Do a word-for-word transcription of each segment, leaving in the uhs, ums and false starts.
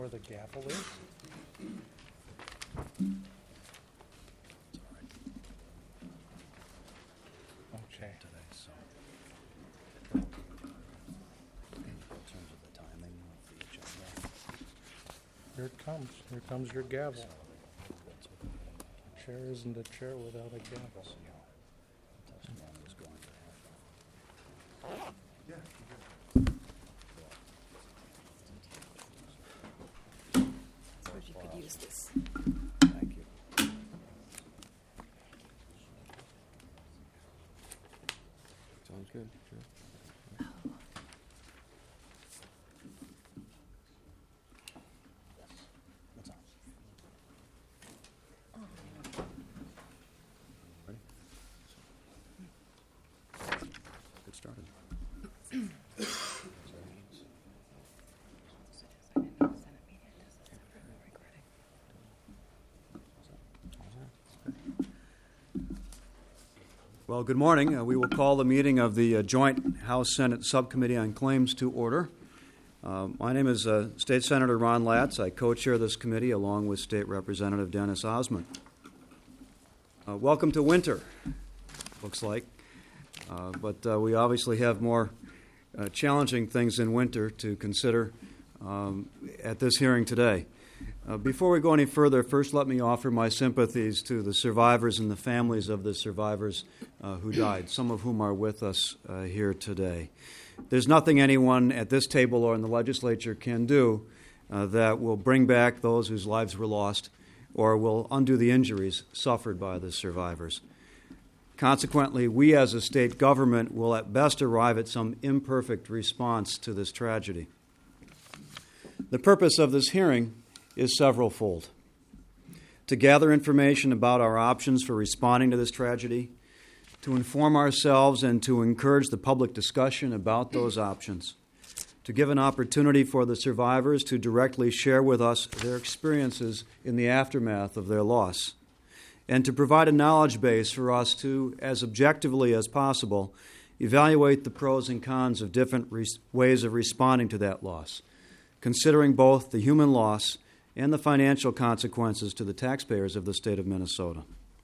where the gavel is? Okay. Today, so in terms of the timing of the agenda, Here it comes. Here comes your gavel. so that's what the Chair isn't a chair without a gavel. testimony is going to happen. Suppose you could use this. Thank you. Sounds good. Sure. What's on? Ready? Get started. Well, good morning. Uh, we will call the meeting of the uh, Joint House-Senate Subcommittee on Claims to order. Uh, my name is uh, State Senator Ron Latz. I co-chair this committee along with State Representative Dennis Osmond. Uh, welcome to winter, looks like. Uh, but uh, we obviously have more uh, challenging things in winter to consider um, at this hearing today. Uh, before we go any further, first let me offer my sympathies to the survivors and the families of the survivors uh, who died, some of whom are with us uh, here today. There's nothing anyone at this table or in the legislature can do uh, that will bring back those whose lives were lost or will undo the injuries suffered by the survivors. Consequently, we as a state government will at best arrive at some imperfect response to this tragedy. The purpose of this hearing is several-fold. To gather information about our options for responding to this tragedy, to inform ourselves and to encourage the public discussion about those options, to give an opportunity for the survivors to directly share with us their experiences in the aftermath of their loss, and to provide a knowledge base for us to, as objectively as possible, evaluate the pros and cons of different re- ways of responding to that loss, considering both the human loss and the financial consequences to the taxpayers of the state of Minnesota.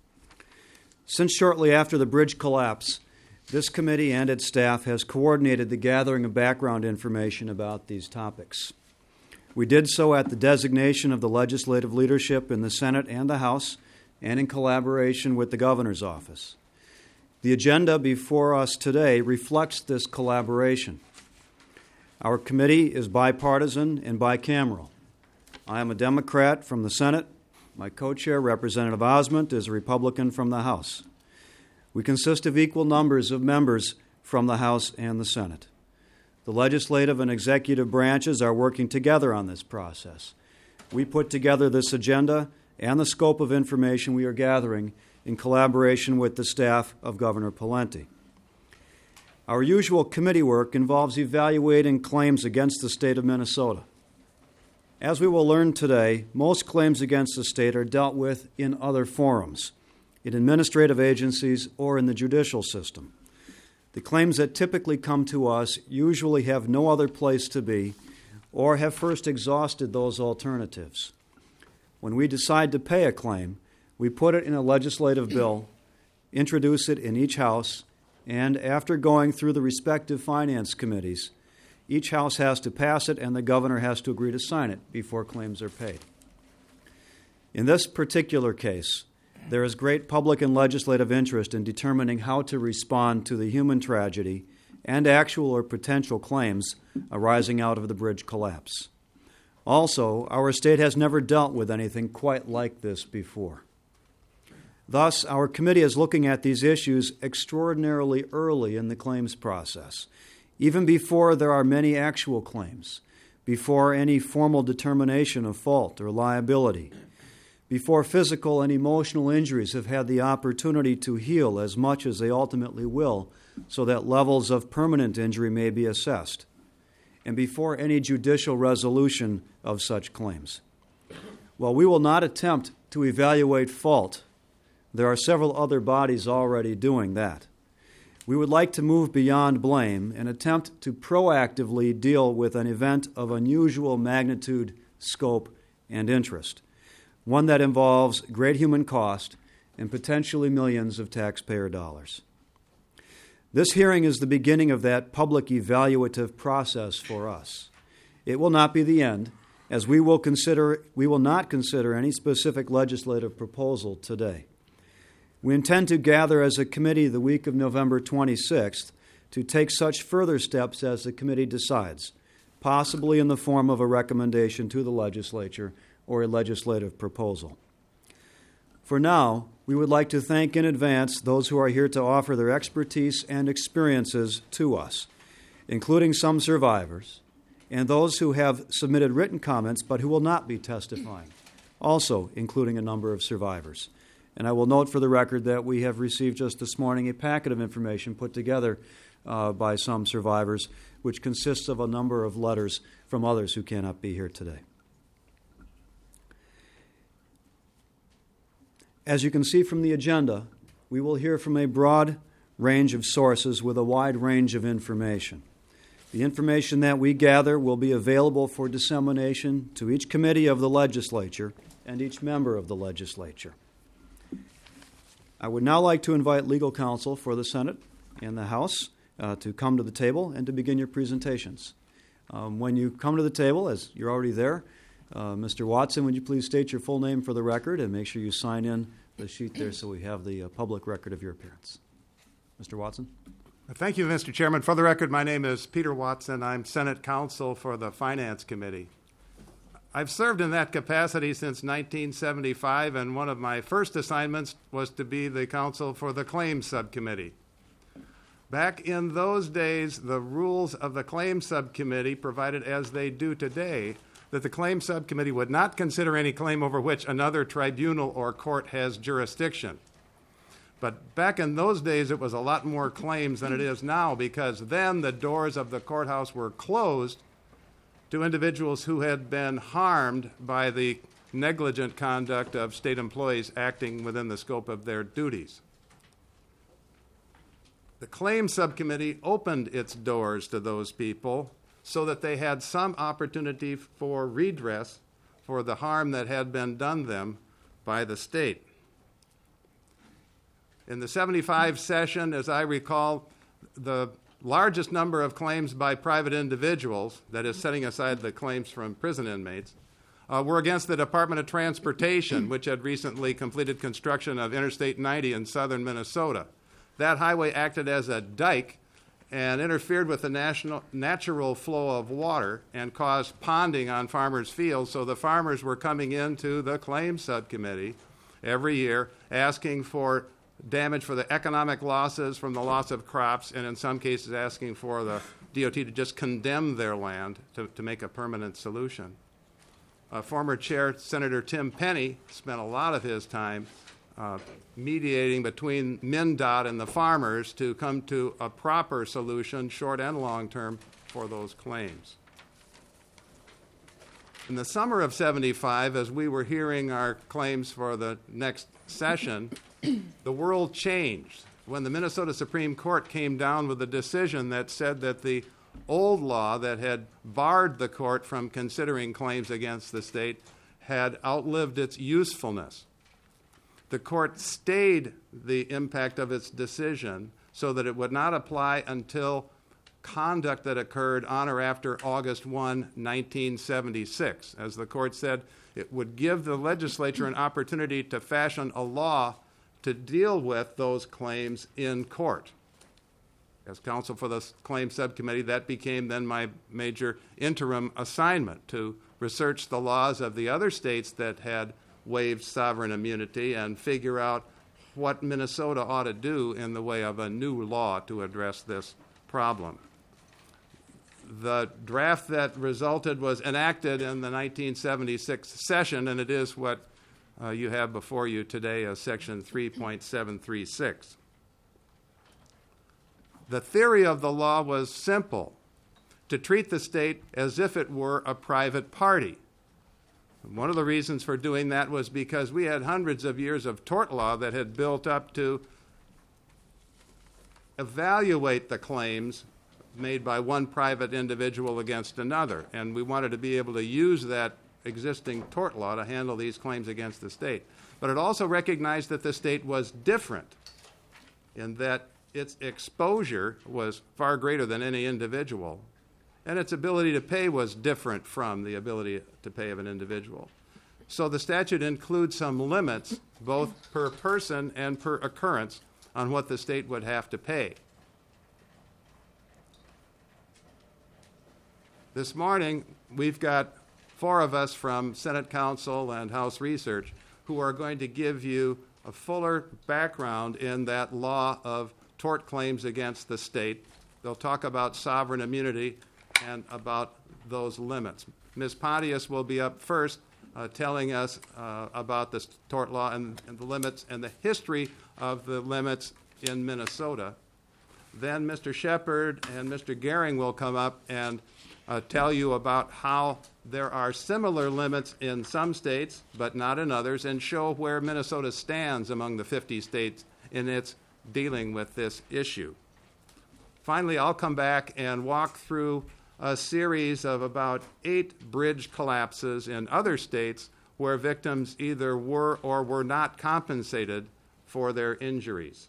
Since shortly after the bridge collapse, this committee and its staff has coordinated the gathering of background information about these topics. We did so at the designation of the legislative leadership in the Senate and the House, and in collaboration with the governor's office. The agenda before us today reflects this collaboration. Our committee is bipartisan and bicameral. I am a Democrat from the Senate. My co-chair, Representative Osmond, is a Republican from the House. We consist of equal numbers of members from the House and the Senate. The legislative and executive branches are working together on this process. We put together this agenda and the scope of information we are gathering in collaboration with the staff of Governor Pawlenty. Our usual committee work involves evaluating claims against the state of Minnesota. As we will learn today, most claims against the state are dealt with in other forums, in administrative agencies or in the judicial system. The claims that typically come to us usually have no other place to be or have first exhausted those alternatives. When we decide to pay a claim, we put it in a legislative bill, introduce it in each house, and after going through the respective finance committees, each house has to pass it and the governor has to agree to sign it before claims are paid. In this particular case, there is great public and legislative interest in determining how to respond to the human tragedy and actual or potential claims arising out of the bridge collapse. Also, our state has never dealt with anything quite like this before. Thus, our committee is looking at these issues extraordinarily early in the claims process, even before there are many actual claims, before any formal determination of fault or liability, before physical and emotional injuries have had the opportunity to heal as much as they ultimately will, so that levels of permanent injury may be assessed, and before any judicial resolution of such claims. While we will not attempt to evaluate fault, there are several other bodies already doing that. We would like to move beyond blame and attempt to proactively deal with an event of unusual magnitude scope, and interest, one that involves great human cost and potentially millions of taxpayer dollars. This hearing is the beginning of that public evaluative process for us. It will not be the end, as we will consider we will not consider any specific legislative proposal today. We intend to gather as a committee the week of November twenty-sixth to take such further steps as the committee decides, possibly in the form of a recommendation to the legislature or a legislative proposal. For now, we would like to thank in advance those who are here to offer their expertise and experiences to us, including some survivors, and those who have submitted written comments but who will not be testifying, also including a number of survivors. And I will note for the record that we have received just this morning a packet of information put together uh, by some survivors, which consists of a number of letters from others who cannot be here today. As you can see from the agenda, we will hear from a broad range of sources with a wide range of information. The information that we gather will be available for dissemination to each committee of the legislature and each member of the legislature. I would now like to invite legal counsel for the Senate and the House uh, to come to the table and to begin your presentations. Um, when you come to the table, as you're already there, Uh, Mister Watson, would you please state your full name for the record and make sure you sign in the sheet there so we have the uh, public record of your appearance. Mister Watson? Thank you, Mister Chairman. For the record, my name is Peter Watson. I'm Senate counsel for the Finance Committee. I've served in that capacity since nineteen seventy-five, and one of my first assignments was to be the counsel for the Claims Subcommittee. Back in those days, the rules of the Claims Subcommittee provided, as they do today, that the Claims Subcommittee would not consider any claim over which another tribunal or court has jurisdiction. But back in those days, it was a lot more claims than it is now, because then the doors of the courthouse were closed to individuals who had been harmed by the negligent conduct of state employees acting within the scope of their duties. The Claims Subcommittee opened its doors to those people so that they had some opportunity for redress for the harm that had been done them by the state. In the seventy-five session, as I recall, the largest number of claims by private individuals, that is, setting aside the claims from prison inmates, uh, were against the Department of Transportation, which had recently completed construction of Interstate ninety in southern Minnesota. That highway acted as a dike and interfered with the national, natural flow of water and caused ponding on farmers' fields, so the farmers were coming into the Claims Subcommittee every year asking for damage for the economic losses from the loss of crops, and in some cases asking for the D O T to just condemn their land to, to make a permanent solution. Uh, former Chair Senator Tim Penny spent a lot of his time Uh, mediating between MnDOT and the farmers to come to a proper solution, short and long term, for those claims. In the summer of seventy-five, as we were hearing our claims for the next session, the world changed when the Minnesota Supreme Court came down with a decision that said that the old law that had barred the court from considering claims against the state had outlived its usefulness. The court stayed the impact of its decision so that it would not apply until conduct that occurred on or after August first, nineteen seventy-six. As the court said, it would give the legislature an opportunity to fashion a law to deal with those claims in court. As counsel for the Claims Subcommittee, that became then my major interim assignment, to research the laws of the other states that had waived sovereign immunity and figure out what Minnesota ought to do in the way of a new law to address this problem. The draft that resulted was enacted in the nineteen seventy-six session, and it is what uh, you have before you today as Section three point seven three six. The theory of the law was simple: to treat the state as if it were a private party. One of the reasons for doing that was because we had hundreds of years of tort law that had built up to evaluate the claims made by one private individual against another. And we wanted to be able to use that existing tort law to handle these claims against the state. But it also recognized that the state was different in that its exposure was far greater than any individual, and its ability to pay was different from the ability to pay of an individual. So the statute includes some limits, both per person and per occurrence, on what the state would have to pay. This morning, we've got four of us from Senate Counsel and House Research who are going to give you a fuller background in that law of tort claims against the state. They'll talk about sovereign immunity and about those limits. Miz Pontius will be up first uh, telling us uh, about this tort law and, and the limits and the history of the limits in Minnesota. Then Mister Shepard and Mister Gehring will come up and uh, tell you about how there are similar limits in some states, but not in others, and show where Minnesota stands among the fifty states in its dealing with this issue. Finally, I'll come back and walk through a series of about eight bridge collapses in other states where victims either were or were not compensated for their injuries.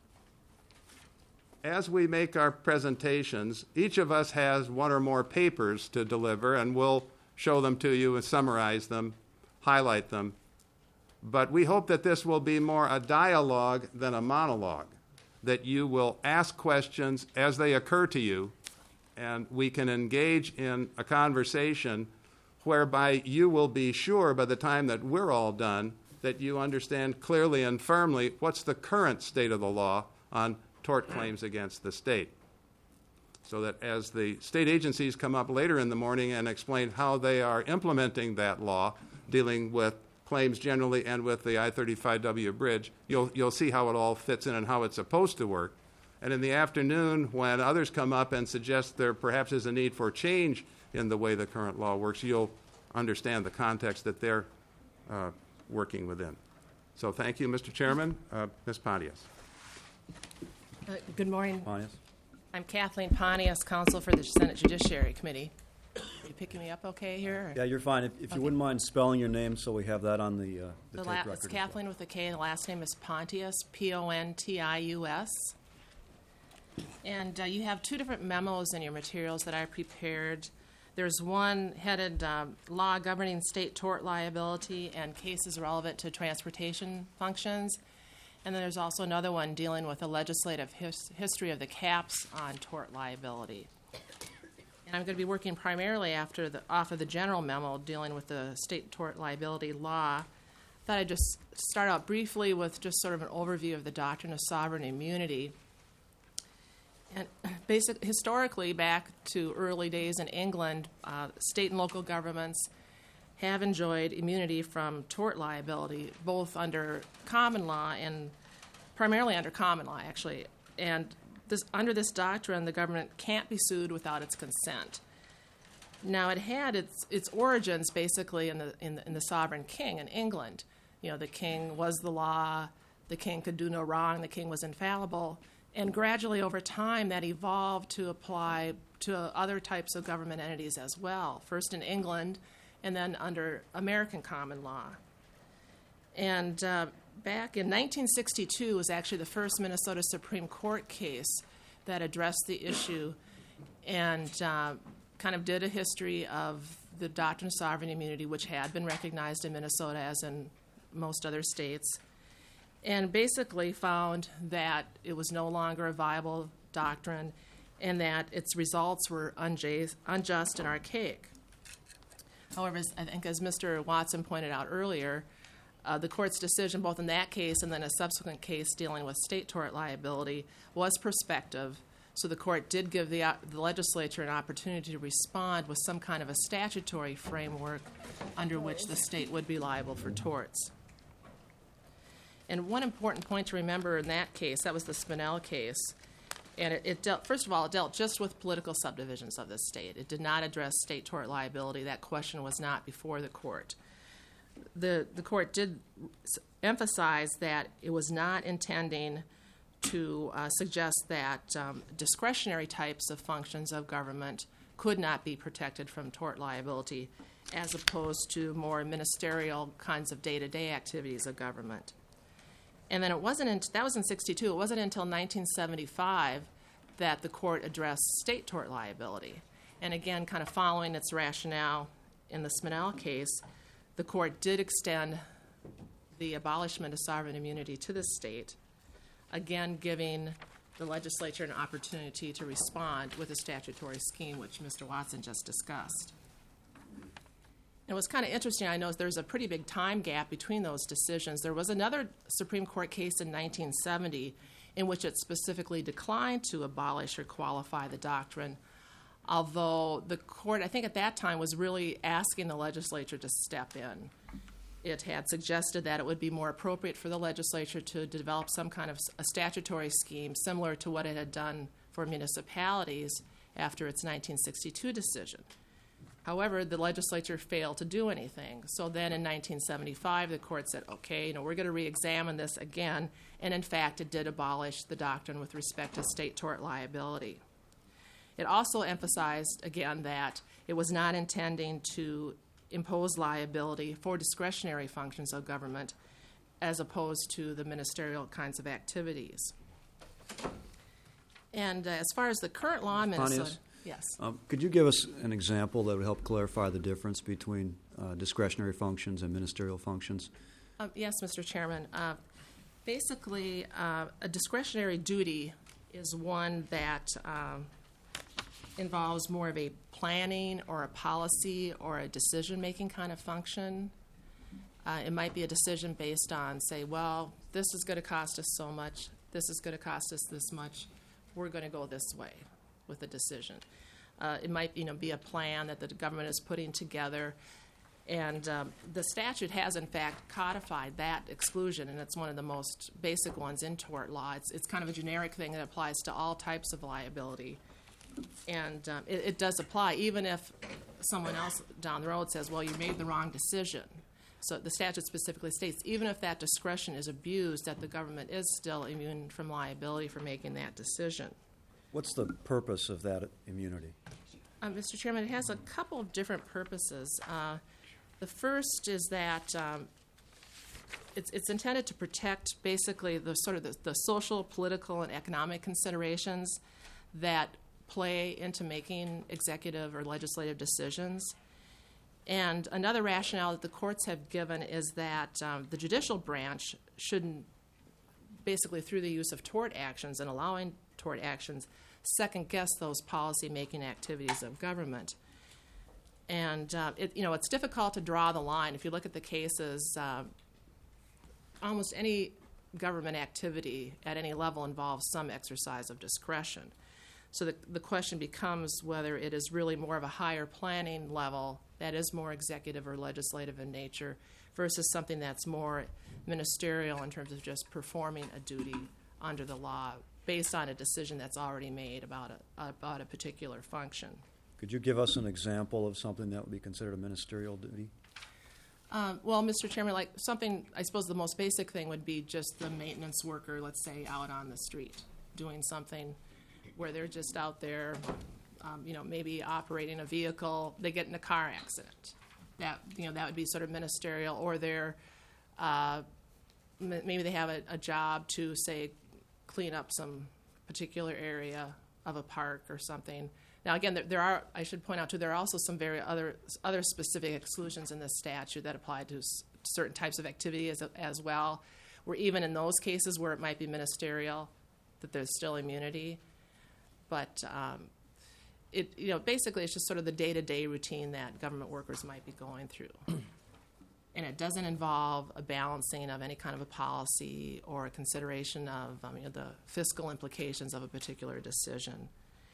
As we make our presentations, each of us has one or more papers to deliver, and we'll show them to you and summarize them, highlight them. But we hope that this will be more a dialogue than a monologue, that you will ask questions as they occur to you, and we can engage in a conversation whereby you will be sure by the time that we're all done that you understand clearly and firmly what's the current state of the law on tort claims against the state. So that as the state agencies come up later in the morning and explain how they are implementing that law, dealing with claims generally and with the I thirty-five W bridge, you'll, you'll see how it all fits in and how it's supposed to work. And in the afternoon, when others come up and suggest there perhaps is a need for change in the way the current law works, you'll understand the context that they're uh, working within. So thank you, Mister Chairman. Uh, Miz Pontius. Uh, Good morning. Pontius? I'm Kathleen Pontius, counsel for the Senate Judiciary Committee. Are you picking me up okay here? or- Yeah, you're fine. If, if you Okay. wouldn't mind spelling your name so we have that on the, uh, the The tape la- record. It's as well. Kathleen with a K, and the last name is Pontius, P O N T I U S. And uh, you have two different memos in your materials that I prepared. There's one headed um, Law Governing State Tort Liability and Cases Relevant to Transportation Functions. And then there's also another one dealing with the legislative his- history of the caps on tort liability. And I'm going to be working primarily after the, off of the general memo dealing with the state tort liability law. Thought I'd just start out briefly with just sort of an overview of the doctrine of sovereign immunity. And basic, historically, back to early days in England, uh, state and local governments have enjoyed immunity from tort liability, both under common law and primarily under common law, actually. And this, under this doctrine, the government can't be sued without its consent. Now, it had its its origins basically in the in the, in the sovereign king in England. You know, the king was the law. The king could do no wrong. The king was infallible. And gradually over time, that evolved to apply to other types of government entities as well, first in England and then under American common law. And uh, back in nineteen sixty-two was actually the first Minnesota Supreme Court case that addressed the issue and uh, kind of did a history of the doctrine of sovereign immunity, which had been recognized in Minnesota as in most other states, and basically found that it was no longer a viable doctrine and that its results were unjust, unjust and archaic. However, as, I think as Mister Watson pointed out earlier, uh, the court's decision both in that case and then a subsequent case dealing with state tort liability was prospective, so the court did give the, uh, the legislature an opportunity to respond with some kind of a statutory framework under which the state would be liable for torts. And one important point to remember in that case, that was the Spinell case, and it, it dealt, first of all, it dealt just with political subdivisions of the state. It did not address state tort liability. That question was not before the court. The, the court did emphasize that it was not intending to uh, suggest that um, discretionary types of functions of government could not be protected from tort liability. as opposed to more ministerial kinds of day-to-day activities of government. And then it wasn't in, that was in sixty-two, it wasn't until nineteen seventy-five that the court addressed state tort liability. And again, kind of following its rationale in the Smanel case, the court did extend the abolishment of sovereign immunity to the state, again giving the legislature an opportunity to respond with a statutory scheme, which Mister Watson just discussed. It was kind of interesting. I know there's a pretty big time gap between those decisions. There was another Supreme Court case in nineteen seventy in which it specifically declined to abolish or qualify the doctrine, although the court, I think at that time, was really asking the legislature to step in. It had suggested that it would be more appropriate for the legislature to develop some kind of a statutory scheme similar to what it had done for municipalities after its nineteen sixty-two decision. However, the legislature failed to do anything. So then in nineteen seventy-five, the court said, okay, you know, we're going to re-examine this again. And in fact, it did abolish the doctrine with respect to state tort liability. It also emphasized, again, that it was not intending to impose liability for discretionary functions of government as opposed to the ministerial kinds of activities. And uh, as far as the current law in Minnesota, Pontius? yes. Um, could you give us an example that would help clarify the difference between uh, discretionary functions and ministerial functions? Uh, yes, Mister Chairman. Uh, basically, uh, a discretionary duty is one that um, involves more of a planning or a policy or a decision-making kind of function. Uh, it might be a decision based on, say, well, this is going to cost us so much, this is going to cost us this much, we're going to go this way with a decision. Uh, it might you know, be a plan that the government is putting together, and um, the statute has, in fact, codified that exclusion, and it's one of the most basic ones in tort law. It's, it's kind of a generic thing that applies to all types of liability. And um, it, it does apply, even if someone else down the road says, well, you made the wrong decision. So the statute specifically states, even if that discretion is abused, that the government is still immune from liability for making that decision. What's the purpose of that immunity? Uh, Mister Chairman, it has a couple of different purposes. Uh, the first is that um, it's, it's intended to protect basically the sort of the, the social, political, and economic considerations that play into making executive or legislative decisions. And another rationale that the courts have given is that um, the judicial branch shouldn't, basically through the use of tort actions and allowing tort actions, second-guess those policy-making activities of government. And uh, it, you know, it's difficult to draw the line. If you look at the cases, uh, almost any government activity at any level involves some exercise of discretion. So the, the question becomes whether it is really more of a higher planning level that is more executive or legislative in nature versus something that's more ministerial in terms of just performing a duty under the law based on a decision that's already made about a, about a particular function. Could you give us an example of something that would be considered a ministerial duty? Um, well, Mister Chairman, like something, I suppose the most basic thing would be just the maintenance worker, let's say, out on the street doing something where they're just out there, um, you know, maybe operating a vehicle, they get in a car accident. That, you know, that would be sort of ministerial, or they're, uh, m- maybe they have a, a job to, say, clean up some particular area of a park or something. Now, again, there, there are, I should point out, too, there are also some very other other specific exclusions in this statute that apply to s- certain types of activity as, as well, where even in those cases where it might be ministerial, that there's still immunity. But um, it, you know, basically it's just sort of the day-to-day routine that government workers might be going through. And it doesn't involve a balancing of any kind of a policy or a consideration of um, you know, the fiscal implications of a particular decision.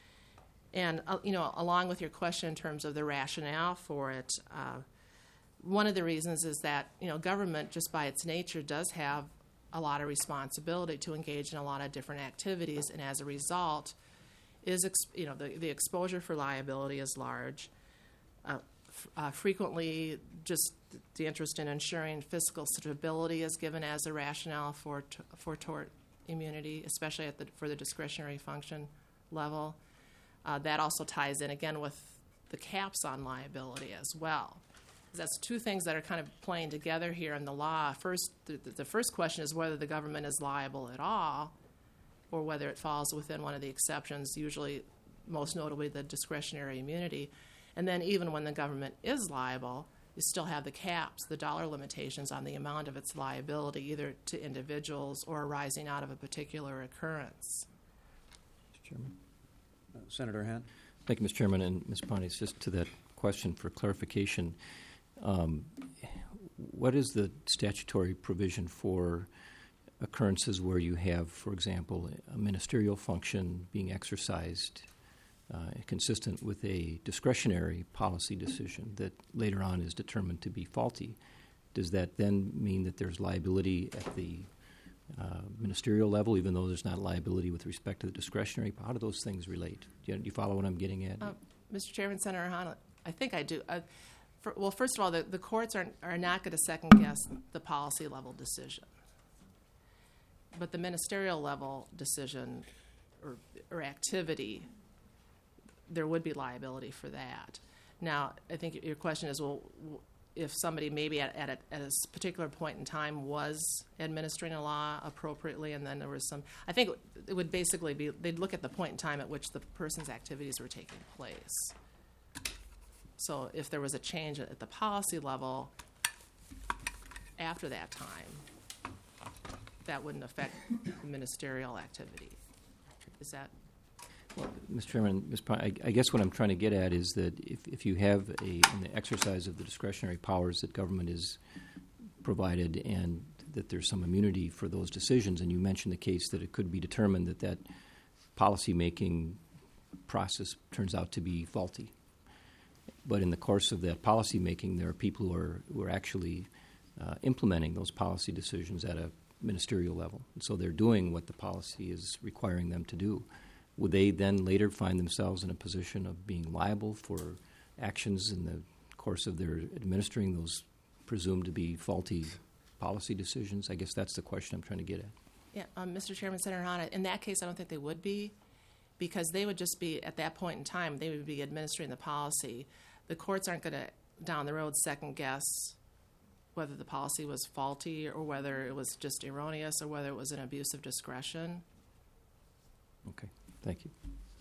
And, uh, you know, along with your question in terms of the rationale for it, uh, one of the reasons is that, you know, government, just by its nature, does have a lot of responsibility to engage in a lot of different activities, and as a result, is ex- you know the, the exposure for liability is large. Uh, f- uh, frequently, just the interest in ensuring fiscal stability is given as a rationale for t- for tort immunity, especially at the for the discretionary function level. Uh, that also ties in again with the caps on liability as well. That's two things that are kind of playing together here in the law. First, the, the first question is whether the government is liable at all, or whether it falls within one of the exceptions, usually, most notably, the discretionary immunity. And then even when the government is liable, you still have the caps, the dollar limitations on the amount of its liability, either to individuals or arising out of a particular occurrence. Mister Chairman. Uh, Senator Hand? Thank you, Mister Chairman. And Miz Pontius, just to that question for clarification, um, what is the statutory provision for occurrences where you have, for example, a ministerial function being exercised uh, consistent with a discretionary policy decision that later on is determined to be faulty? Does that then mean that there's liability at the uh, ministerial level, even though there's not liability with respect to the discretionary? How do those things relate? Do you, do you follow what I'm getting at? Uh, Mister Chairman, Senator Hahn, I think I do. Uh, for, well, first of all, the, the courts are, are not going to second-guess the policy level decision. But the ministerial level decision or, or activity, there would be liability for that. Now, I think your question is, well, if somebody maybe at, at, a, at a particular point in time was administering a law appropriately, and then there was some, I think it would basically be, they'd look at the point in time at which the person's activities were taking place. So if there was a change at the policy level after that time, that wouldn't affect the ministerial activity. Is that? Well, Mister Chairman, Miz Pon- I, I guess what I'm trying to get at is that if, if you have a, in the exercise of the discretionary powers that government is provided and that there's some immunity for those decisions, and you mentioned the case that it could be determined that that policy-making process turns out to be faulty. But in the course of that policy-making, there are people who are, who are actually uh, implementing those policy decisions at a ministerial level. And so they're doing what the policy is requiring them to do. Would they then later find themselves in a position of being liable for actions in the course of their administering those presumed to be faulty policy decisions? I guess that's the question I'm trying to get at. Yeah, um, Mister Chairman, Senator Hahn, in that case, I don't think they would be, because they would just be, at that point in time, they would be administering the policy. The courts aren't going to, down the road, second-guess whether the policy was faulty or whether it was just erroneous or whether it was an abuse of discretion. Okay, thank you.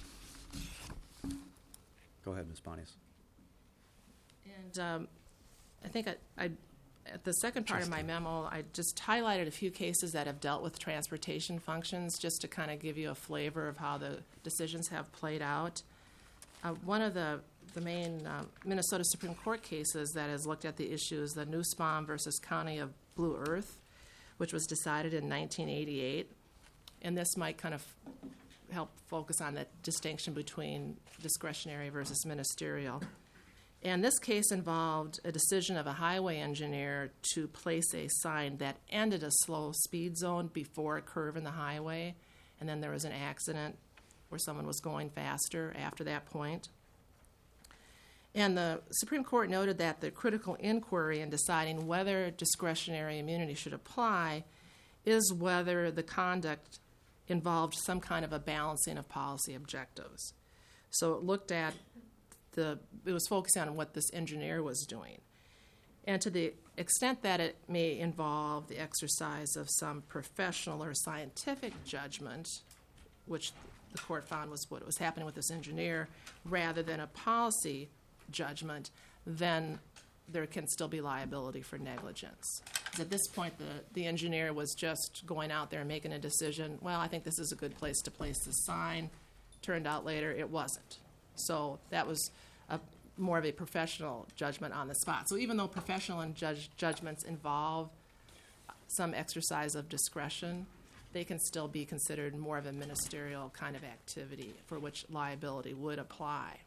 Go ahead, Miz Pontius. And um, I think I, I, at the second part of my memo, I just highlighted a few cases that have dealt with transportation functions, just to kind of give you a flavor of how the decisions have played out. Uh, one of the, the main uh, Minnesota Supreme Court cases that has looked at the issue is the Nussbaum versus County of Blue Earth, which was decided in nineteen eighty-eight. And this might kind of help focus on that distinction between discretionary versus ministerial. And this case involved a decision of a highway engineer to place a sign that ended a slow speed zone before a curve in the highway, and then there was an accident where someone was going faster after that point. And the Supreme Court noted that the critical inquiry in deciding whether discretionary immunity should apply is whether the conduct involved some kind of a balancing of policy objectives. So it looked at the, it was focusing on what this engineer was doing. And to the extent that it may involve the exercise of some professional or scientific judgment, which the court found was what was happening with this engineer, rather than a policy judgment, then there can still be liability for negligence. At this point, the, the engineer was just going out there and making a decision, well, I think this is a good place to place the sign. Turned out later it wasn't. So that was a, more of a professional judgment on the spot. So even though professional and judge, judgments involve some exercise of discretion, they can still be considered more of a ministerial kind of activity for which liability would apply.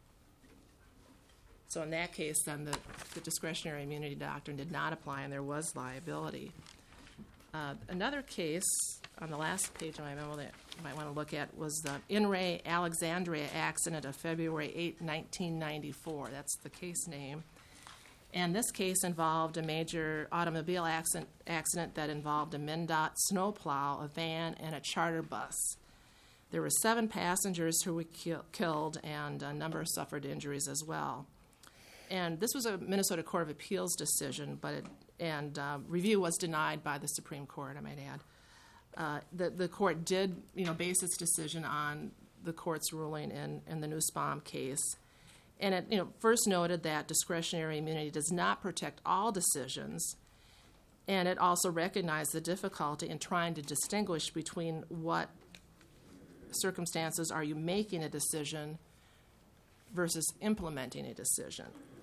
So in that case, then the, the discretionary immunity doctrine did not apply, and there was liability. Uh, another case on the last page of my memo that you might want to look at was the In re Alexandria accident of February eighth, nineteen ninety-four. That's the case name. And this case involved a major automobile accident, accident that involved a MnDOT snowplow, a van, and a charter bus. There were seven passengers who were ki- killed, and a number suffered injuries as well. And this was a Minnesota Court of Appeals decision, but it, and uh, review was denied by the Supreme Court, I might add. Uh, the, the court did, you know, base its decision on the court's ruling in, in the Nussbaum case. And it, you know, first noted that discretionary immunity does not protect all decisions, and it also recognized the difficulty in trying to distinguish between what circumstances are you making a decision versus implementing a decision,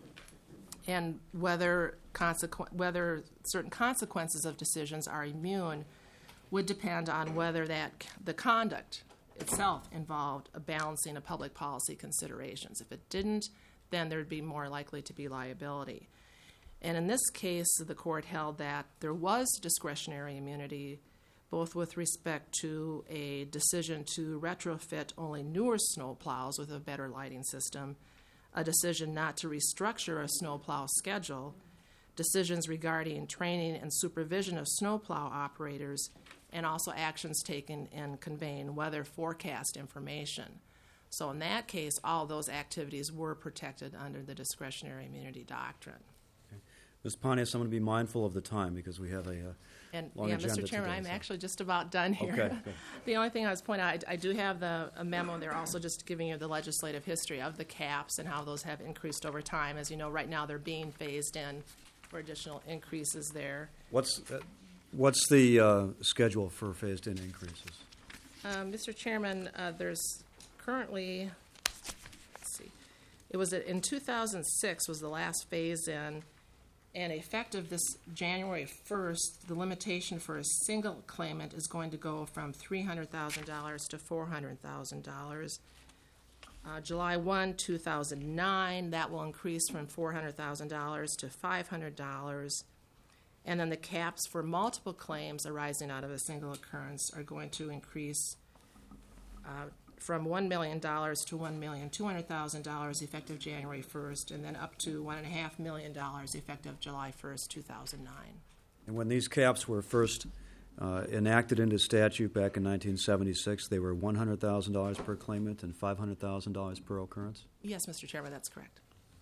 and whether consequ- whether certain consequences of decisions are immune would depend on whether that the conduct itself involved a balancing of public policy considerations. If it didn't, then there would be more likely to be liability. And in this case, the court held that there was discretionary immunity, both with respect to a decision to retrofit only newer snowplows with a better lighting system, a decision not to restructure a snowplow schedule, decisions regarding training and supervision of snowplow operators, and also actions taken in conveying weather forecast information. So in that case, all those activities were protected under the discretionary immunity doctrine. Miz Pontius, I'm going to be mindful of the time because we have a uh, And long yeah, agenda Mister Chairman, today, I'm so- actually just about done here. Okay, good. The only thing I was pointing out, I, I do have the a memo there also just giving you the legislative history of the caps and how those have increased over time. As you know, right now they're being phased in for additional increases there. What's uh, what's the uh, schedule for phased-in increases? Um, Mister Chairman, uh, there's currently, let's see, it was in two thousand six was the last phase in, and effective this January first, the limitation for a single claimant is going to go from three hundred thousand dollars to four hundred thousand dollars. Uh, July first, two thousand nine, that will increase from four hundred thousand dollars to five hundred dollars. And then the caps for multiple claims arising out of a single occurrence are going to increase uh, from one million dollars to one million two hundred thousand dollars effective January first, and then up to one point five million dollars effective July first, two thousand nine. And when these caps were first uh, enacted into statute back in nineteen seventy-six, they were one hundred thousand dollars per claimant and five hundred thousand dollars per occurrence? Yes, Mister Chairman, that's correct.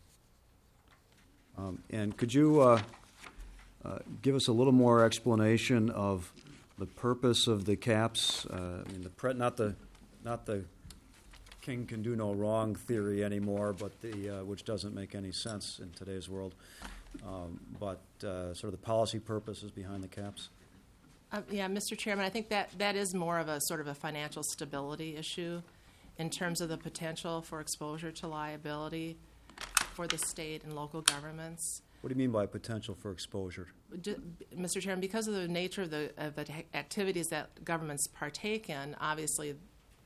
Um, and could you uh, uh, give us a little more explanation of the purpose of the caps? Uh, I mean, the pre- not the not the king can do no wrong theory anymore, but the uh, which doesn't make any sense in today's world. Um, but uh, sort of the policy purposes behind the caps. Uh, yeah, Mister Chairman, I think that that is more of a sort of a financial stability issue in terms of the potential for exposure to liability for the state and local governments. What do you mean by potential for exposure? Ju- Mister Chairman, because of the nature of the, of the activities that governments partake in, obviously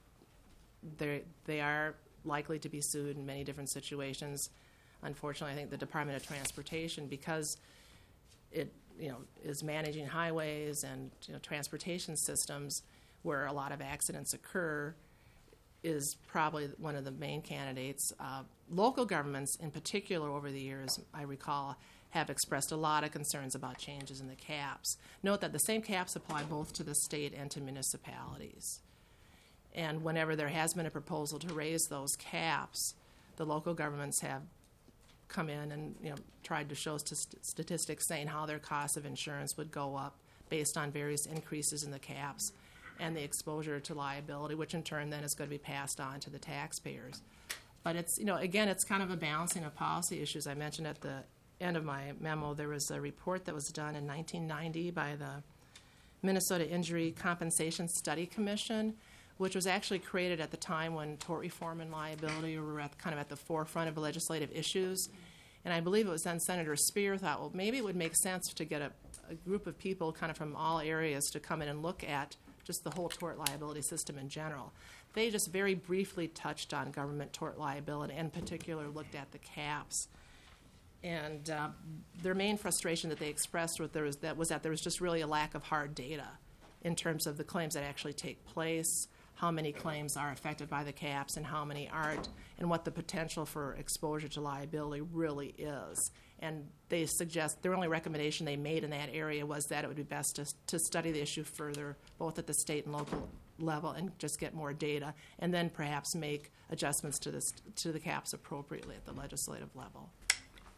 they they are likely to be sued in many different situations. Unfortunately, I think the Department of Transportation, because it you know is managing highways and you know, transportation systems where a lot of accidents occur, is probably one of the main candidates. Uh, local governments, in particular, over the years, I recall, have expressed a lot of concerns about changes in the caps. Note that the same caps apply both to the state and to municipalities. And whenever there has been a proposal to raise those caps, the local governments have come in and you know tried to show st- statistics saying how their cost of insurance would go up based on various increases in the caps and the exposure to liability, which in turn then is going to be passed on to the taxpayers. But it's, you know, again, it's kind of a balancing of policy issues. I mentioned at the end of my memo there was a report that was done in nineteen ninety by the Minnesota Injury Compensation Study Commission, which was actually created at the time when tort reform and liability were at, kind of at the forefront of legislative issues. And I believe it was then Senator Speer thought, well, maybe it would make sense to get a, a group of people kind of from all areas to come in and look at just the whole tort liability system in general. They just very briefly touched on government tort liability, and in particular looked at the caps. And uh, their main frustration that they expressed with there was that was that there was just really a lack of hard data in terms of the claims that actually take place, how many claims are affected by the caps and how many aren't, and what the potential for exposure to liability really is. And they suggest, their only recommendation they made in that area was that it would be best to, to study the issue further, both at the state and local level, and just get more data, and then perhaps make adjustments to, this, to the caps appropriately at the legislative level.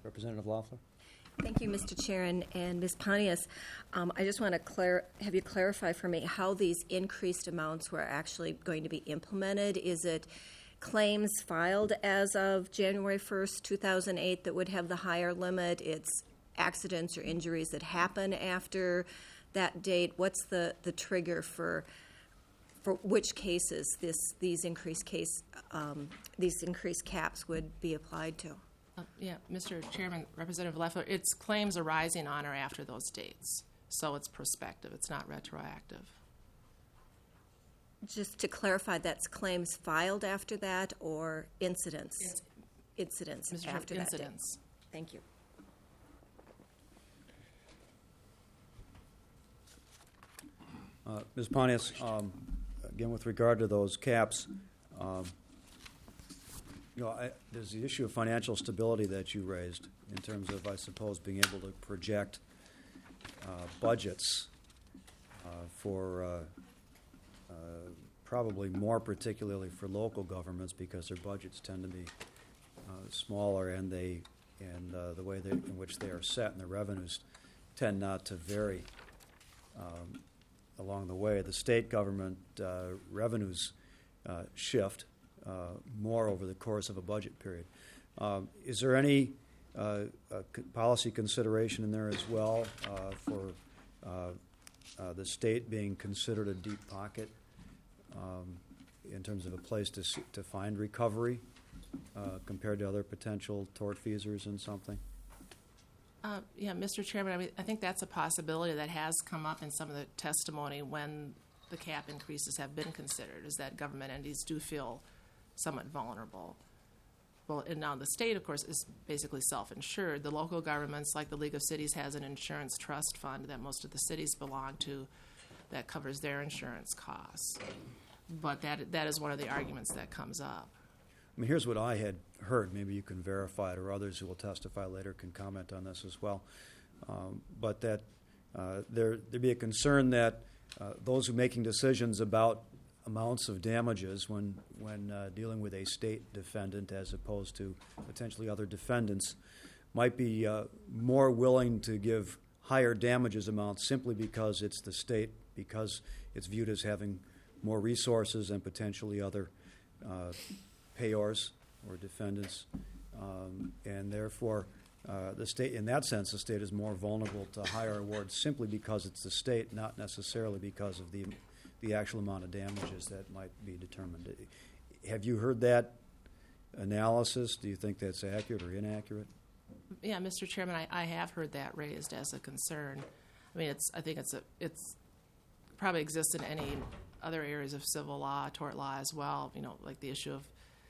Representative Loeffler? Thank you, Mister Chair, and, and Miz Pontius. Um, I just want to clar- have you clarify for me how these increased amounts were actually going to be implemented. Is it claims filed as of January first, two thousand eight that would have the higher limit? It's accidents or injuries that happen after that date? What's the, the trigger for for which cases this these increased case um, these increased caps would be applied to? Uh, yeah, Mister Chairman, Representative Loeffler, it's claims arising on or after those dates. So it's prospective, it's not retroactive. Just to clarify, that's claims filed after that or incidents? Yes. Incidents Mister after Chairman, that date. incidents. Thank you. Uh, Miz Pontius, um, again, with regard to those caps, um, you know, I, there's the issue of financial stability that you raised in terms of, I suppose, being able to project uh, budgets uh, for uh, uh, probably more particularly for local governments because their budgets tend to be uh, smaller and they and uh, the way they, in which they are set and the revenues tend not to vary um, along the way. The state government uh, revenues uh, shift Uh, more over the course of a budget period. Um, is there any uh, uh, c- policy consideration in there as well uh, for uh, uh, the state being considered a deep pocket um, in terms of a place to s- to find recovery uh, compared to other potential tortfeasors and something? Uh, yeah, Mister Chairman, I, mean, I think that's a possibility that has come up in some of the testimony when the cap increases have been considered, is that government entities do feel somewhat vulnerable. Well, and now the state, of course, is basically self-insured. The local governments, like the League of Cities, has an insurance trust fund that most of the cities belong to that covers their insurance costs. But that that is one of the arguments that comes up. I mean, here's what I had heard. Maybe you can verify it, or others who will testify later can comment on this as well. Um, but that uh, there there'd be a concern that uh, those who are making decisions about amounts of damages when when uh, dealing with a state defendant as opposed to potentially other defendants might be uh, more willing to give higher damages amounts simply because it's the state, because it's viewed as having more resources and potentially other uh, payors or defendants, um, and therefore uh, the state, in that sense, the state is more vulnerable to higher awards simply because it's the state, not necessarily because of the the actual amount of damages that might be determined. Have you heard that analysis? Do you think that's accurate or inaccurate? Yeah, Mister Chairman, I, I have heard that raised as a concern. I mean, it's I think it's a it's probably exists in any other areas of civil law, tort law as well. You know, like the issue of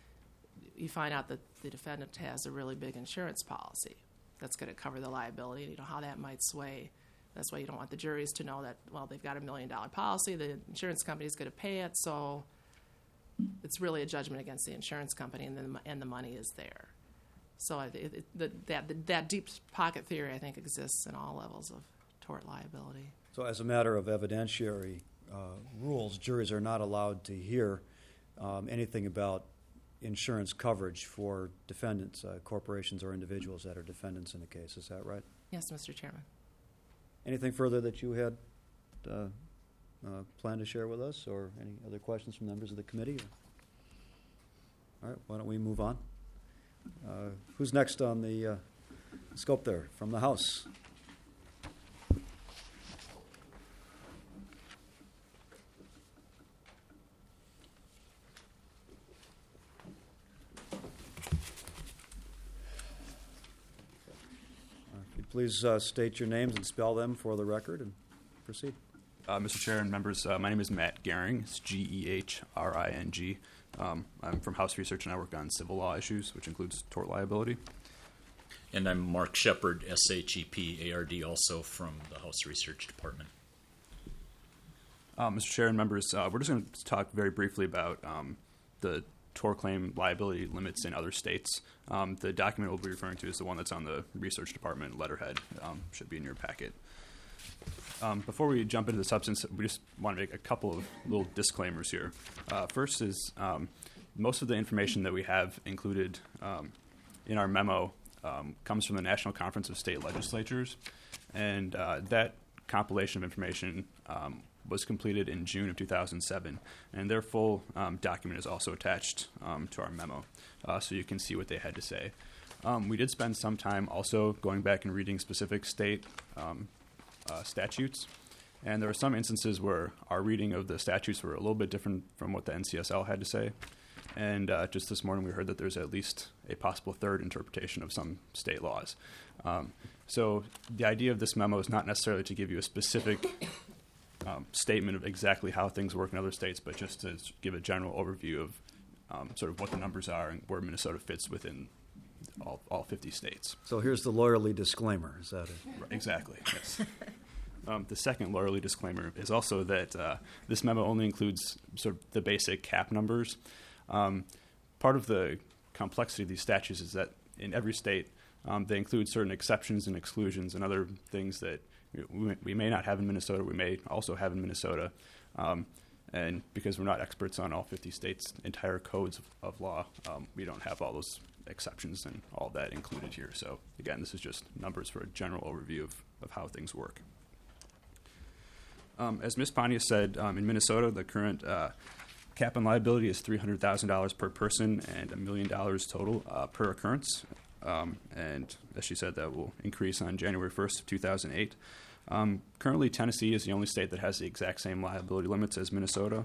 you find out that the defendant has a really big insurance policy that's going to cover the liability. You know how that might sway. That's why you don't want the juries to know that, well, they've got a million dollar policy, the insurance company is going to pay it, so it's really a judgment against the insurance company, and then and the money is there. So I, it, it, the, that that deep pocket theory, I think, exists in all levels of tort liability. So as a matter of evidentiary uh, rules, juries are not allowed to hear um, anything about insurance coverage for defendants, uh, corporations or individuals that are defendants in a case. Is that right? Yes, Mister Chairman. Anything further that you had uh, uh, planned to share with us, or any other questions from members of the committee? All right, why don't we move on? Uh, who's next on the uh, scope there from the House? Please uh, state your names and spell them for the record and proceed. Uh, Mister Chair and members, uh, my name is Matt Gehring. It's G E H R I N G. Um, I'm from House Research and I work on civil law issues, which includes tort liability. And I'm Mark Shepard, S H E P A R D, also from the House Research Department. Uh, Mister Chair and members, uh, we're just going to talk very briefly about um, the tort claim liability limits in other states. Um, the document we'll be referring to is the one that's on the Research Department letterhead. Um, should be in your packet. Um, before we jump into the substance, we just want to make a couple of little disclaimers here. Uh, first is um, most of the information that we have included um, in our memo um, comes from the National Conference of State Legislatures, and uh, that compilation of information um, was completed in June of two thousand seven, and their full um, document is also attached um, to our memo, uh, so you can see what they had to say. Um, we did spend some time also going back and reading specific state um, uh, statutes, and there were some instances where our reading of the statutes were a little bit different from what the N C S L had to say. And uh, just this morning we heard that there's at least a possible third interpretation of some state laws. Um, so the idea of this memo is not necessarily to give you a specific um, statement of exactly how things work in other states, but just to give a general overview of um, sort of what the numbers are and where Minnesota fits within all, all fifty states. So here's the lawyerly disclaimer. Is that it? Right, exactly, yes. Um, the second lawyerly disclaimer is also that uh, this memo only includes sort of the basic cap numbers. Um, part of the complexity of these statutes is that in every state um, they include certain exceptions and exclusions and other things that we, we may not have in Minnesota, we may also have in Minnesota. Um, and because we're not experts on all fifty states' entire codes of, of law, um, we don't have all those exceptions and all that included here. So again, this is just numbers for a general overview of, of how things work. Um, as Miz Pontius said, um, in Minnesota, the current uh, cap on liability is three hundred thousand dollars per person and a million dollars total uh, per occurrence. Um, and as she said, that will increase on January first of two thousand eight. Um, currently, Tennessee is the only state that has the exact same liability limits as Minnesota.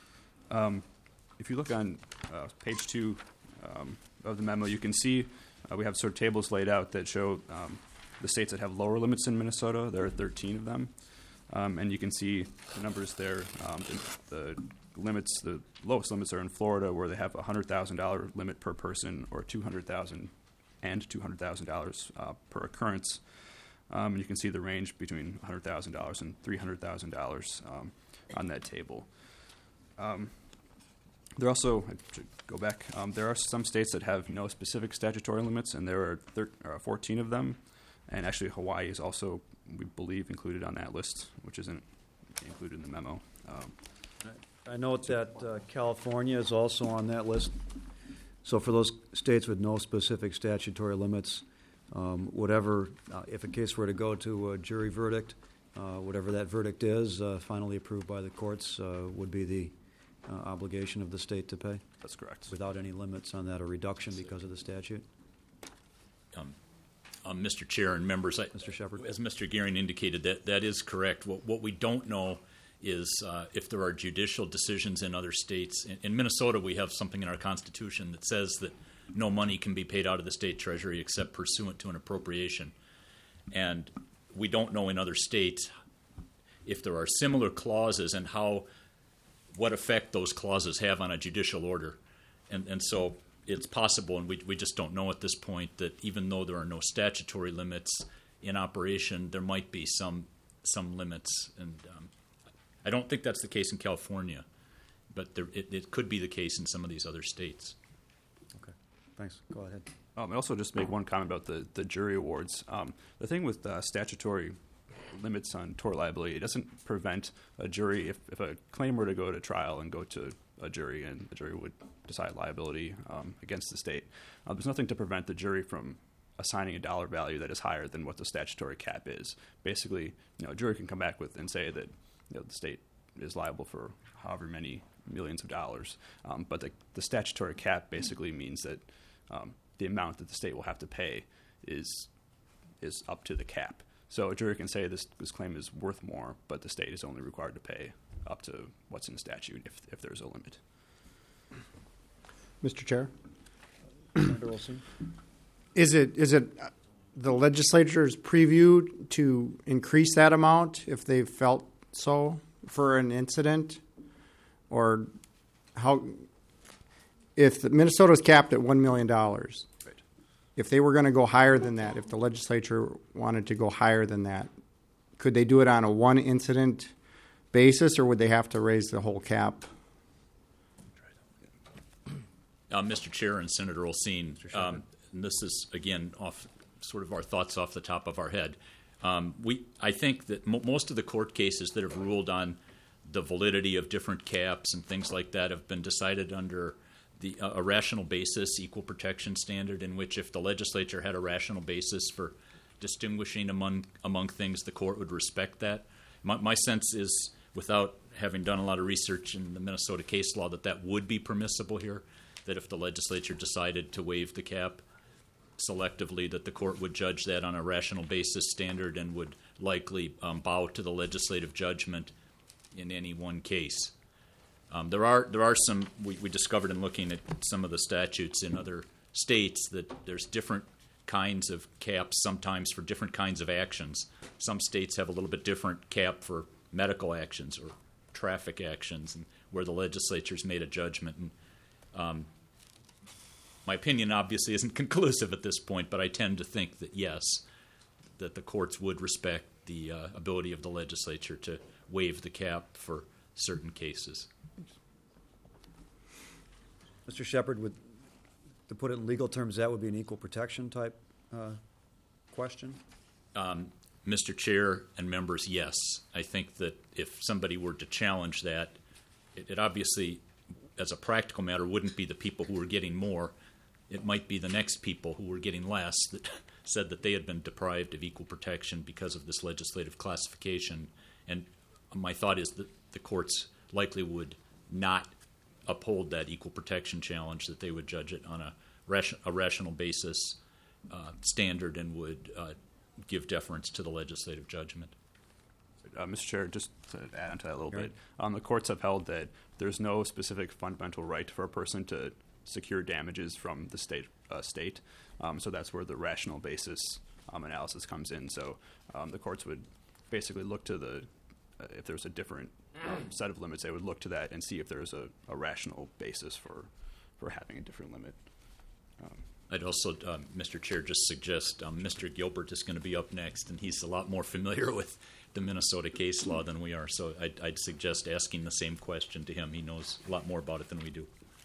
Um, if you look on uh, page two um, of the memo, you can see uh, we have sort of tables laid out that show um, the states that have lower limits in Minnesota. There are thirteen of them. Um, and you can see the numbers there. Um, the, the limits, the lowest limits are in Florida, where they have a one hundred thousand dollars limit per person, or two hundred thousand dollars and two hundred thousand dollars uh, per occurrence. Um, and you can see the range between one hundred thousand dollars and three hundred thousand dollars um, on that table. Um, there also, I should go back, um, there are some states that have no specific statutory limits, and there are thir- uh, fourteen of them. And actually, Hawaii is also, we believe, included on that list, which isn't included in the memo. Um, I note that uh, California is also on that list. So for those states with no specific statutory limits, um, whatever, uh, if a case were to go to a jury verdict, uh, whatever that verdict is, uh, finally approved by the courts, uh, would be the uh, obligation of the state to pay? That's correct. Without any limits on that or reduction because of the statute? Um, um, Mister Chair and members, I, Mister Shepard. As Mister Gehring indicated, that, that is correct. What, what we don't know is uh, if there are judicial decisions in other states. In, in Minnesota, we have something in our Constitution that says that no money can be paid out of the state treasury except pursuant to an appropriation. And we don't know in other states if there are similar clauses and how, what effect those clauses have on a judicial order. And, and so it's possible, and we, we just don't know at this point, that even though there are no statutory limits in operation, there might be some some limits. And um, I don't think that's the case in California, but there, it, it could be the case in some of these other states. Okay, thanks. Go ahead. Um, and also just make one comment about the, the jury awards. Um, the thing with uh, statutory limits on tort liability, it doesn't prevent a jury, if, if a claim were to go to trial and go to a jury and the jury would decide liability um, against the state, uh, there's nothing to prevent the jury from assigning a dollar value that is higher than what the statutory cap is. Basically, you know, a jury can come back with and say that, you know, the state is liable for however many millions of dollars, um, but the, the statutory cap basically means that um, the amount that the state will have to pay is is up to the cap. So a jury can say this, this claim is worth more, but the state is only required to pay up to what's in the statute if, if there's a limit. Mister Chair, Senator Olson? is it is it the legislature's preview to increase that amount if they felt so for an incident, or how? If the, Minnesota's capped at one million dollars, Right. if they were going to go higher than that, if the legislature wanted to go higher than that, could they do it on a one incident basis, or would they have to raise the whole cap? Uh, Mister Chair and Senator Olsen, um, and this is, again, off sort of our thoughts off the top of our head. Um, we, I think that mo- most of the court cases that have ruled on the validity of different caps and things like that have been decided under the uh, a rational basis equal protection standard, in which if the legislature had a rational basis for distinguishing among among things, the court would respect that. My, my sense is, without having done a lot of research in the Minnesota case law, that that would be permissible here, that if the legislature decided to waive the cap selectively, that the court would judge that on a rational basis standard and would likely um, bow to the legislative judgment in any one case. Um, there are there are some, we, we discovered in looking at some of the statutes in other states, that there's different kinds of caps sometimes for different kinds of actions. Some states have a little bit different cap for medical actions or traffic actions, and where the legislature's made a judgment. And um, my opinion obviously isn't conclusive at this point, but I tend to think that yes, that the courts would respect the uh, ability of the legislature to waive the cap for certain cases. Mister Shepard, would, to put it in legal terms, that would be an equal protection type uh, question? Um, Mister Chair and members, yes. I think that if somebody were to challenge that, it, it obviously, as a practical matter, wouldn't be the people who were getting more. It might be the next people who were getting less that said that they had been deprived of equal protection because of this legislative classification. And my thought is that the courts likely would not uphold that equal protection challenge, that they would judge it on a, ration, a rational basis uh, standard and would uh, give deference to the legislative judgment. Uh, Mister Chair, just to add on to that a little Right. bit, um, the courts have held that there's no specific fundamental right for a person to secure damages from the state. Uh, state, um, so that's where the rational basis um, analysis comes in. So um, the courts would basically look to the uh, if there's a different um, set of limits, they would look to that and see if there's a, a rational basis for for having a different limit. Um, I'd also, um, Mister Chair, just suggest um, Mister Gilbert is going to be up next, and he's a lot more familiar with the Minnesota case law than we are. So I'd, I'd suggest asking the same question to him. He knows a lot more about it than we do.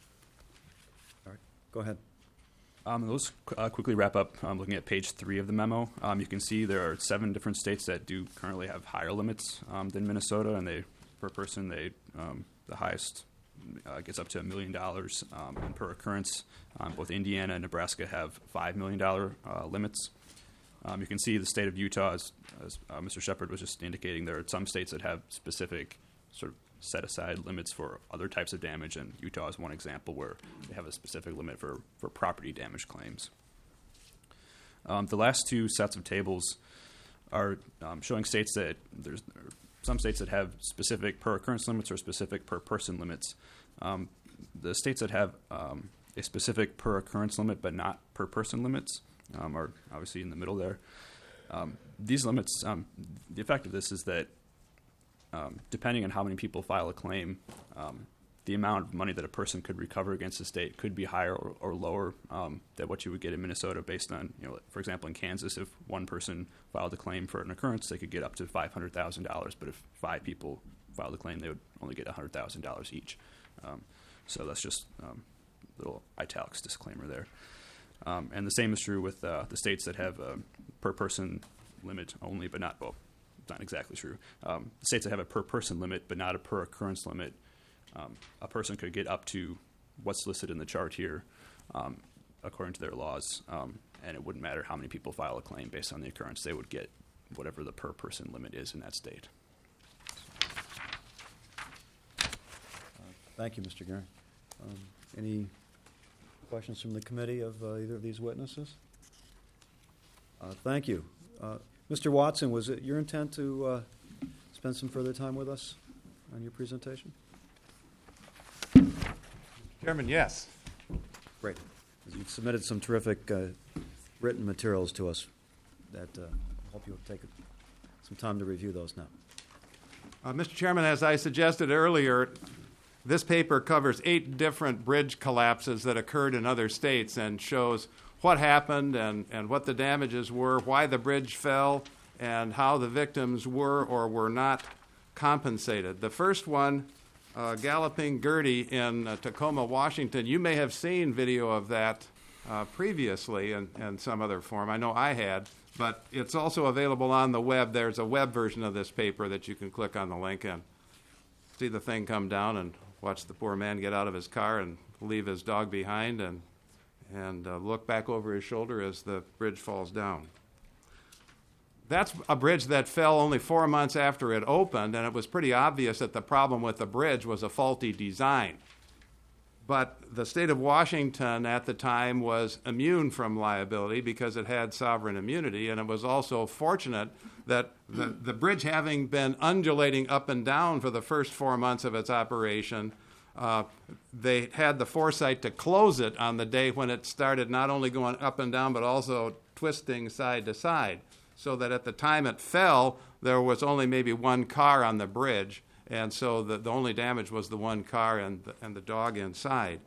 All right, go ahead. Um, let's uh, quickly wrap up. Um, looking at page three of the memo, um, you can see there are seven different states that do currently have higher limits um, than Minnesota, and they, per person, they um, the highest uh, gets up to a million dollars, um, and per occurrence, um, both Indiana and Nebraska have five million dollar uh, limits. Um, you can see the state of Utah, as, as uh, Mister Shepard was just indicating, there are some states that have specific sort of set-aside limits for other types of damage, and Utah is one example where they have a specific limit for, for property damage claims. Um, the last two sets of tables are um, showing states that there's some states that have specific per-occurrence limits or specific per-person limits. Um, the states that have um, a specific per-occurrence limit but not per-person limits um, are obviously in the middle there. Um, these limits, um, the effect of this is that Um, depending on how many people file a claim, um, the amount of money that a person could recover against the state could be higher or, or lower um, than what you would get in Minnesota based on, you know, for example, in Kansas, if one person filed a claim for an occurrence, they could get up to five hundred thousand dollars, but if five people filed a claim, they would only get one hundred thousand dollars each. Um, so that's just a um, little italics disclaimer there. Um, and the same is true with uh, the states that have a per-person limit only, but not both. Not exactly true. Um, states that have a per-person limit but not a per-occurrence limit, um, a person could get up to what's listed in the chart here um, according to their laws, um, and it wouldn't matter how many people file a claim based on the occurrence. They would get whatever the per-person limit is in that state. Uh, thank you, Mister Guerin. Um, any questions from the committee of uh, either of these witnesses? Uh, thank you. Uh, Mister Watson, was it your intent to uh, spend some further time with us on your presentation? Chairman, yes. Great. You've submitted some terrific uh, written materials to us that uh, I hope you'll take some time to review those now. Uh, Mister Chairman, as I suggested earlier, this paper covers eight different bridge collapses that occurred in other states and shows what happened and, and what the damages were, why the bridge fell, and how the victims were or were not compensated. The first one, uh, Galloping Gertie in uh, Tacoma, Washington, you may have seen video of that uh, previously in, in some other form. I know I had, but it's also available on the web. There's a web version of this paper that you can click on the link and see the thing come down and watch the poor man get out of his car and leave his dog behind and, and uh, look back over his shoulder as the bridge falls down. That's a bridge that fell only four months after it opened, and it was pretty obvious that the problem with the bridge was a faulty design. But the state of Washington at the time was immune from liability because it had sovereign immunity, and it was also fortunate that the, the bridge, having been undulating up and down for the first four months of its operation, uh, they had the foresight to close it on the day when it started not only going up and down but also twisting side to side, so that at the time it fell, there was only maybe one car on the bridge, and so the, the only damage was the one car and the, and the dog inside.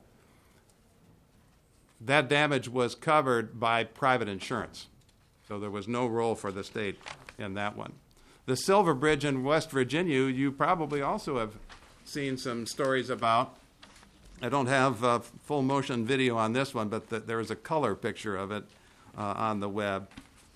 That damage was covered by private insurance, so there was no role for the state in that one. The Silver Bridge in West Virginia, you probably also have seen some stories about. I don't have a full motion video on this one, but the, there is a color picture of it uh, on the web.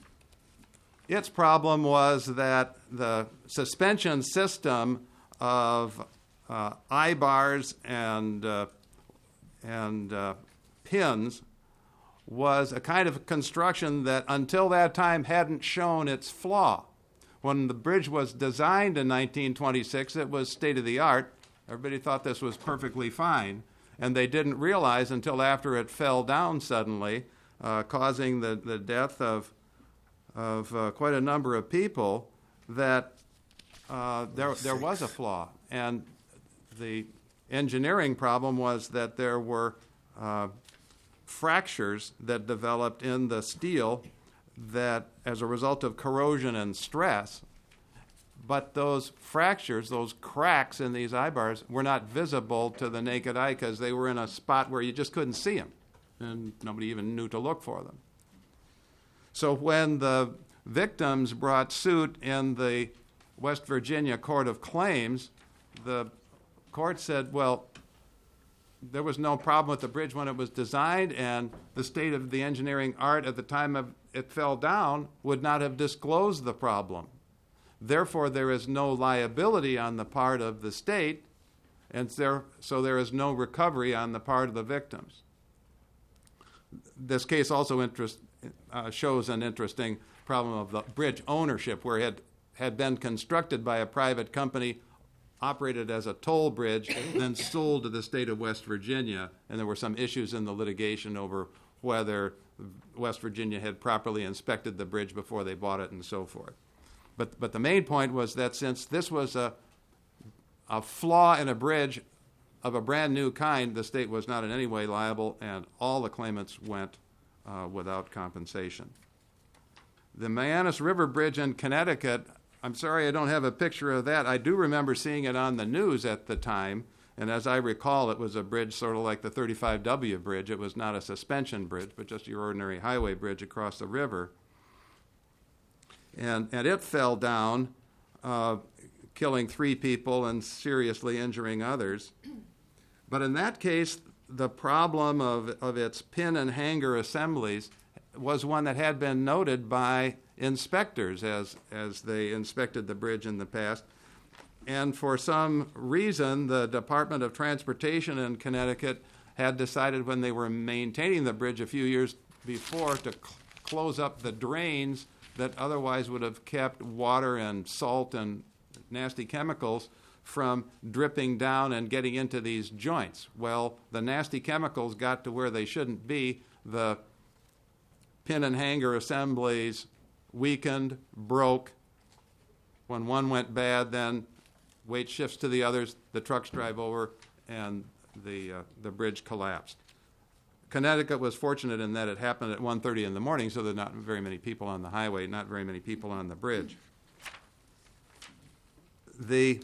Its problem was that the suspension system of uh, eye bars and, uh, and uh, pins was a kind of construction that until that time hadn't shown its flaw. When the bridge was designed in nineteen twenty-six, it was state-of-the-art. Everybody thought this was perfectly fine, and they didn't realize until after it fell down suddenly, uh, causing the, the death of of uh, quite a number of people, that uh, there there was a flaw. And the engineering problem was that there were uh, fractures that developed in the steel that, as a result of corrosion and stress, but those fractures, those cracks in these eye bars, were not visible to the naked eye because they were in a spot where you just couldn't see them, and nobody even knew to look for them. So when the victims brought suit in the West Virginia Court of Claims, the court said, well, there was no problem with the bridge when it was designed, and the state of the engineering art at the time of it fell down would not have disclosed the problem. Therefore, there is no liability on the part of the state, and there, so there is no recovery on the part of the victims. This case also interest, uh, shows an interesting problem of the bridge ownership, where it had, had been constructed by a private company, operated as a toll bridge, then sold to the state of West Virginia, and there were some issues in the litigation over whether West Virginia had properly inspected the bridge before they bought it and so forth. But but the main point was that since this was a a flaw in a bridge of a brand new kind, the state was not in any way liable, and all the claimants went uh, without compensation. The Mayanis River Bridge in Connecticut, I'm sorry I don't have a picture of that. I do remember seeing it on the news at the time, and as I recall, it was a bridge sort of like the thirty-five W bridge. It was not a suspension bridge, but just your ordinary highway bridge across the river. And, and it fell down, uh, killing three people and seriously injuring others. But in that case, the problem of, of its pin and hanger assemblies was one that had been noted by inspectors as, as they inspected the bridge in the past. And for some reason, the Department of Transportation in Connecticut had decided, when they were maintaining the bridge a few years before, to cl- close up the drains that otherwise would have kept water and salt and nasty chemicals from dripping down and getting into these joints. Well, the nasty chemicals got to where they shouldn't be. The pin and hanger assemblies weakened, broke. When one went bad, then weight shifts to the others, the trucks drive over, and the uh, the bridge collapsed. Connecticut was fortunate in that it happened at one thirty in the morning, so there are not very many people on the highway, not very many people on the bridge. The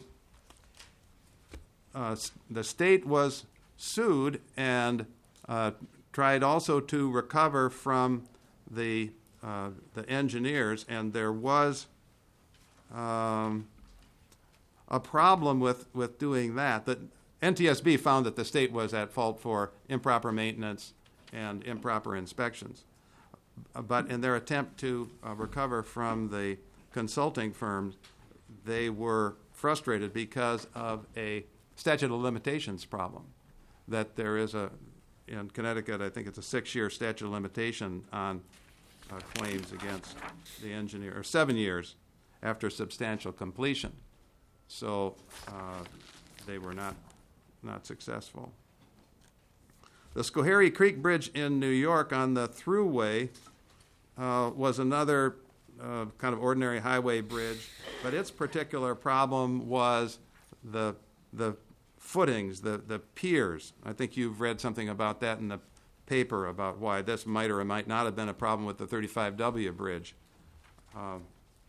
uh, the state was sued and uh, tried also to recover from the uh, the engineers, and there was um, a problem with, with doing that. The N T S B found that the state was at fault for improper maintenance and improper inspections. But in their attempt to uh, recover from the consulting firms, they were frustrated because of a statute of limitations problem. that there is a, in Connecticut, I think it's a six-year statute of limitation on uh, claims against the engineer, or seven years after substantial completion. So uh, they were not, not successful. The Schoharie Creek Bridge in New York on the thruway uh, was another uh, kind of ordinary highway bridge, but its particular problem was the the footings, the, the piers. I think you've read something about that in the paper about why this might or might not have been a problem with the thirty-five W bridge. Um,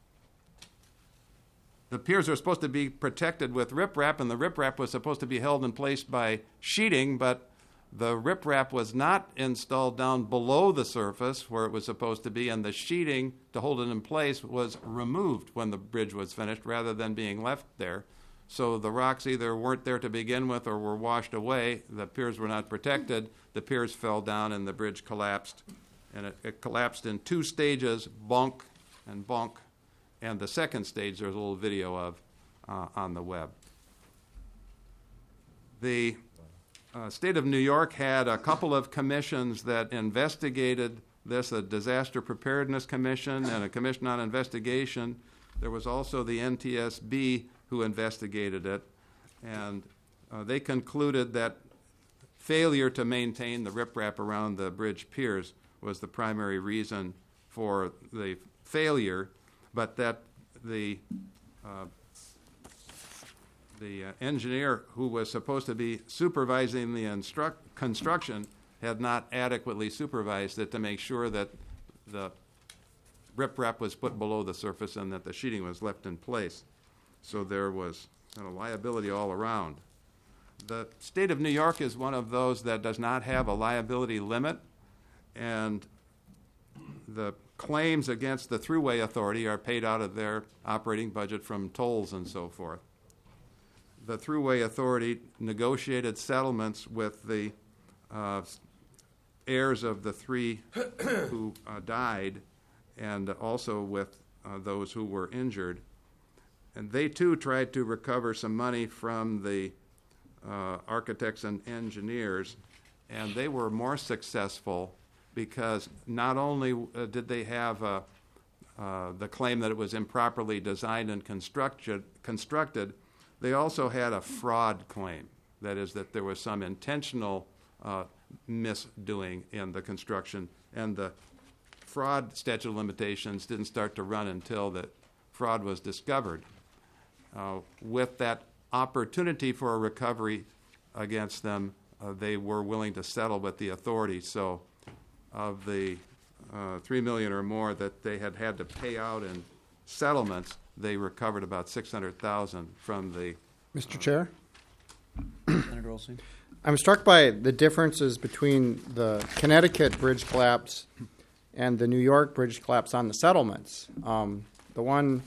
the piers are supposed to be protected with riprap, and the riprap was supposed to be held in place by sheeting, but the riprap was not installed down below the surface where it was supposed to be, and the sheeting to hold it in place was removed when the bridge was finished rather than being left there. So the rocks either weren't there to begin with or were washed away. The piers were not protected. The piers fell down and the bridge collapsed. And it, it collapsed in two stages, bonk and bonk. And the second stage there's a little video of uh, on the web. The uh, state of New York had a couple of commissions that investigated this, a Disaster Preparedness Commission and a Commission on Investigation. There was also the N T S B who investigated it, and uh, they concluded that failure to maintain the riprap around the bridge piers was the primary reason for the failure, but that the uh, the uh, engineer who was supposed to be supervising the instruct construction had not adequately supervised it to make sure that the riprap was put below the surface and that the sheeting was left in place. So there was kind of liability all around. The state of New York is one of those that does not have a liability limit, and the claims against the Thruway Authority are paid out of their operating budget from tolls and so forth. The Thruway Authority negotiated settlements with the uh, heirs of the three who uh, died, and also with uh, those who were injured. And they, too, tried to recover some money from the uh, architects and engineers, and they were more successful because not only uh, did they have uh, uh, the claim that it was improperly designed and constructed, constructed, they also had a fraud claim. That is, that there was some intentional uh, misdoing in the construction, and the fraud statute of limitations didn't start to run until the fraud was discovered. Uh, with that opportunity for a recovery against them, uh, they were willing to settle with the authorities. So of the uh, three million dollars or more that they had had to pay out in settlements, they recovered about six hundred thousand dollars from the... Mister Uh, Chair? Senator Olson? I'm struck by the differences between the Connecticut bridge collapse and the New York bridge collapse on the settlements. Um, the one,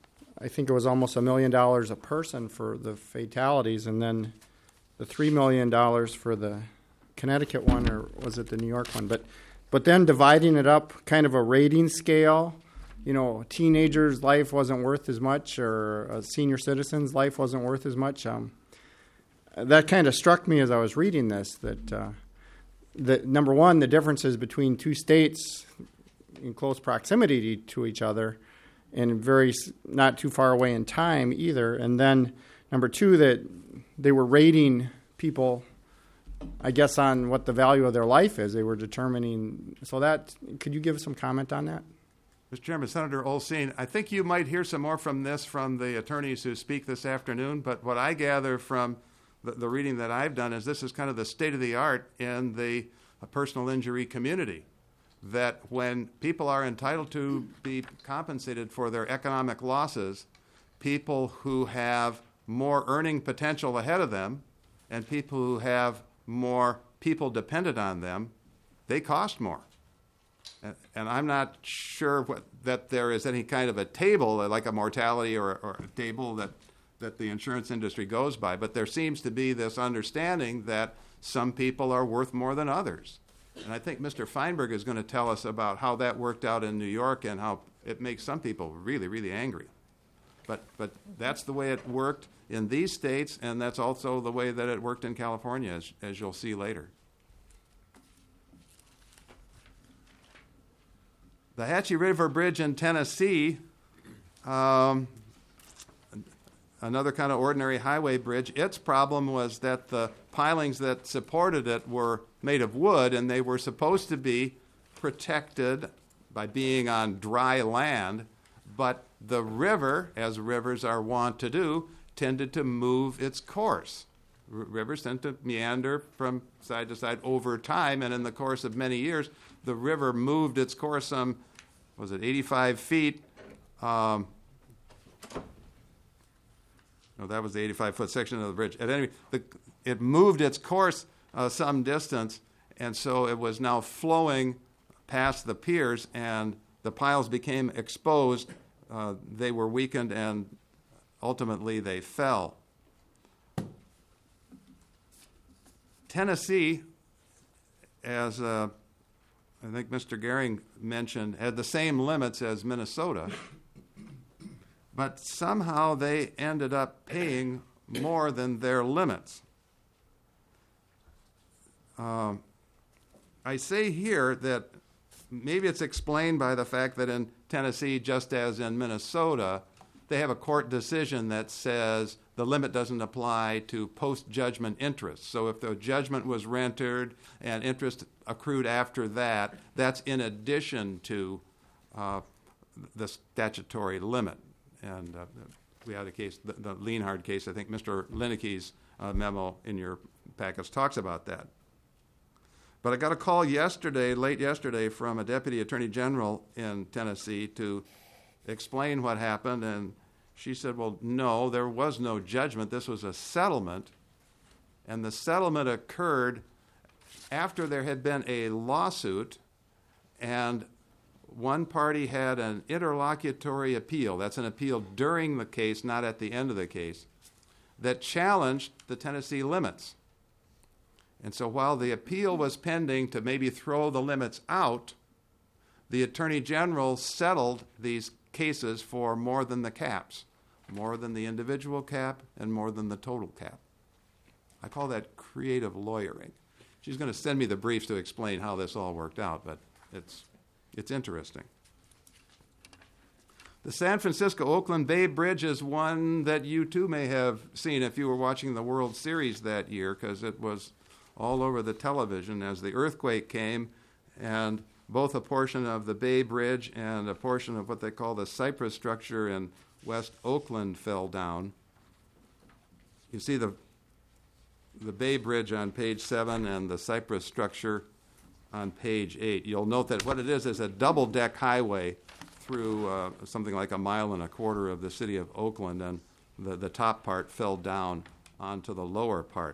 I think it was almost a million dollars a person for the fatalities, and then the three million dollars for the Connecticut one, or was it the New York one? But, but then dividing it up, kind of a rating scale. You know, a teenager's life wasn't worth as much, or a senior citizen's life wasn't worth as much. Um, that kind of struck me as I was reading this, that, uh, that number one, the differences between two states in close proximity to each other and very not too far away in time either. And then number two, that they were rating people, I guess, on what the value of their life is. They were determining. So that, could you give some comment on that? Mister Chairman, Senator Olsen, I think you might hear some more from this from the attorneys who speak this afternoon, but what I gather from the, the reading that I've done is this is kind of the state of the art in the uh, personal injury community, that when people are entitled to be compensated for their economic losses, people who have more earning potential ahead of them and people who have more people dependent on them, they cost more. And I'm not sure what, that there is any kind of a table, like a mortality or, or a table that, that the insurance industry goes by, but there seems to be this understanding that some people are worth more than others. And I think Mister Feinberg is going to tell us about how that worked out in New York and how it makes some people really, really angry. But, but that's the way it worked in these states, and that's also the way that it worked in California, as, as you'll see later. The Hatchie River Bridge in Tennessee, um, another kind of ordinary highway bridge, its problem was that the pilings that supported it were made of wood, and they were supposed to be protected by being on dry land, but the river, as rivers are wont to do, tended to move its course. R- rivers tend to meander from side to side over time, and in the course of many years, the river moved its course some, was it eighty-five feet? Um, no, that was the eighty-five foot section of the bridge. At any rate, the, it moved its course uh, some distance, and so it was now flowing past the piers, and the piles became exposed. Uh, they were weakened, and ultimately they fell. Tennessee, as uh, I think Mister Gehring mentioned, had the same limits as Minnesota, but somehow they ended up paying more than their limits. Um, I say here that maybe it's explained by the fact that in Tennessee, just as in Minnesota, they have a court decision that says the limit doesn't apply to post-judgment interest. So if the judgment was rendered and interest accrued after that, that's in addition to uh, the statutory limit. And uh, we had a case, the, the Lienhard case, I think Mister Lineke's uh, memo in your packets talks about that. But I got a call yesterday, late yesterday, from a deputy attorney general in Tennessee to explain what happened, and she said, well, no, there was no judgment. This was a settlement, and the settlement occurred after there had been a lawsuit, and one party had an interlocutory appeal. That's an appeal during the case, not at the end of the case, that challenged the Tennessee limits. And so while the appeal was pending to maybe throw the limits out, the Attorney General settled these cases for more than the caps, more than the individual cap and more than the total cap. I call that creative lawyering. She's going to send me the briefs to explain how this all worked out, but it's, it's interesting. The San Francisco-Oakland Bay Bridge is one that you too may have seen if you were watching the World Series that year, because it was all over the television as the earthquake came, and both a portion of the Bay Bridge and a portion of what they call the Cypress structure in West Oakland fell down. You see the the Bay Bridge on page seven and the Cypress structure on page eight. You'll note that what it is is a double-deck highway through uh, something like a mile and a quarter of the city of Oakland, and the, the top part fell down onto the lower part.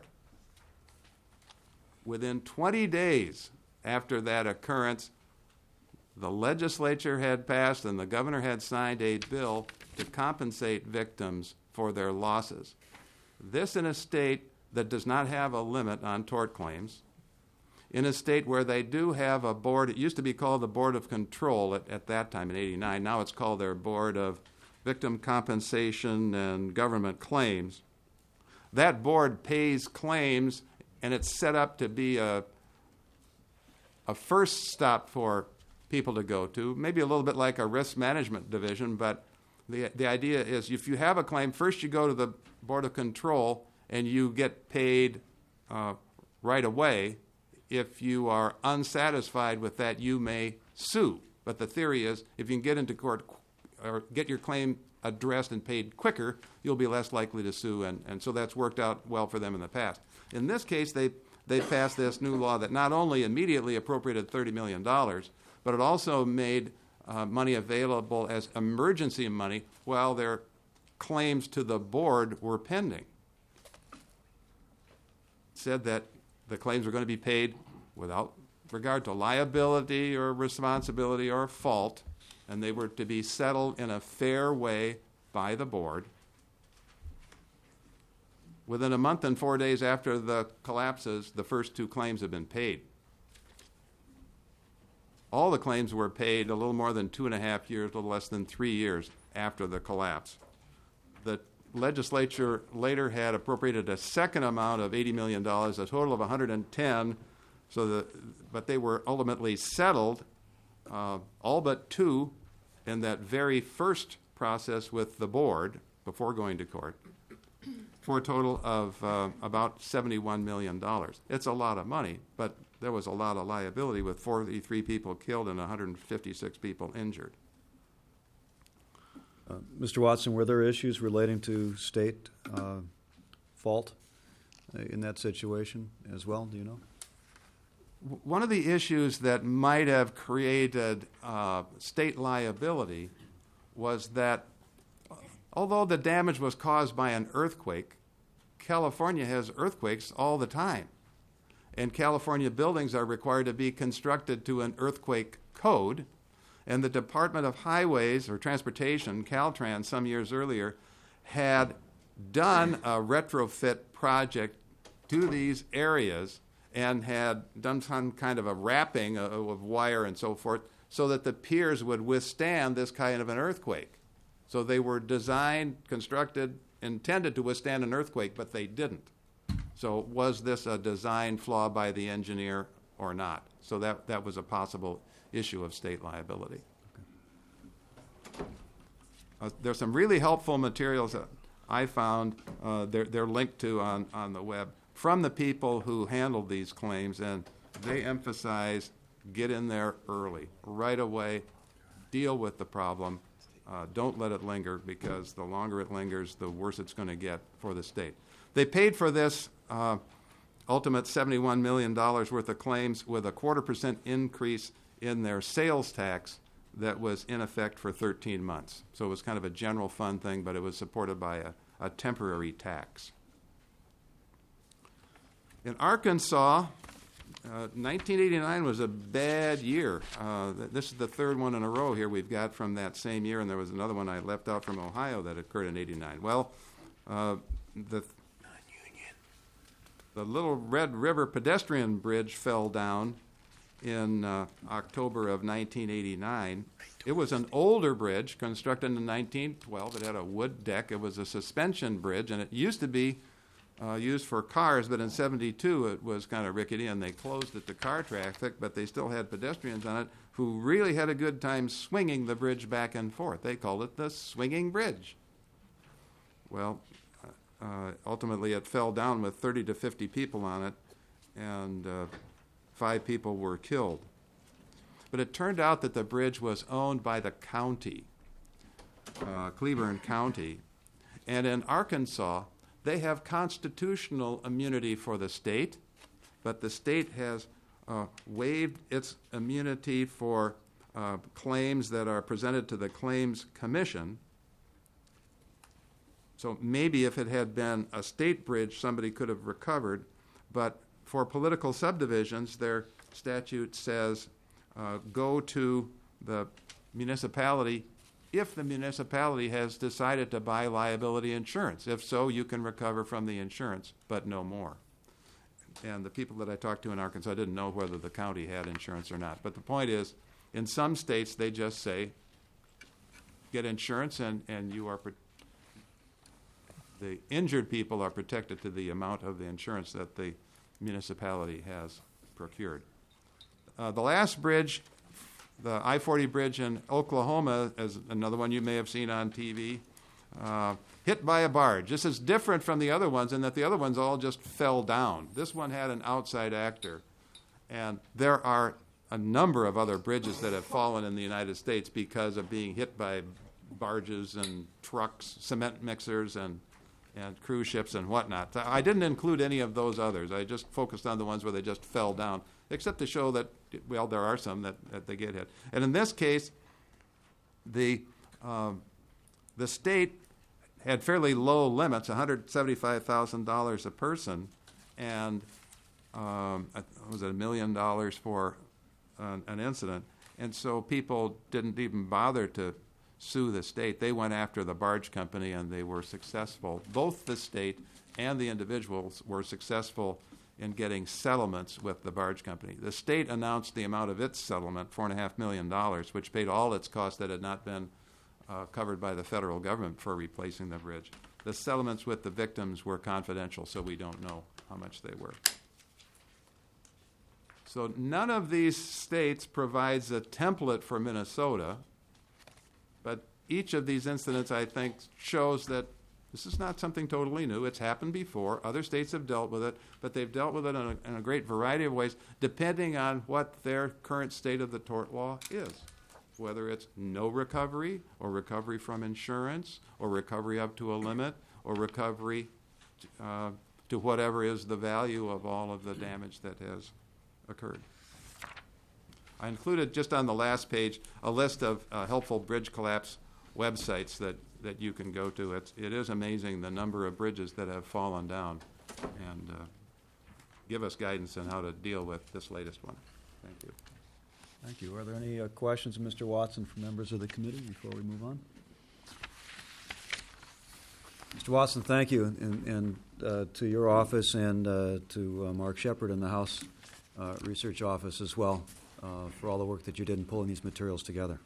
Within twenty days after that occurrence, the legislature had passed and the governor had signed a bill to compensate victims for their losses. This in a state that does not have a limit on tort claims, in a state where they do have a board. It used to be called the Board of Control at, at that time in eighty-nine. Now it's called their Board of Victim Compensation and Government Claims. That board pays claims, and it's set up to be a, a first stop for people to go to, maybe a little bit like a risk management division, but the, the idea is if you have a claim, first you go to the Board of Control and you get paid uh, right away. If you are unsatisfied with that, you may sue. But the theory is if you can get into court or get your claim addressed and paid quicker, you'll be less likely to sue, and, and so that's worked out well for them in the past. In this case, they, they passed this new law that not only immediately appropriated thirty million dollars, but it also made uh, money available as emergency money while their claims to the board were pending. It said that the claims were going to be paid without regard to liability or responsibility or fault, and they were to be settled in a fair way by the board. Within a month and four days after the collapses, the first two claims have been paid. All the claims were paid a little more than two and a half years, a little less than three years after the collapse. the legislature later had appropriated a second amount of eighty million dollars, a total of one hundred ten. So the, but they were ultimately settled, uh, all but two, in that very first process with the board before going to court, for a total of uh, about seventy-one million dollars. It's a lot of money, but there was a lot of liability with forty-three people killed and one hundred fifty-six people injured. Uh, Mister Watson, were there issues relating to state uh, fault uh, in that situation as well? Do you know? One of the issues that might have created uh, state liability was that although the damage was caused by an earthquake, California has earthquakes all the time. And California buildings are required to be constructed to an earthquake code. And the Department of Highways or Transportation, Caltrans, some years earlier, had done a retrofit project to these areas and had done some kind of a wrapping of, of wire and so forth so that the piers would withstand this kind of an earthquake. So they were designed, constructed, intended to withstand an earthquake, but they didn't. So was this a design flaw by the engineer or not? So that, that was a possible issue of state liability. Uh, there's some really helpful materials that I found. Uh, they're, they're linked to on, on the web from the people who handled these claims, and they emphasize get in there early, right away, deal with the problem. Uh, don't let it linger, because the longer it lingers, the worse it's going to get for the state. They paid for this uh, ultimate seventy-one million dollars worth of claims with a quarter percent increase in their sales tax that was in effect for thirteen months. So it was kind of a general fund thing, but it was supported by a, a temporary tax. In Arkansas, uh, nineteen eighty-nine was a bad year. Uh, th- this is the third one in a row here we've got from that same year, and there was another one I left out from Ohio that occurred in eighty-nine. Well, uh, the the Little Red River pedestrian bridge fell down in uh, October of nineteen eighty-nine. It was an older bridge constructed in nineteen twelve. It had a wood deck. It was a suspension bridge, and it used to be uh, used for cars, but in seventy-two it was kind of rickety, and they closed it to car traffic, but they still had pedestrians on it who really had a good time swinging the bridge back and forth. They called it the swinging bridge. Well, uh, ultimately it fell down with thirty to fifty people on it, and uh, five people were killed. But it turned out that the bridge was owned by the county, uh, Cleburne County. And in Arkansas, they have constitutional immunity for the state, but the state has uh, waived its immunity for uh, claims that are presented to the Claims Commission. So maybe if it had been a state bridge, somebody could have recovered, but for political subdivisions, their statute says uh, go to the municipality if the municipality has decided to buy liability insurance. If so, you can recover from the insurance, but no more. And the people that I talked to in Arkansas didn't know whether the county had insurance or not. But the point is, in some states, they just say, get insurance and, and you are pro- the injured people are protected to the amount of the insurance that the municipality has procured. Uh, the last bridge, the I forty bridge in Oklahoma, is another one you may have seen on T V, uh, hit by a barge. This is different from the other ones in that the other ones all just fell down. This one had an outside actor. And there are a number of other bridges that have fallen in the United States because of being hit by barges and trucks, cement mixers, and and cruise ships and whatnot. I didn't include any of those others. I just focused on the ones where they just fell down, except to show that, well, there are some that, that they get hit. And in this case, the um, the state had fairly low limits, one hundred seventy-five thousand dollars a person, and um, was it a million dollars for an, an incident. And so people didn't even bother to sue the state. They went after the barge company, and they were successful. Both the state and the individuals were successful in getting settlements with the barge company. The state announced the amount of its settlement, four and a half million dollars, which paid all its costs that had not been uh, covered by the federal government for replacing the bridge. The settlements with the victims were confidential, so we don't know how much they were. So none of these states provides a template for Minnesota, but each of these incidents, I think, shows that this is not something totally new. It's happened before. Other states have dealt with it, but they've dealt with it in a, in a great variety of ways, depending on what their current state of the tort law is, whether it's no recovery or recovery from insurance or recovery up to a limit or recovery uh, to whatever is the value of all of the damage that has occurred. I included just on the last page a list of uh, helpful bridge collapse websites that, that you can go to. It's, it is amazing the number of bridges that have fallen down, and uh, give us guidance on how to deal with this latest one. Thank you. Thank you. Are there any uh, questions of Mister Watson from members of the committee before we move on? Mister Watson, thank you, and, and uh, to your office and uh, to uh, Mark Shepard in the House uh, Research Office as well uh, for all the work that you did in pulling these materials together.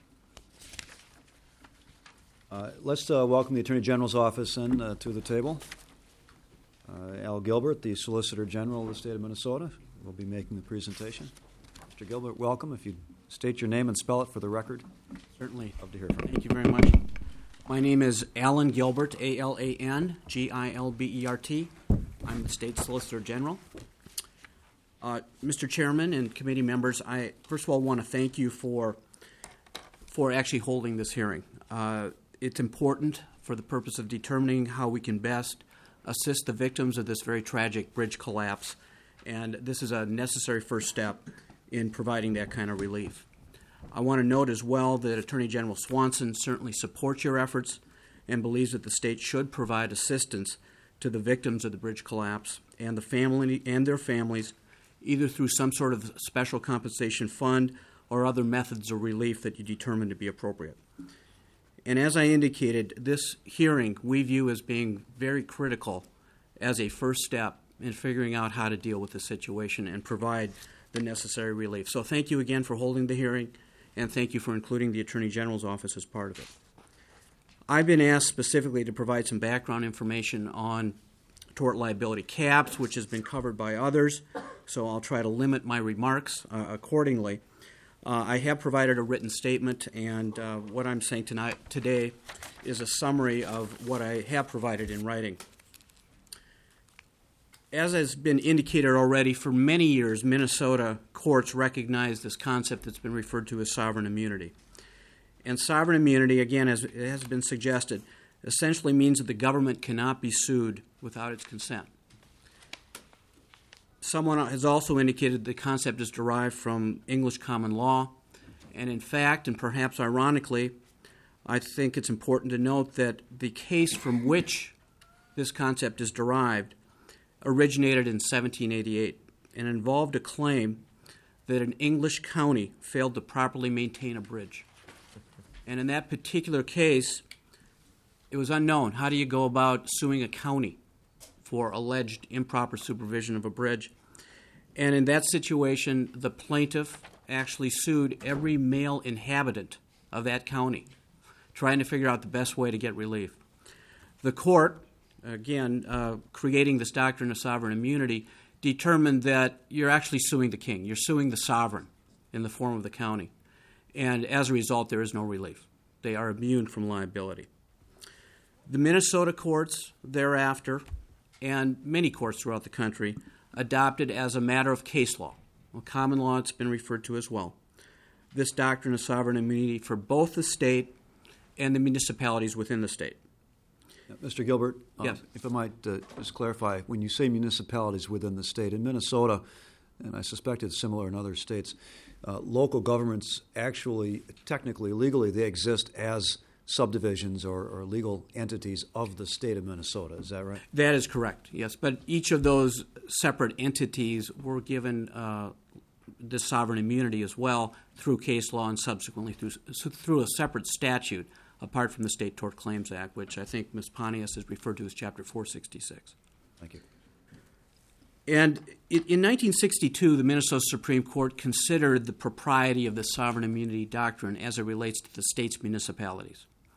Uh, let's uh, welcome the Attorney General's office in uh, to the table. Uh, Al Gilbert, the Solicitor General of the state of Minnesota, will be making the presentation. Mister Gilbert, welcome. If you'd state your name and spell it for the record. Certainly. Love to hear from you. Thank you very much. My name is Alan Gilbert, A L A N G I L B E R T. I'm the State Solicitor General. Uh, Mister Chairman and committee members, I first of all want to thank you for, for actually holding this hearing. Uh, it's important for the purpose of determining how we can best assist the victims of this very tragic bridge collapse, and this is a necessary first step in providing that kind of relief. I want to note as well that Attorney General Swanson certainly supports your efforts and believes that the state should provide assistance to the victims of the bridge collapse and the family and their families, either through some sort of special compensation fund or other methods of relief that you determine to be appropriate. And as I indicated, this hearing we view as being very critical as a first step in figuring out how to deal with the situation and provide the necessary relief. So thank you again for holding the hearing, and thank you for including the Attorney General's office as part of it. I've been asked specifically to provide some background information on tort liability caps, which has been covered by others, so I'll try to limit my remarks uh, accordingly. Uh, I have provided a written statement, and uh, what I'm saying tonight today is a summary of what I have provided in writing. As has been indicated already, for many years, Minnesota courts recognize this concept that's been referred to as sovereign immunity. And sovereign immunity, again, as it has been suggested, essentially means that the government cannot be sued without its consent. Someone has also indicated the concept is derived from English common law. And in fact, and perhaps ironically, I think it's important to note that the case from which this concept is derived originated in seventeen eighty-eight and involved a claim that an English county failed to properly maintain a bridge. And in that particular case, it was unknown. How do you go about suing a county for alleged improper supervision of a bridge? And in that situation, the plaintiff actually sued every male inhabitant of that county, trying to figure out the best way to get relief. The court, again, uh, creating this doctrine of sovereign immunity, determined that you're actually suing the king. You're suing the sovereign in the form of the county. And as a result, there is no relief. They are immune from liability. The Minnesota courts thereafter, and many courts throughout the country, adopted as a matter of case law, well, common law it's been referred to as well, this doctrine of sovereign immunity for both the state and the municipalities within the state. Mister Gilbert, um, yes. if I might uh, just clarify, when you say municipalities within the state, in Minnesota, and I suspect it's similar in other states, uh, local governments actually, technically, legally, they exist as subdivisions or, or legal entities of the state of Minnesota. Is that right? That is correct, yes. But each of those separate entities were given uh, the sovereign immunity as well through case law and subsequently through, through a separate statute apart from the State Tort Claims Act, which I think Miz Pontius has referred to as Chapter four sixty-six. Thank you. And in nineteen sixty-two, the Minnesota Supreme Court considered the propriety of the sovereign immunity doctrine as it relates to the state's municipalities.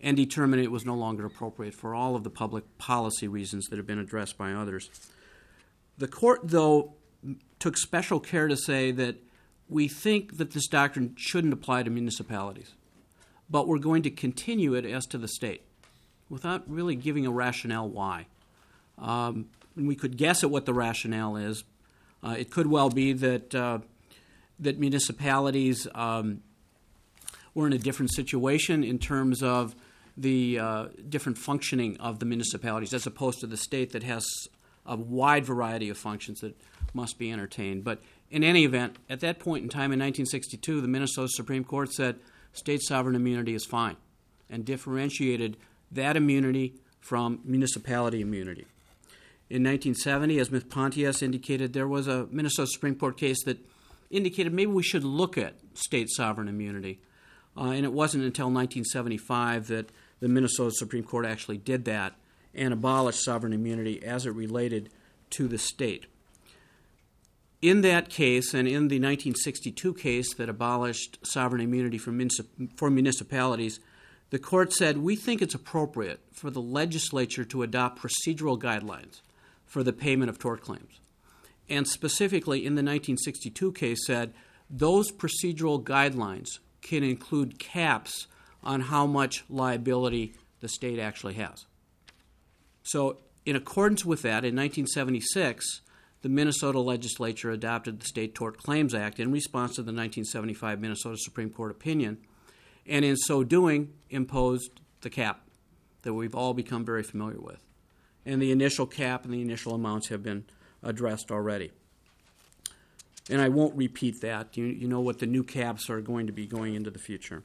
and determined it was no longer appropriate for all of the public policy reasons that have been addressed by others. The court, though, took special care to say that we think that this doctrine shouldn't apply to municipalities, but we're going to continue it as to the state, without really giving a rationale why. Um, and we could guess at what the rationale is. Uh, it could well be that uh, that municipalities um, were in a different situation in terms of the uh, different functioning of the municipalities, as opposed to the state that has a wide variety of functions that must be entertained. But in any event, at that point in time in nineteen sixty-two, the Minnesota Supreme Court said state sovereign immunity is fine and differentiated that immunity from municipality immunity. In nineteen seventy, as Miz Pontius indicated, there was a Minnesota Supreme Court case that indicated maybe we should look at state sovereign immunity. Uh, and it wasn't until nineteen seventy-five that the Minnesota Supreme Court actually did that and abolished sovereign immunity as it related to the state. In that case, and in the nineteen sixty-two case that abolished sovereign immunity for, municip- for municipalities, the court said, we think it's appropriate for the legislature to adopt procedural guidelines for the payment of tort claims. And specifically in the nineteen sixty-two case said, those procedural guidelines can include caps on how much liability the state actually has. So in accordance with that, in nineteen seventy-six, the Minnesota legislature adopted the State Tort Claims Act in response to the nineteen seventy-five Minnesota Supreme Court opinion, and in so doing imposed the cap that we've all become very familiar with. And the initial cap and the initial amounts have been addressed already. And I won't repeat that. You, you know what the new caps are going to be going into the future.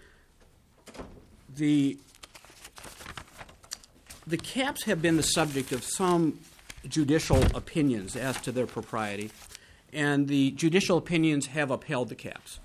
The, the caps have been the subject of some judicial opinions as to their propriety, and the judicial opinions have upheld the caps.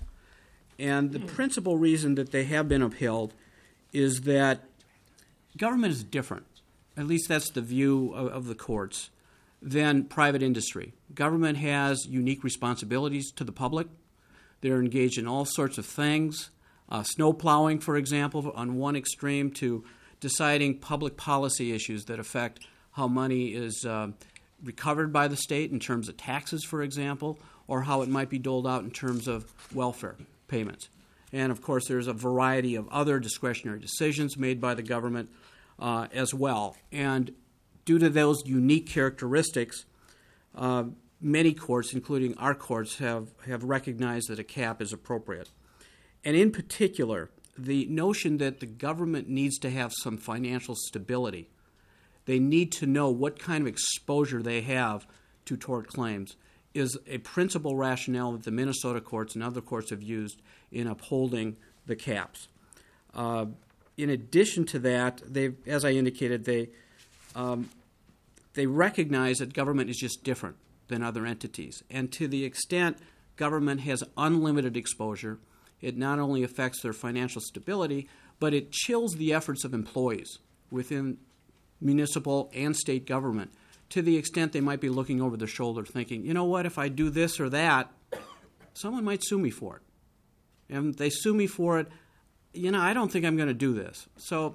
And the principal reason that they have been upheld is that government is different, at least that's the view of, of the courts, than private industry. Government has unique responsibilities to the public. They're engaged in all sorts of things, uh, snow plowing, for example, on one extreme, to deciding public policy issues that affect how money is uh, recovered by the state in terms of taxes, for example, or how it might be doled out in terms of welfare payments. And, of course, there's a variety of other discretionary decisions made by the government uh, as well. And due to those unique characteristics, uh, many courts, including our courts, have, have recognized that a cap is appropriate. And in particular, the notion that the government needs to have some financial stability. They need to know what kind of exposure they have to tort claims is a principal rationale that the Minnesota courts and other courts have used in upholding the caps. Uh, in addition to that, they, as I indicated, they um, they recognize that government is just different than other entities. And to the extent government has unlimited exposure, it not only affects their financial stability, but it chills the efforts of employees within municipal and state government to the extent they might be looking over their shoulder thinking, you know what, if I do this or that, someone might sue me for it. And if they sue me for it, you know, I don't think I'm going to do this. So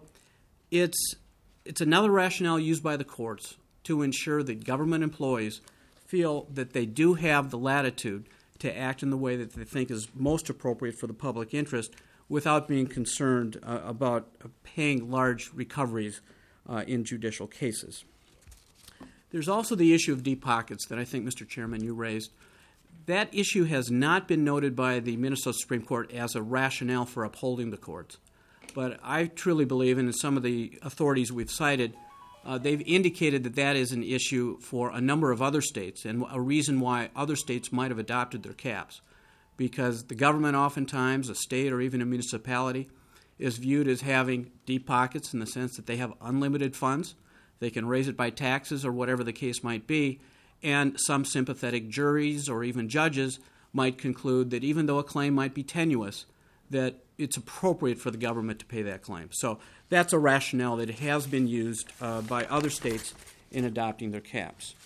it's it's another rationale used by the courts to ensure that government employees feel that they do have the latitude to act in the way that they think is most appropriate for the public interest without being concerned uh, about paying large recoveries uh, in judicial cases. There's also the issue of deep pockets that I think, Mister Chairman, you raised. That issue has not been noted by the Minnesota Supreme Court as a rationale for upholding the courts. But I truly believe, and in some of the authorities we've cited, uh, they've indicated that that is an issue for a number of other states and a reason why other states might have adopted their caps. Because the government oftentimes, a state or even a municipality, is viewed as having deep pockets in the sense that they have unlimited funds. They can raise it by taxes or whatever the case might be. And some sympathetic juries or even judges might conclude that even though a claim might be tenuous, that it's appropriate for the government to pay that claim. So that's a rationale that has been used uh, by other states in adopting their caps.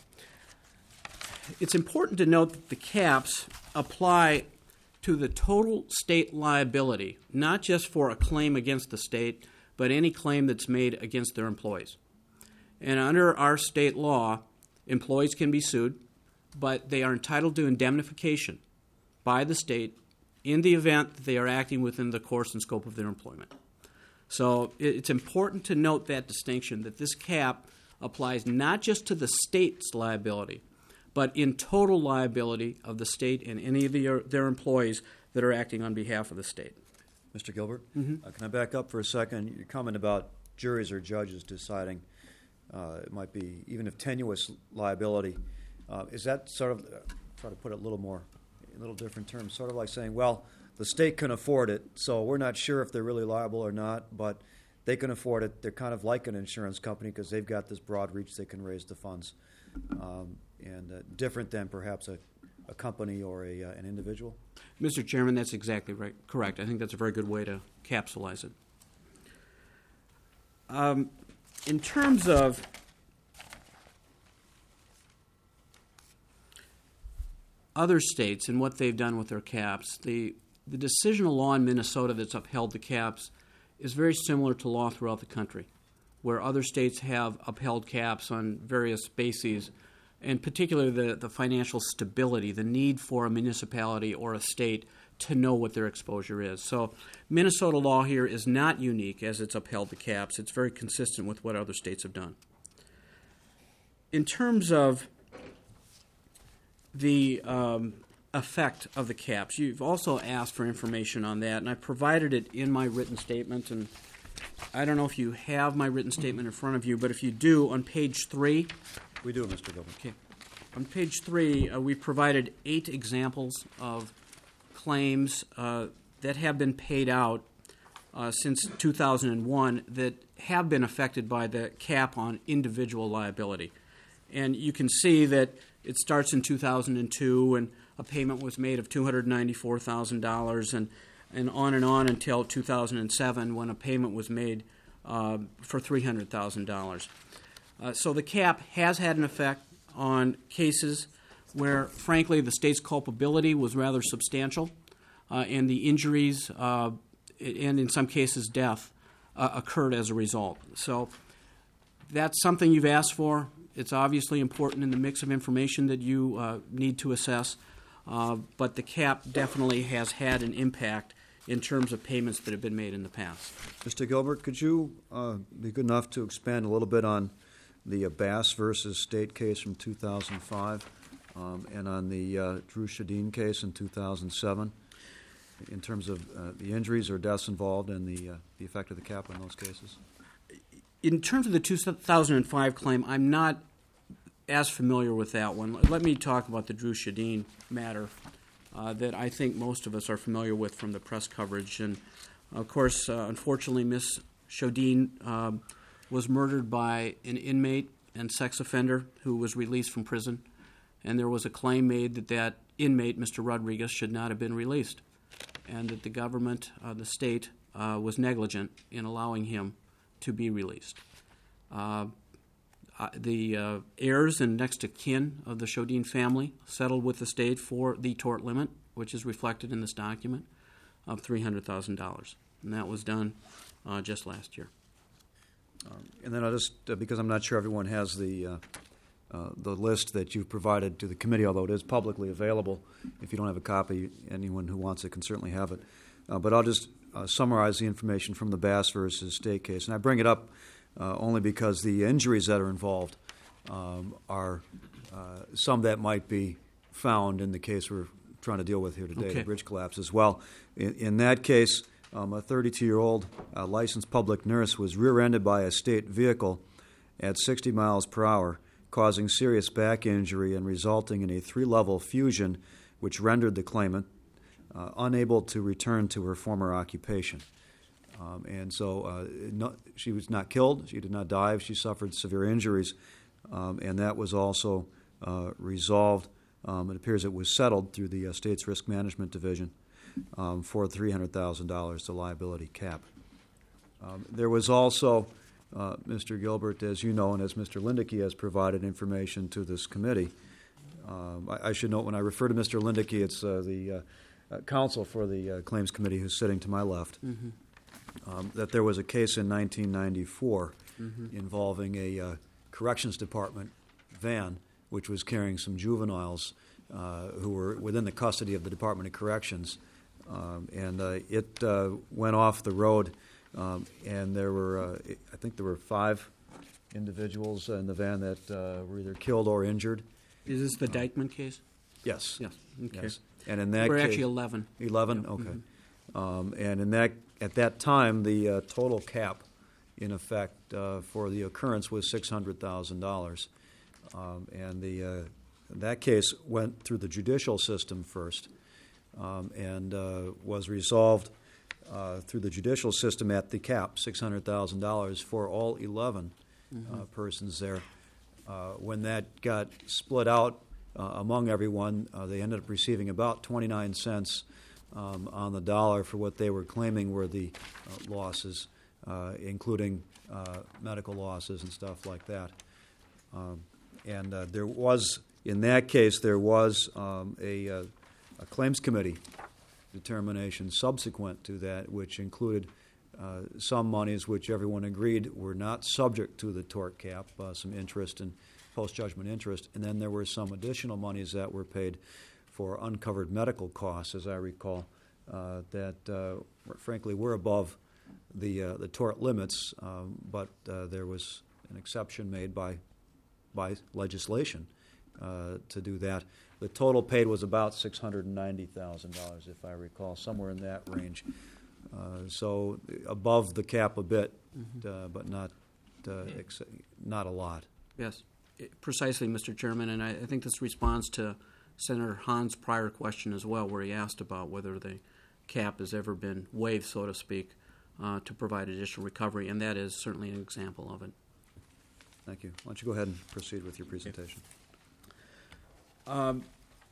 It's important to note that the caps apply to the total state liability, not just for a claim against the state, but any claim that's made against their employees. And under our state law, employees can be sued, but they are entitled to indemnification by the state in the event that they are acting within the course and scope of their employment. So it's important to note that distinction, that this cap applies not just to the state's liability, but in total liability of the state and any of the, their employees that are acting on behalf of the state. Mister Gilbert, Mhm. uh, can I back up for a second? Your comment about juries or judges deciding uh, it might be even if tenuous liability. Uh, is that sort of, uh, try to put it a little more, a little different terms, sort of like saying, well, the state can afford it, so we're not sure if they're really liable or not, but they can afford it. They're kind of like an insurance company because they've got this broad reach. They can raise the funds, um, and uh, different than perhaps a, a company or a, uh, an individual. Mister Chairman, that's exactly right. Correct. I think that's a very good way to capsulize it. Um, in terms of other states and what they've done with their caps, the, the decisional law in Minnesota that's upheld the caps is very similar to law throughout the country, where other states have upheld caps on various bases, and particularly the, the financial stability, the need for a municipality or a state to know what their exposure is. So Minnesota law here is not unique as it's upheld the caps. It's very consistent with what other states have done. In terms of the um, effect of the caps, you've also asked for information on that, and I provided it in my written statement. And I don't know if you have my written statement in front of you, but if you do, on page three. We do, Mister Gilbert. Okay. On page three, uh, we've provided eight examples of claims uh, that have been paid out uh, since two thousand one that have been affected by the cap on individual liability. And you can see that it starts in two thousand two, and a payment was made of two hundred ninety-four thousand dollars, and, and on and on until two thousand seven, when a payment was made uh, for three hundred thousand dollars. Uh, so the cap has had an effect on cases where, frankly, the state's culpability was rather substantial, uh, and the injuries uh, and, in some cases, death uh, occurred as a result. So that's something you've asked for. It's obviously important in the mix of information that you uh, need to assess, uh, but the cap definitely has had an impact in terms of payments that have been made in the past. Mister Gilbert, could you uh, be good enough to expand a little bit on the uh, Bass versus State case from two thousand five um, and on the uh, Drew Shadeen case in two thousand seven in terms of uh, the injuries or deaths involved and the, uh, the effect of the cap on those cases? In terms of the two thousand five claim, I'm not as familiar with that one. Let me talk about the Drew Shadeen matter uh, that I think most of us are familiar with from the press coverage. And, of course, uh, unfortunately, Miss Shadeen uh, was murdered by an inmate and sex offender who was released from prison. And there was a claim made that that inmate, Mister Rodriguez, should not have been released, and that the government, uh, the state, uh, was negligent in allowing him to be released. Uh, uh, the uh, heirs and next of kin of the Shadeen family settled with the state for the tort limit, which is reflected in this document, of three hundred thousand dollars. And that was done uh, just last year. Um, and then I'll just, uh, because I'm not sure everyone has the uh, uh, the list that you've provided to the committee, although it is publicly available. If you don't have a copy, anyone who wants it can certainly have it. Uh, but I'll just uh, summarize the information from the Bass versus State case. And I bring it up uh, only because the injuries that are involved um, are uh, some that might be found in the case we're trying to deal with here today, Okay. the bridge collapse as well. In, in that case, Um, a thirty-two-year-old uh, licensed public nurse was rear-ended by a state vehicle at sixty miles per hour, causing serious back injury and resulting in a three-level fusion, which rendered the claimant uh, unable to return to her former occupation. Um, and so uh, no, she was not killed. She did not die. She suffered severe injuries, um, and that was also uh, resolved. Um, it appears it was settled through the uh, state's risk management division. Um, for three hundred thousand dollars, the liability cap. Um, there was also, uh, Mister Gilbert, as you know, and as Mister Lindeke has provided information to this committee. Um, I, I should note when I refer to Mister Lindeke, it's uh, the uh, uh, counsel for the uh, Claims Committee who's sitting to my left. Mm-hmm. um, that there was a case in nineteen ninety-four Mm-hmm. involving a uh, corrections department van which was carrying some juveniles uh, who were within the custody of the Department of Corrections. Um, and uh, it uh, went off the road, um, and there were, uh, I think there were five individuals in the van that uh, were either killed or injured. Is this the Dykeman case? Yes. Yes. Okay. Yes. And in that We're case, actually eleven. Eleven. Yeah. Okay. Mhm. Um, and in that, at that time, the uh, total cap, in effect, uh, for the occurrence was six hundred thousand dollars, um, and the uh, that case went through the judicial system first, um, and uh, was resolved uh, through the judicial system at the cap, six hundred thousand dollars for all eleven Mm-hmm. uh, persons there. Uh, when that got split out uh, among everyone, uh, they ended up receiving about twenty-nine cents um, on the dollar for what they were claiming were the uh, losses, uh, including uh, medical losses and stuff like that. Um, and uh, there was, in that case, there was um, a, uh, a claims committee determination subsequent to that, which included uh, some monies which everyone agreed were not subject to the tort cap, uh, some interest and post-judgment interest, and then there were some additional monies that were paid for uncovered medical costs, as I recall, uh, that uh, were, frankly were above the uh, the tort limits, um, but uh, there was an exception made by by legislation uh, to do that. The total paid was about six hundred ninety thousand dollars, if I recall, somewhere in that range. Uh, so above the cap a bit, Mm-hmm. uh, but not uh, ex- not a lot. Yes, it- precisely, Mister Chairman, and I, I think this responds to Senator Hahn's prior question as well, where he asked about whether the cap has ever been waived, so to speak, uh, to provide additional recovery, and that is certainly an example of it. Thank you. Why don't you go ahead and proceed with your presentation? Um,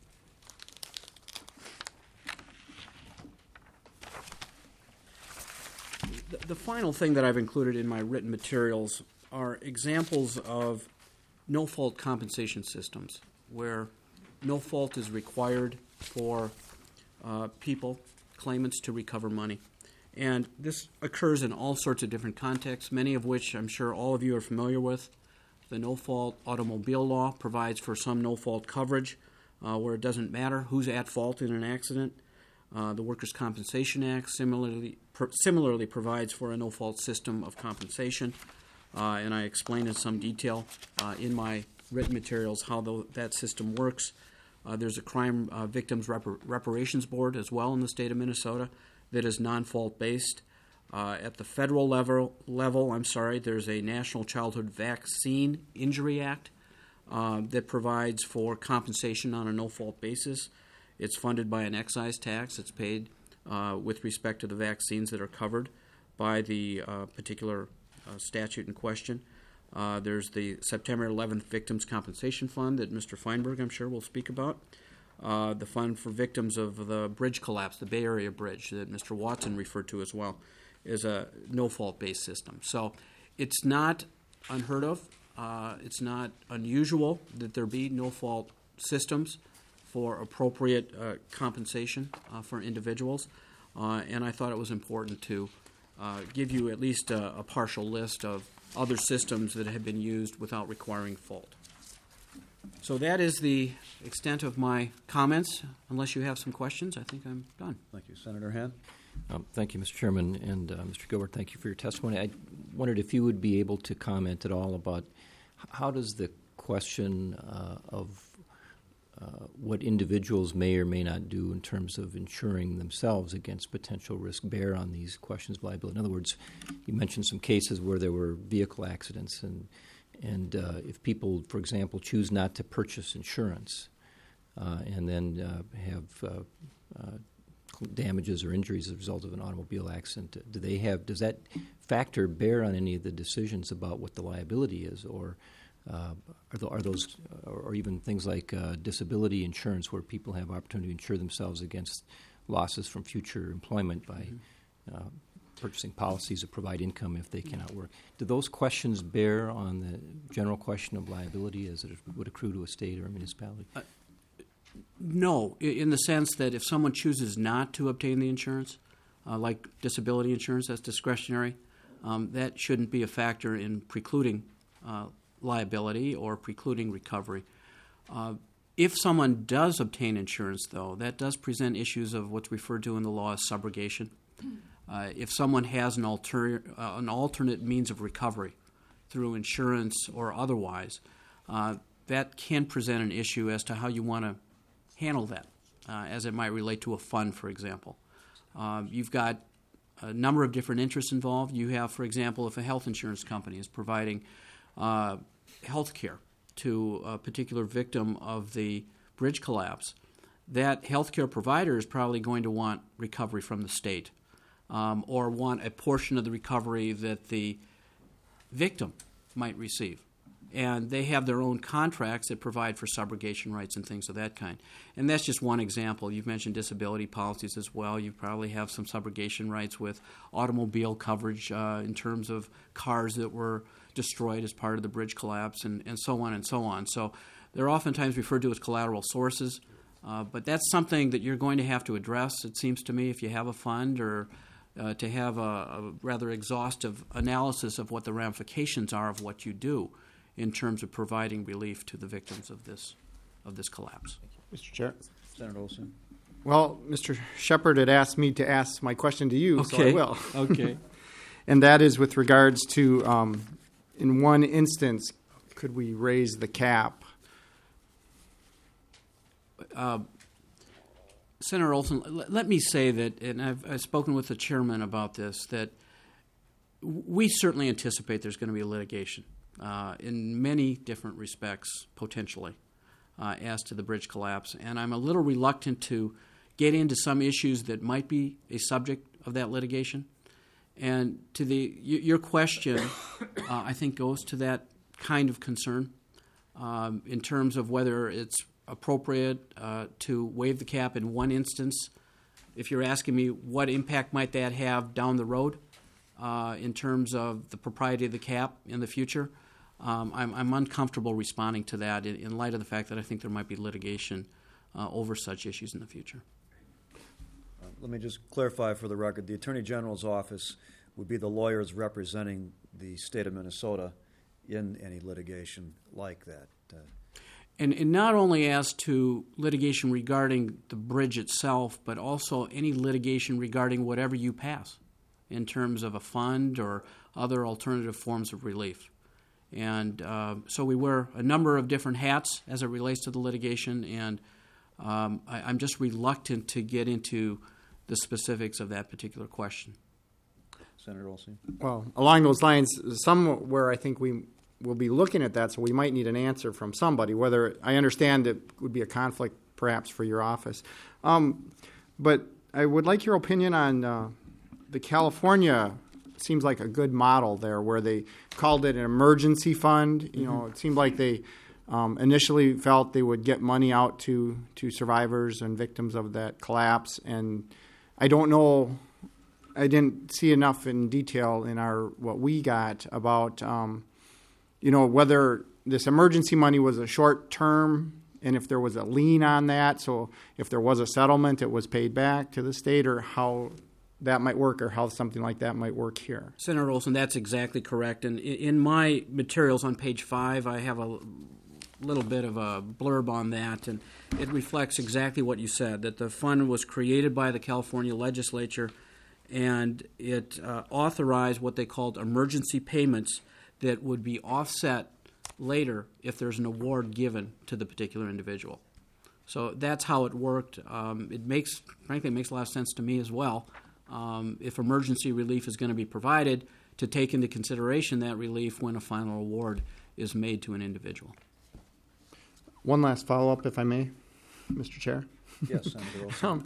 the, the final thing that I've included in my written materials are examples of no-fault compensation systems where no fault is required for uh, people, claimants, to recover money. And this occurs in all sorts of different contexts, many of which I'm sure all of you are familiar with. The no-fault automobile law provides for some no-fault coverage uh, where it doesn't matter who's at fault in an accident. Uh, the Workers' Compensation Act similarly per, similarly provides for a no-fault system of compensation, uh, and I explain in some detail uh, in my written materials how the, that system works. Uh, there's a Crime uh, Victims Repar- Reparations Board as well in the state of Minnesota that is non-fault based. Uh, at the federal level, level, I'm sorry, there's a National Childhood Vaccine Injury Act uh, that provides for compensation on a no-fault basis. It's funded by an excise tax. It's paid uh, with respect to the vaccines that are covered by the uh, particular uh, statute in question. Uh, there's the September eleventh Victims Compensation Fund that Mister Feinberg, I'm sure, will speak about. Uh, the fund for victims of the bridge collapse, the Bay Area Bridge, that Mister Watson referred to as well, is a no-fault-based system. So it's not unheard of. Uh, it's not unusual that there be no-fault systems for appropriate uh, compensation uh, for individuals. Uh, and I thought it was important to uh, give you at least a, a partial list of other systems that have been used without requiring fault. So that is the extent of my comments. Unless you have some questions, I think I'm done. Thank you. Senator Hand? Um, thank you, Mister Chairman, and uh, Mister Gilbert, thank you for your testimony. I wondered if you would be able to comment at all about how does the question uh, of uh, what individuals may or may not do in terms of insuring themselves against potential risk bear on these questions of liability. In other words, you mentioned some cases where there were vehicle accidents, and and uh, if people, for example, choose not to purchase insurance uh, and then uh, have uh, uh, damages or injuries as a result of an automobile accident, do they have? Does that factor bear on any of the decisions about what the liability is, or uh, are, the, are those, or even things like uh, disability insurance, where people have opportunity to insure themselves against losses from future employment by mm-hmm. uh, purchasing policies that provide income if they cannot work? Do those questions bear on the general question of liability as it would accrue to a state or a municipality? Uh, No, in the sense that if someone chooses not to obtain the insurance, uh, like disability insurance, that's discretionary. Um, that shouldn't be a factor in precluding uh, liability or precluding recovery. Uh, if someone does obtain insurance, though, that does present issues of what's referred to in the law as subrogation. Uh, if someone has an, alter, uh, an alternate means of recovery through insurance or otherwise, uh, that can present an issue as to how you want to handle that, uh, as it might relate to a fund, for example. Uh, you've got a number of different interests involved. You have, for example, if a health insurance company is providing uh, health care to a particular victim of the bridge collapse, that health care provider is probably going to want recovery from the state, um, or want a portion of the recovery that the victim might receive. And they have their own contracts that provide for subrogation rights and things of that kind. And that's just one example. You've mentioned disability policies as well. You probably have some subrogation rights with automobile coverage uh, in terms of cars that were destroyed as part of the bridge collapse, and, and so on and so on. So they're oftentimes referred to as collateral sources. Uh, but that's something that you're going to have to address, it seems to me, if you have a fund, or uh, to have a, a rather exhaustive analysis of what the ramifications are of what you do in terms of providing relief to the victims of this of this collapse. Mister Chair. Senator Olson. Well, Mister Shepard had asked me to ask my question to you, Okay. so I will. Okay. And that is with regards to, um, in one instance, could we raise the cap? Uh, Senator Olson, l- let me say that, and I've, I've spoken with the chairman about this, that we certainly anticipate there's going to be litigation uh, in many different respects, potentially, uh, as to the bridge collapse. And I'm a little reluctant to get into some issues that might be a subject of that litigation. And to the y- your question, uh, I think goes to that kind of concern um, in terms of whether it's appropriate uh, to waive the cap in one instance. If you're asking me what impact might that have down the road uh, in terms of the propriety of the cap in the future, um, I'm, I'm uncomfortable responding to that in, in light of the fact that I think there might be litigation uh, over such issues in the future. Uh, let me just clarify for the record. The Attorney General's office would be the lawyers representing the state of Minnesota in any litigation like that. Uh, And, and not only as to litigation regarding the bridge itself, but also any litigation regarding whatever you pass in terms of a fund or other alternative forms of relief. And uh, so we wear a number of different hats as it relates to the litigation, and um, I, I'm just reluctant to get into the specifics of that particular question. Senator Olson. Well, along those lines, somewhere I think we will be looking at that, so we might need an answer from somebody, whether I understand it would be a conflict perhaps for your office. Um, but I would like your opinion on uh, the California, seems like a good model there, where they called it an emergency fund. You know, it seemed like they um, initially felt they would get money out to, to survivors and victims of that collapse. And I don't know, I didn't see enough in detail in our what we got about um, you know, whether this emergency money was a short term and if there was a lien on that. So if there was a settlement, it was paid back to the state, or how that might work, or how something like that might work here. Senator Olson, that's exactly correct. And in my materials on page five, I have a little bit of a blurb on that, and it reflects exactly what you said, that the fund was created by the California legislature, and it uh, authorized what they called emergency payments that would be offset later if there's an award given to the particular individual. So that's how it worked. Um, it makes, frankly, it makes a lot of sense to me as well. Um, if emergency relief is going to be provided, to take into consideration that relief when a final award is made to an individual. One last follow-up, if I may, Mister Chair. Yes, Senator Olson.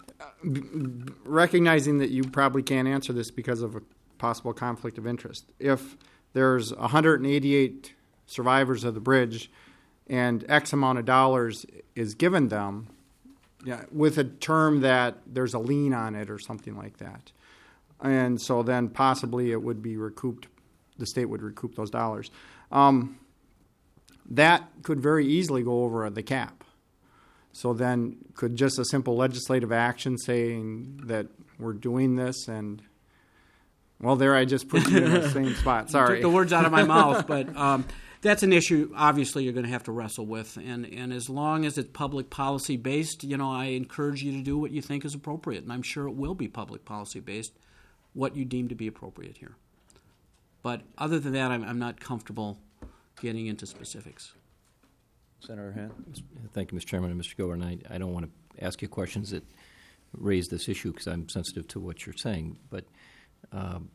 um, recognizing that you probably can't answer this because of a possible conflict of interest. If there's one hundred eighty-eight survivors of the bridge and X amount of dollars is given them, yeah, with a term that there's a lien on it or something like that. And so then possibly it would be recouped, the state would recoup those dollars. Um, that could very easily go over the cap. So then, could just a simple legislative action saying that we're doing this and, well, there I just put you in the same spot. Sorry. You took the words out of my mouth, but um, that's an issue obviously you're going to have to wrestle with. And, and as long as it's public policy based, you know, I encourage you to do what you think is appropriate. And I'm sure it will be public policy based, what you deem to be appropriate here. But other than that, I'm, I'm not comfortable getting into specifics. Senator Hand? Thank you, Mister Chairman and Mister Gilbert. And I, I don't want to ask you questions that raise this issue because I'm sensitive to what you're saying. But um,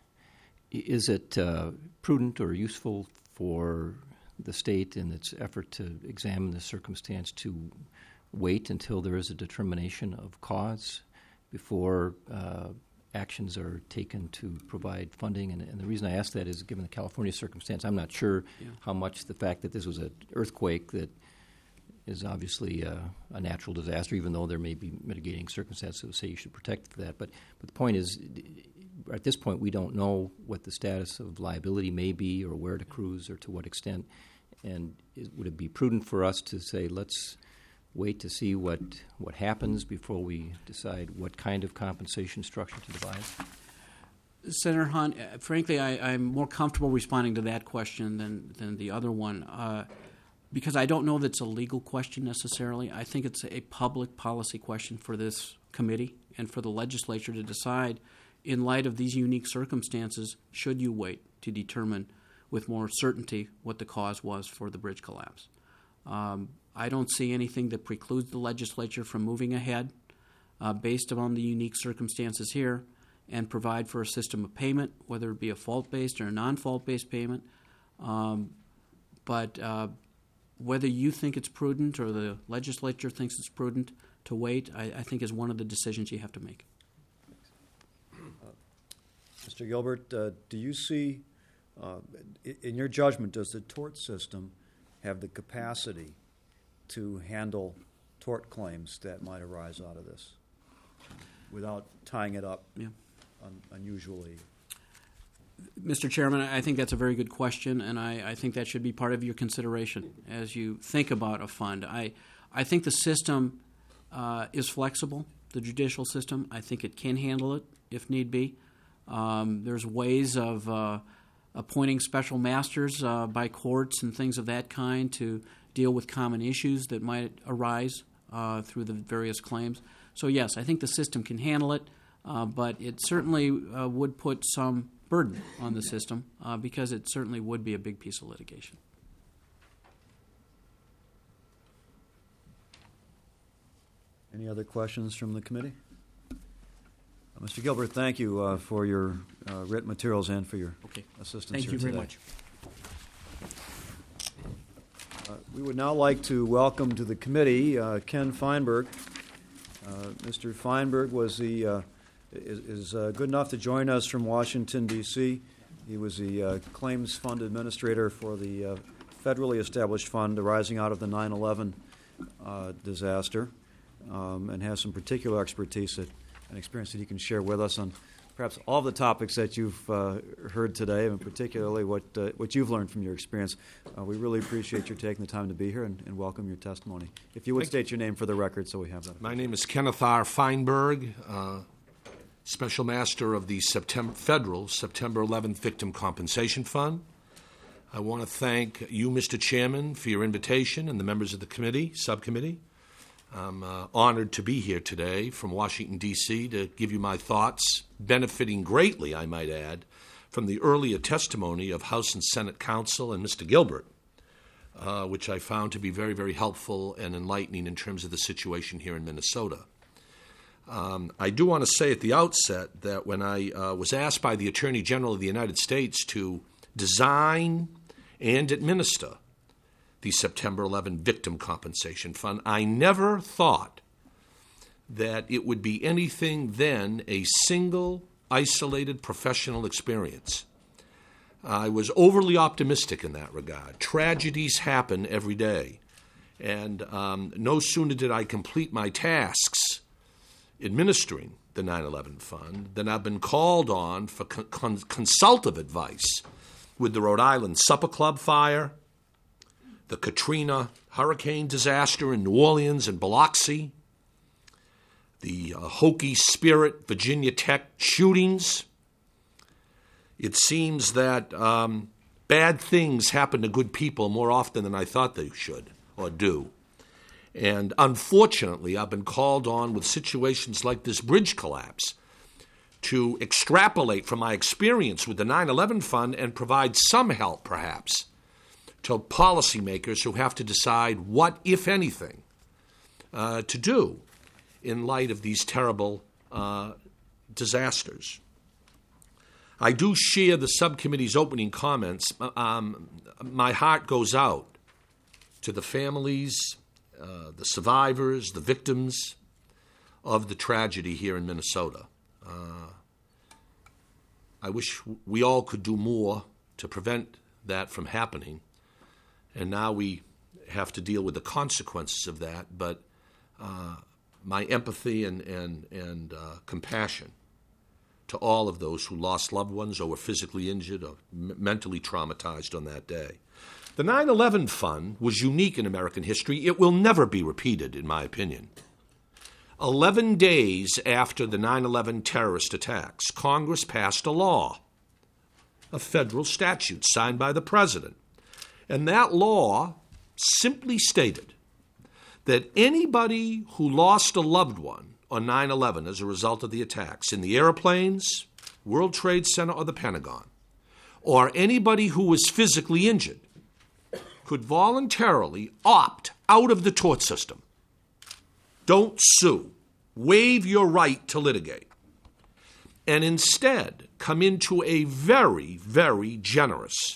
is it uh, prudent or useful for the state in its effort to examine the circumstance to wait until there is a determination of cause before uh, actions are taken to provide funding? And, and the reason I ask that is, given the California circumstance, I'm not sure Yeah. how much the fact that this was an earthquake that is obviously uh, a natural disaster, even though there may be mitigating circumstances that say you should protect for that. But, but the point is, at this point, we don't know what the status of liability may be or where it accrues or to what extent. And is, would it be prudent for us to say, let's wait to see what, what happens before we decide what kind of compensation structure to devise? Senator Hunt, uh, frankly, I, I'm more comfortable responding to that question than, than the other one uh, because I don't know that it's a legal question necessarily. I think it's a public policy question for this committee and for the legislature to decide, in light of these unique circumstances, should you wait to determine with more certainty what the cause was for the bridge collapse. Um, I don't see anything that precludes the legislature from moving ahead uh, based upon the unique circumstances here and provide for a system of payment, whether it be a fault-based or a non-fault-based payment. Um, but uh, whether you think it's prudent or the legislature thinks it's prudent to wait, I, I think is one of the decisions you have to make. Mister Gilbert, uh, do you see, uh, in your judgment, does the tort system have the capacity to handle tort claims that might arise out of this without tying it up Yeah. un- unusually? Mister Chairman, I think that's a very good question, and I, I think that should be part of your consideration as you think about a fund. I, I think the system uh, is flexible, the judicial system. I think it can handle it if need be. Um, there's ways of uh, appointing special masters uh, by courts and things of that kind to deal with common issues that might arise uh, through the various claims. So, yes, I think the system can handle it, uh, but it certainly uh, would put some burden on the system uh, because it certainly would be a big piece of litigation. Any other questions from the committee? Uh, Mister Gilbert, thank you uh, for your uh, written materials and for your Okay. assistance Thank here you very today. much. Uh, we would now like to welcome to the committee uh, Ken Feinberg. Uh, Mister Feinberg was the uh, is, is uh, good enough to join us from Washington, D C He was the uh, claims fund administrator for the uh, federally established fund arising out of the nine eleven uh, disaster, um, and has some particular expertise that, and experience that he can share with us on perhaps all the topics that you've uh, heard today, and particularly what uh, what you've learned from your experience. Uh, we really appreciate your taking the time to be here and, and welcome your testimony. If you would Thank state your name for the record so we have that. My name is Kenneth R. Feinberg, uh, Special Master of the September, Federal September eleventh Victim Compensation Fund. I want to thank you, Mister Chairman, for your invitation and the members of the committee, subcommittee. I'm uh, honored to be here today from Washington, D C to give you my thoughts, benefiting greatly, I might add, from the earlier testimony of House and Senate counsel and Mister Gilbert, uh, which I found to be very, very helpful and enlightening in terms of the situation here in Minnesota. Um, I do want to say at the outset that when I uh, was asked by the Attorney General of the United States to design and administer the September eleventh Victim Compensation Fund, I never thought that it would be anything than a single, isolated professional experience. I was overly optimistic in that regard. Tragedies happen every day. And um, no sooner did I complete my tasks administering the nine eleven Fund than I've been called on for con- consultative advice with the Rhode Island Supper Club fire, the Katrina hurricane disaster in New Orleans and Biloxi, the uh, Hokie Spirit Virginia Tech shootings. It seems that um, bad things happen to good people more often than I thought they should or do. And unfortunately, I've been called on with situations like this bridge collapse to extrapolate from my experience with the nine eleven Fund and provide some help, perhaps, to policymakers who have to decide what, if anything, uh, to do in light of these terrible uh, disasters. I do share the subcommittee's opening comments. Um, my heart goes out to the families, uh, the survivors, the victims of the tragedy here in Minnesota. Uh, I wish we all could do more to prevent that from happening. And now we have to deal with the consequences of that. But uh, my empathy and, and, and uh, compassion to all of those who lost loved ones or were physically injured or m- mentally traumatized on that day. The nine eleven Fund was unique in American history. It will never be repeated, in my opinion. Eleven days after the nine eleven terrorist attacks, Congress passed a law, a federal statute signed by the president. And that law simply stated that anybody who lost a loved one on nine eleven as a result of the attacks in the airplanes, World Trade Center, or the Pentagon, or anybody who was physically injured, could voluntarily opt out of the tort system. Don't sue. Waive your right to litigate. And instead come into a very, very generous,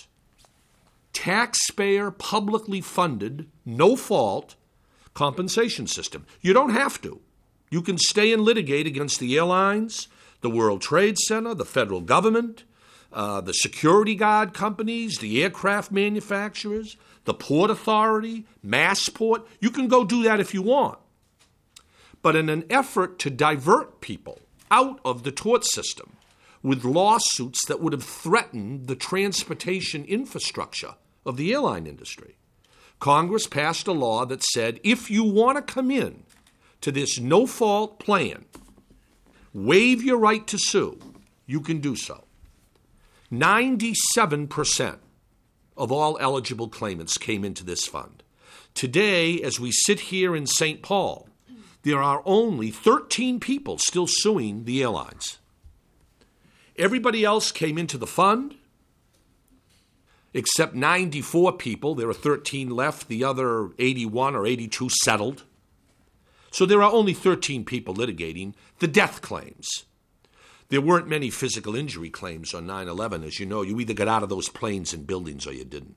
taxpayer, publicly funded, no-fault compensation system. You don't have to. You can stay and litigate against the airlines, the World Trade Center, the federal government, uh, the security guard companies, the aircraft manufacturers, the Port Authority, Massport. You can go do that if you want. But in an effort to divert people out of the tort system with lawsuits that would have threatened the transportation infrastructure of the airline industry, Congress passed a law that said if you want to come in to this no-fault plan, waive your right to sue, you can do so. ninety-seven percent of all eligible claimants came into this fund. Today, as we sit here in Saint Paul, there are only thirteen people still suing the airlines. Everybody else came into the fund, except ninety-four people. There are thirteen left. The other eighty-one or eighty-two settled. So there are only thirteen people litigating the death claims. There weren't many physical injury claims on nine eleven. As you know, you either got out of those planes and buildings or you didn't.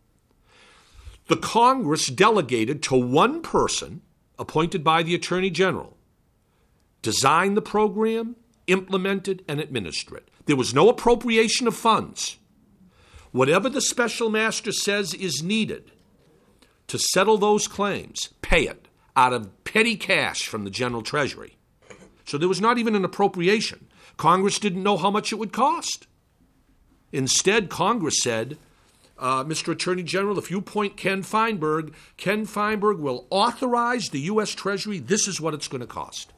The Congress delegated to one person, appointed by the Attorney General, design the program, implement it, and administer it. There was no appropriation of funds. Whatever the special master says is needed to settle those claims, pay it out of petty cash from the General Treasury. So there was not even an appropriation. Congress didn't know how much it would cost. Instead, Congress said, uh, Mister Attorney General, if you appoint Ken Feinberg, Ken Feinberg will authorize the U S Treasury. This is what it's going to cost.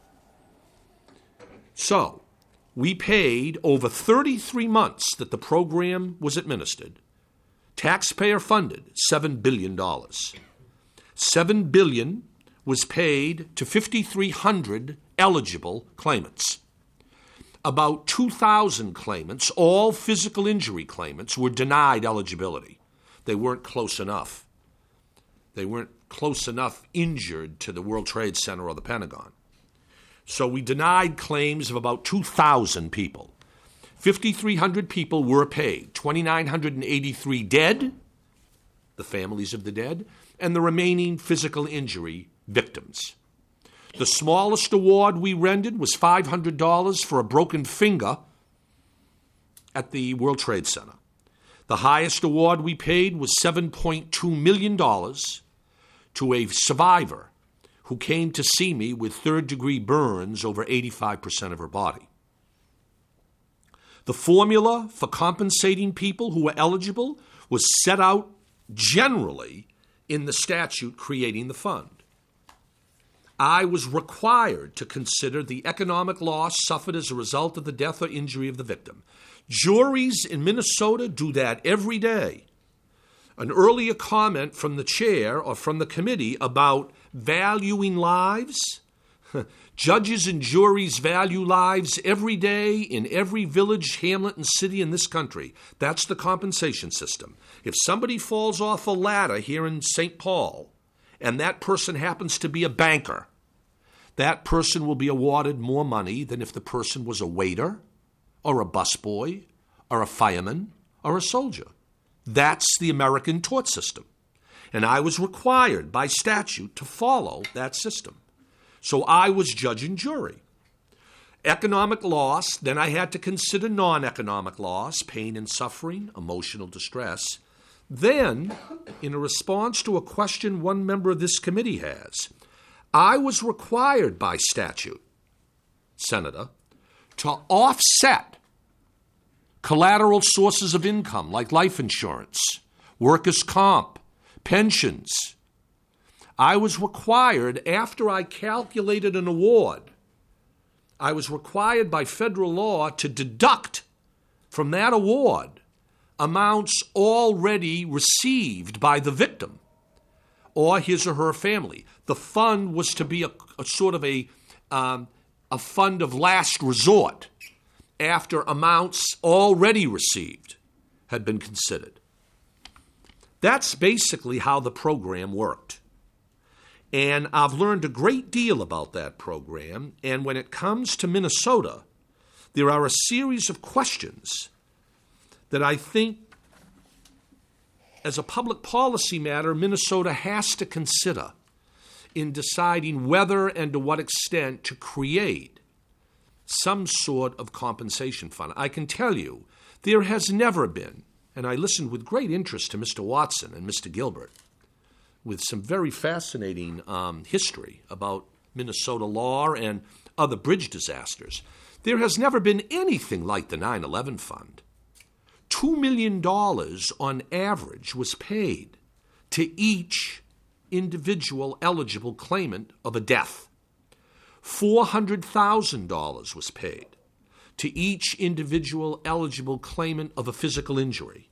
So we paid over thirty-three months that the program was administered, taxpayer-funded, seven billion dollars. seven billion dollars was paid to five thousand three hundred eligible claimants. About two thousand claimants, all physical injury claimants, were denied eligibility. They weren't close enough. They weren't close enough injured to the World Trade Center or the Pentagon. So we denied claims of about two thousand people. five thousand three hundred people were paid, two thousand nine hundred eighty-three dead, the families of the dead, and the remaining physical injury victims. The smallest award we rendered was five hundred dollars for a broken finger at the World Trade Center. The highest award we paid was seven point two million dollars to a survivor who came to see me with third-degree burns over eighty-five percent of her body. The formula for compensating people who were eligible was set out generally in the statute creating the fund. I was required to consider the economic loss suffered as a result of the death or injury of the victim. Juries in Minnesota do that every day. An earlier comment from the chair or from the committee about valuing lives. Judges and juries value lives every day in every village, hamlet, and city in this country. That's the compensation system. If somebody falls off a ladder here in Saint Paul, and that person happens to be a banker, that person will be awarded more money than if the person was a waiter or a busboy or a fireman or a soldier. That's the American tort system. And I was required by statute to follow that system. So I was judge and jury. Economic loss, then I had to consider non-economic loss, pain and suffering, emotional distress. Then, in a response to a question one member of this committee has, I was required by statute, Senator, to offset collateral sources of income like life insurance, workers' comp, pensions. I was required, after I calculated an award, I was required by federal law to deduct from that award amounts already received by the victim or his or her family. The fund was to be a, a sort of a, um, a fund of last resort after amounts already received had been considered. That's basically how the program worked. And I've learned a great deal about that program, and when it comes to Minnesota, there are a series of questions that I think, as a public policy matter, Minnesota has to consider in deciding whether and to what extent to create some sort of compensation fund. I can tell you, there has never been, and I listened with great interest to Mister Watson and Mister Gilbert, with some very fascinating um, history about Minnesota law and other bridge disasters. There has never been anything like the nine eleven fund. Two million dollars on average was paid to each individual eligible claimant of a death. four hundred thousand dollars was paid to each individual eligible claimant of a physical injury.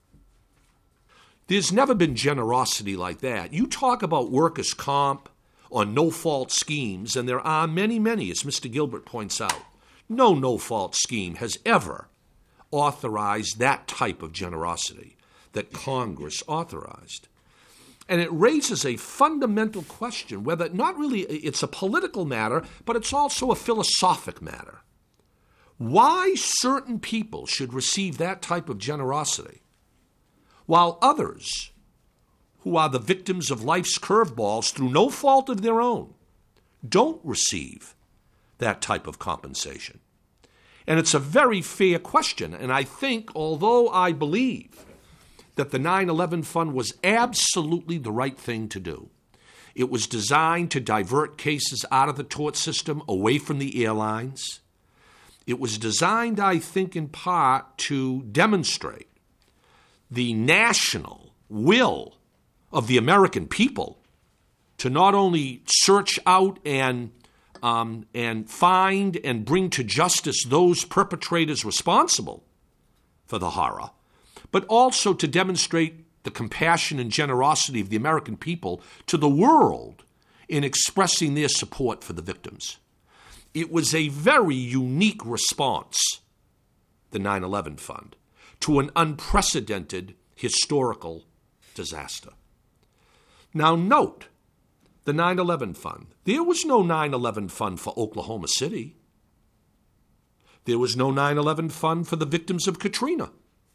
There's never been generosity like that. You talk about workers' comp or no-fault schemes, and there are many, many, as Mister Gilbert points out. No no-fault scheme has ever authorized that type of generosity that Congress authorized. And it raises a fundamental question, whether not really it's a political matter, but it's also a philosophic matter. Why certain people should receive that type of generosity, while others, who are the victims of life's curveballs through no fault of their own, don't receive that type of compensation. And it's a very fair question, and I think, although I believe that the nine eleven fund was absolutely the right thing to do, it was designed to divert cases out of the tort system away from the airlines. It was designed, I think, in part to demonstrate the national will of the American people to not only search out and um, and find and bring to justice those perpetrators responsible for the horror, but also to demonstrate the compassion and generosity of the American people to the world in expressing their support for the victims. It was a very unique response, the nine eleven fund, to an unprecedented historical disaster. Now note, the nine eleven fund. There was no nine eleven fund for Oklahoma City. There was no nine eleven fund for the victims of Katrina.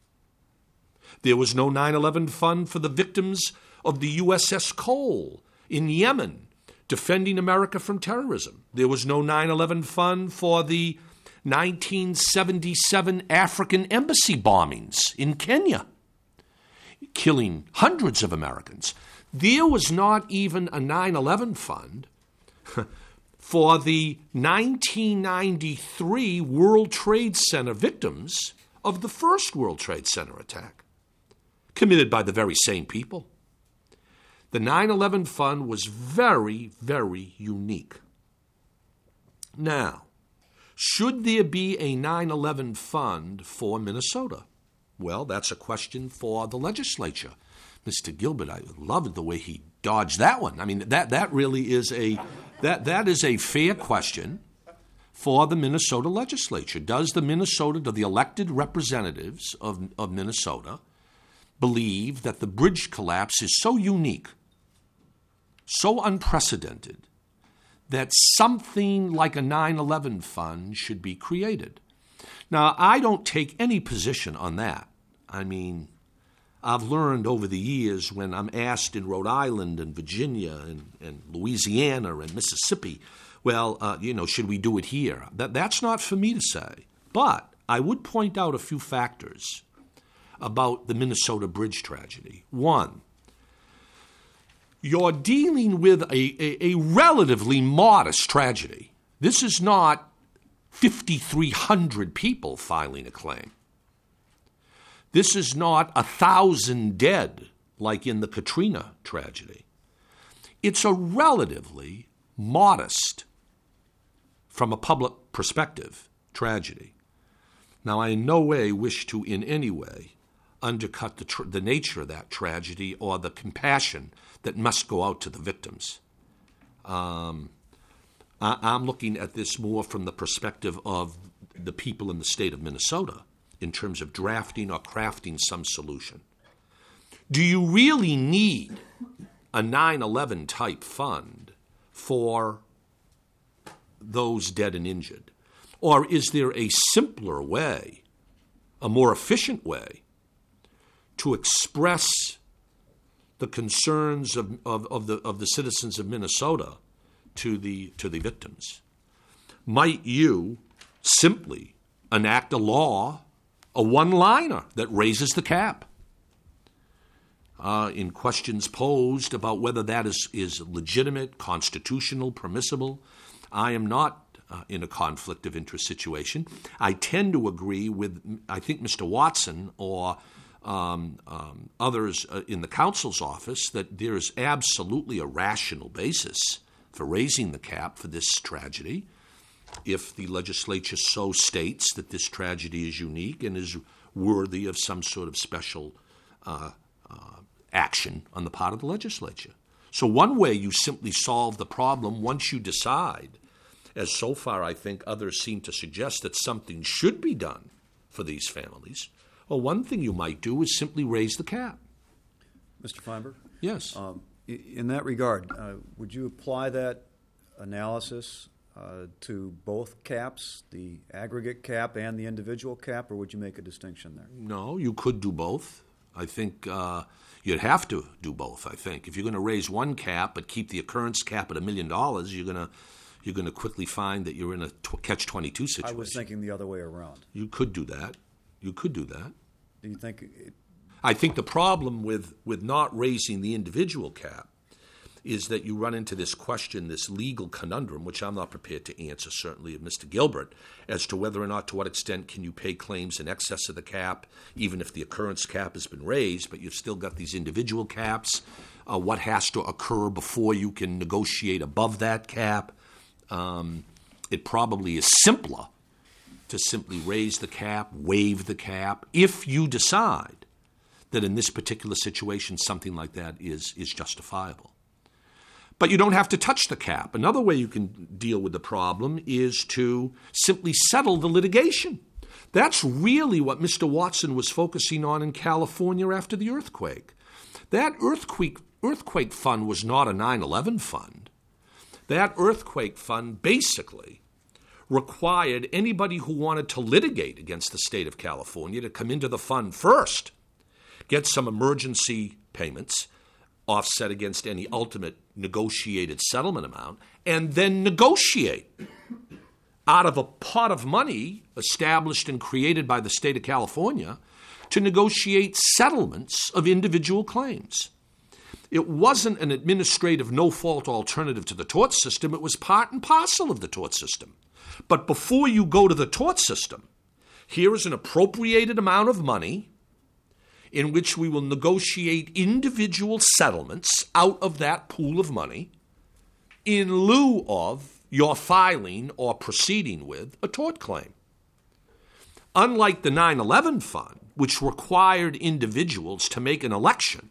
There was no nine eleven fund for the victims of the U S S Cole in Yemen, defending America from terrorism. There was no nine eleven fund for the nineteen seventy-seven African embassy bombings in Kenya, killing hundreds of Americans. There was not even a nine eleven fund for the nineteen ninety-three World Trade Center victims of the first World Trade Center attack, committed by the very same people. The nine eleven Fund was very, very unique. Now, should there be a nine eleven Fund for Minnesota? Well, that's a question for the legislature. Mister Gilbert, I loved the way he dodged that one. I mean, that, that really is a that that is a fair question for the Minnesota legislature. Does the Minnesota, do the elected representatives of, of Minnesota believe that the bridge collapse is so unique, so unprecedented, that something like a nine eleven Fund should be created? Now, I don't take any position on that. I mean, I've learned over the years when I'm asked in Rhode Island and Virginia and, and Louisiana and Mississippi, well, uh, you know, should we do it here? That, that's not for me to say. But I would point out a few factors about the Minnesota bridge tragedy. One, you're dealing with a, a, a relatively modest tragedy. This is not fifty-three hundred people filing a claim. This is not a thousand dead like in the Katrina tragedy. It's a relatively modest, from a public perspective, tragedy. Now, I in no way wish to in any way undercut the, tr- the nature of that tragedy or the compassion that must go out to the victims. Um, I- I'm looking at this more from the perspective of the people in the state of Minnesota in terms of drafting or crafting some solution. Do you really need a nine eleven type fund for those dead and injured? Or is there a simpler way, a more efficient way, to express the concerns of, of, of, the, of the citizens of Minnesota to the, to the victims? Might you simply enact a law, a one-liner that raises the cap? Uh, in questions posed about whether that is, is legitimate, constitutional, permissible, I am not uh, in a conflict of interest situation. I tend to agree with, I think, Mister Watson or um, um, others uh, in the counsel's office that there is absolutely a rational basis for raising the cap for this tragedy if the legislature so states that this tragedy is unique and is worthy of some sort of special uh, uh, action on the part of the legislature. So one way you simply solve the problem once you decide, as so far I think others seem to suggest that something should be done for these families, well, one thing you might do is simply raise the cap. Mister Feinberg? Yes. Um, i- in that regard, uh, would you apply that analysis uh, to both caps, the aggregate cap and the individual cap, or would you make a distinction there? No, you could do both. I think uh, you'd have to do both, I think. If you're going to raise one cap but keep the occurrence cap at a million dollars, you're going to you're going to quickly find that you're in a tw- catch twenty-two situation. I was thinking the other way around. You could do that. You could do that. Do you think it, I think the problem with, with not raising the individual cap is that you run into this question, this legal conundrum, which I'm not prepared to answer, certainly, of Mister Gilbert, as to whether or not, to what extent can you pay claims in excess of the cap, even if the occurrence cap has been raised, but you've still got these individual caps. Uh, what has to occur before you can negotiate above that cap? Um, it probably is simpler to simply raise the cap, waive the cap, if you decide that in this particular situation something like that is, is justifiable. But you don't have to touch the cap. Another way you can deal with the problem is to simply settle the litigation. That's really what Mister Watson was focusing on in California after the earthquake. That earthquake, earthquake fund was not a nine eleven fund. That earthquake fund basically required anybody who wanted to litigate against the state of California to come into the fund first, get some emergency payments, offset against any ultimate negotiated settlement amount, and then negotiate out of a pot of money established and created by the state of California to negotiate settlements of individual claims. It wasn't an administrative no-fault alternative to the tort system. It was part and parcel of the tort system. But before you go to the tort system, here is an appropriated amount of money in which we will negotiate individual settlements out of that pool of money in lieu of your filing or proceeding with a tort claim. Unlike the nine eleven fund, which required individuals to make an election,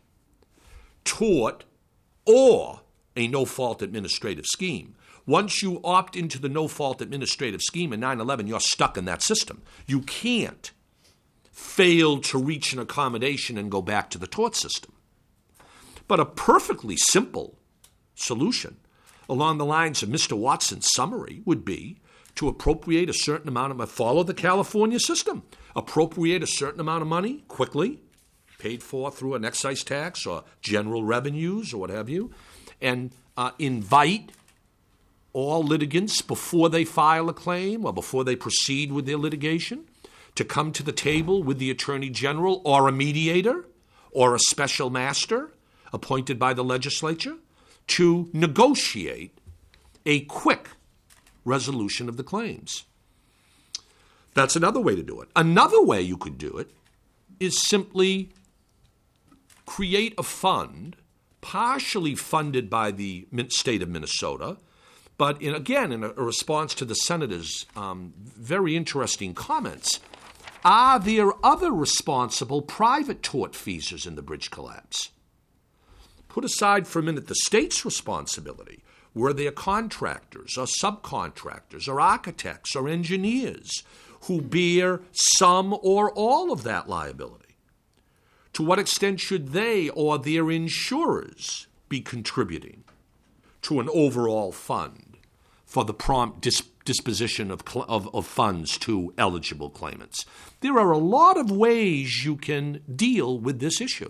tort or a no-fault administrative scheme. Once you opt into the no-fault administrative scheme in nine eleven, you're stuck in that system. You can't fail to reach an accommodation and go back to the tort system. But a perfectly simple solution along the lines of Mister Watson's summary would be to appropriate a certain amount of, follow the California system, appropriate a certain amount of money quickly, paid for through an excise tax or general revenues or what have you, and uh, invite all litigants before they file a claim or before they proceed with their litigation to come to the table with the Attorney General or a mediator or a special master appointed by the legislature to negotiate a quick resolution of the claims. That's another way to do it. Another way you could do it is simply create a fund partially funded by the state of Minnesota, but in, again, in a, a response to the Senator's um, very interesting comments, are there other responsible private tortfeasors in the bridge collapse? Put aside for a minute the state's responsibility. Were there contractors or subcontractors or architects or engineers who bear some or all of that liability? To what extent should they or their insurers be contributing to an overall fund for the prompt dis- disposition of, cl- of, of funds to eligible claimants? There are a lot of ways you can deal with this issue.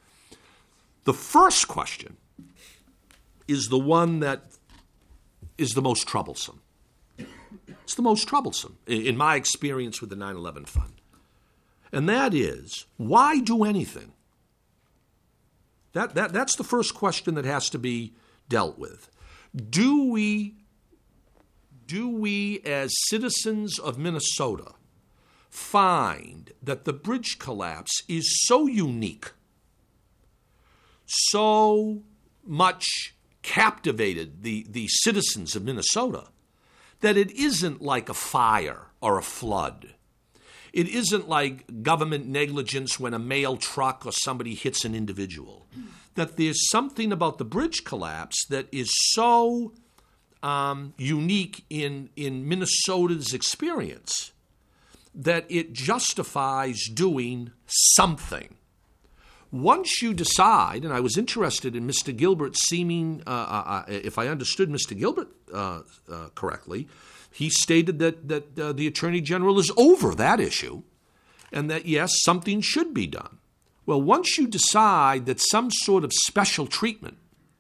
The first question is the one that is the most troublesome. It's the most troublesome, in my experience with the nine eleven fund. And that is, why do anything? That, that, that's the first question that has to be dealt with. Do we, do we, as citizens of Minnesota, find that the bridge collapse is so unique, so much captivated the, the citizens of Minnesota, that it isn't like a fire or a flood. It isn't like government negligence when a mail truck or somebody hits an individual. That there's something about the bridge collapse that is so um, unique in, in Minnesota's experience that it justifies doing something. Once you decide, and I was interested in Mister Gilbert's seeming, uh, uh, if I understood Mister Gilbert uh, uh, correctly, he stated that, that uh, the Attorney General is over that issue and that, yes, something should be done. Well, once you decide that some sort of special treatment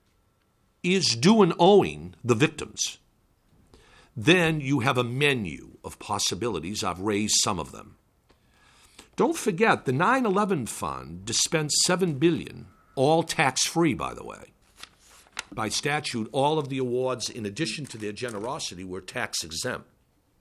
is due and owing the victims, then you have a menu of possibilities. I've raised some of them. Don't forget, the nine eleven fund dispensed seven billion dollars, all tax-free, by the way. By statute, all of the awards, in addition to their generosity, were tax-exempt.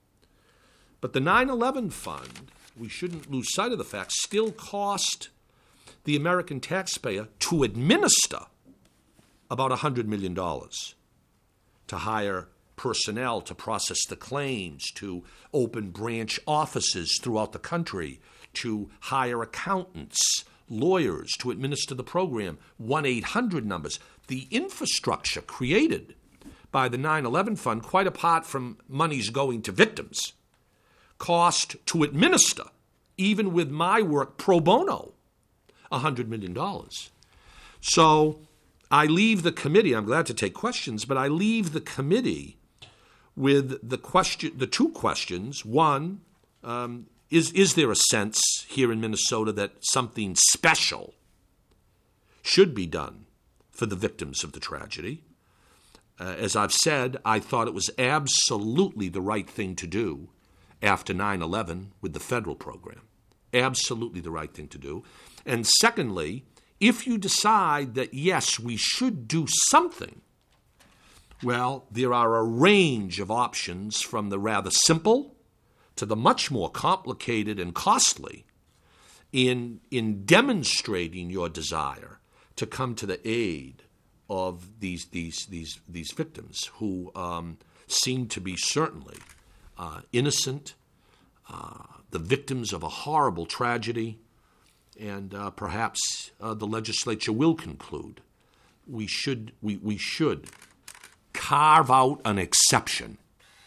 But the nine eleven fund, we shouldn't lose sight of the fact, still cost the American taxpayer to administer about one hundred million dollars, to hire personnel to process the claims, to open branch offices throughout the country, to hire accountants, lawyers to administer the program, one eight hundred numbers. The infrastructure created by the nine eleven fund, quite apart from monies going to victims, cost to administer, even with my work pro bono, one hundred million dollars. So I leave the committee, I'm glad to take questions, but I leave the committee with the question, the two questions. One, um, is, is there a sense here in Minnesota that something special should be done for the victims of the tragedy? Uh, as I've said, I thought it was absolutely the right thing to do after nine eleven with the federal program. Absolutely the right thing to do. And secondly, if you decide that, yes, we should do something, well, there are a range of options from the rather simple to the much more complicated and costly. in, in demonstrating your desire to come to the aid of these, these, these, these victims who um, seem to be certainly uh, innocent, uh, the victims of a horrible tragedy, and uh, perhaps uh, the legislature will conclude we should, we, we should carve out an exception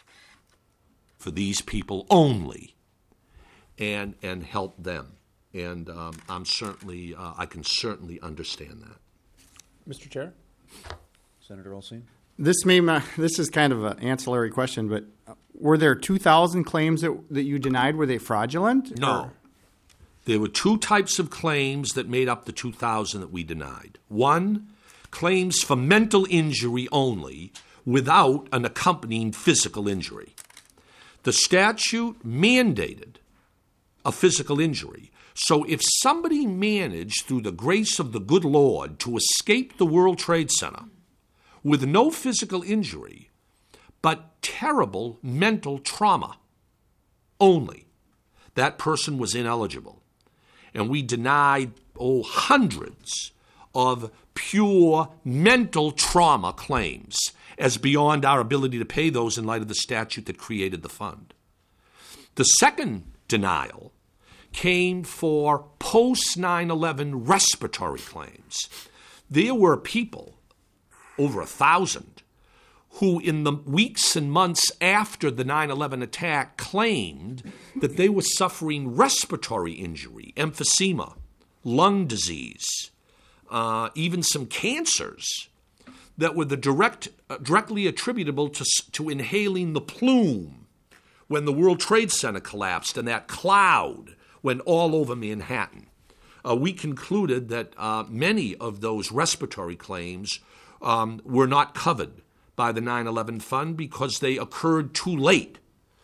for these people only and, and help them. And um, I'm certainly, uh, I can certainly understand that. Mister Chair? Senator Olsen? This may ma- this is kind of an ancillary question, but were there two thousand claims that, that you denied? Were they fraudulent? No. Or? There were two types of claims that made up the two thousand that we denied. One, claims for mental injury only without an accompanying physical injury. The statute mandated a physical injury. So if somebody managed, through the grace of the good Lord, to escape the World Trade Center with no physical injury, but terrible mental trauma only, that person was ineligible. And we denied, oh, hundreds of pure mental trauma claims as beyond our ability to pay those in light of the statute that created the fund. The second denial came for post nine eleven respiratory claims. There were people, over a thousand, who in the weeks and months after the nine eleven attack claimed that they were suffering respiratory injury, emphysema, lung disease, uh, even some cancers that were the direct, uh, directly attributable to, to inhaling the plume when the World Trade Center collapsed and that cloud went all over Manhattan. Uh, we concluded that uh, many of those respiratory claims um, were not covered by the nine eleven fund because they occurred too late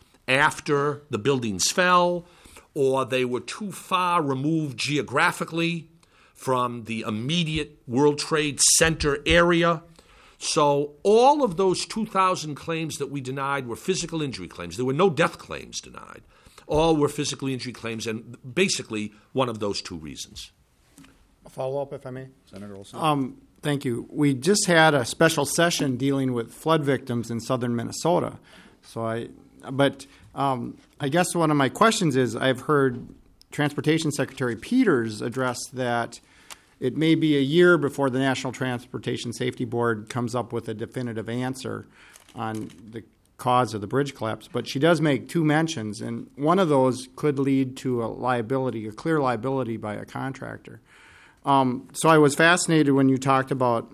after the buildings fell, or they were too far removed geographically from the immediate World Trade Center area. So all of those two thousand claims that we denied were physical injury claims. There were no death claims denied. All were physical injury claims, and basically one of those two reasons. A follow-up, if I may? Senator Olsen? Um, thank you. We just had a special session dealing with flood victims in southern Minnesota. So I, but um, I guess one of my questions is, I've heard Transportation Secretary Peters address that it may be a year before the National Transportation Safety Board comes up with a definitive answer on the cause of the bridge collapse, but she does make two mentions, and one of those could lead to a liability, a clear liability by a contractor. Um, so I was fascinated when you talked about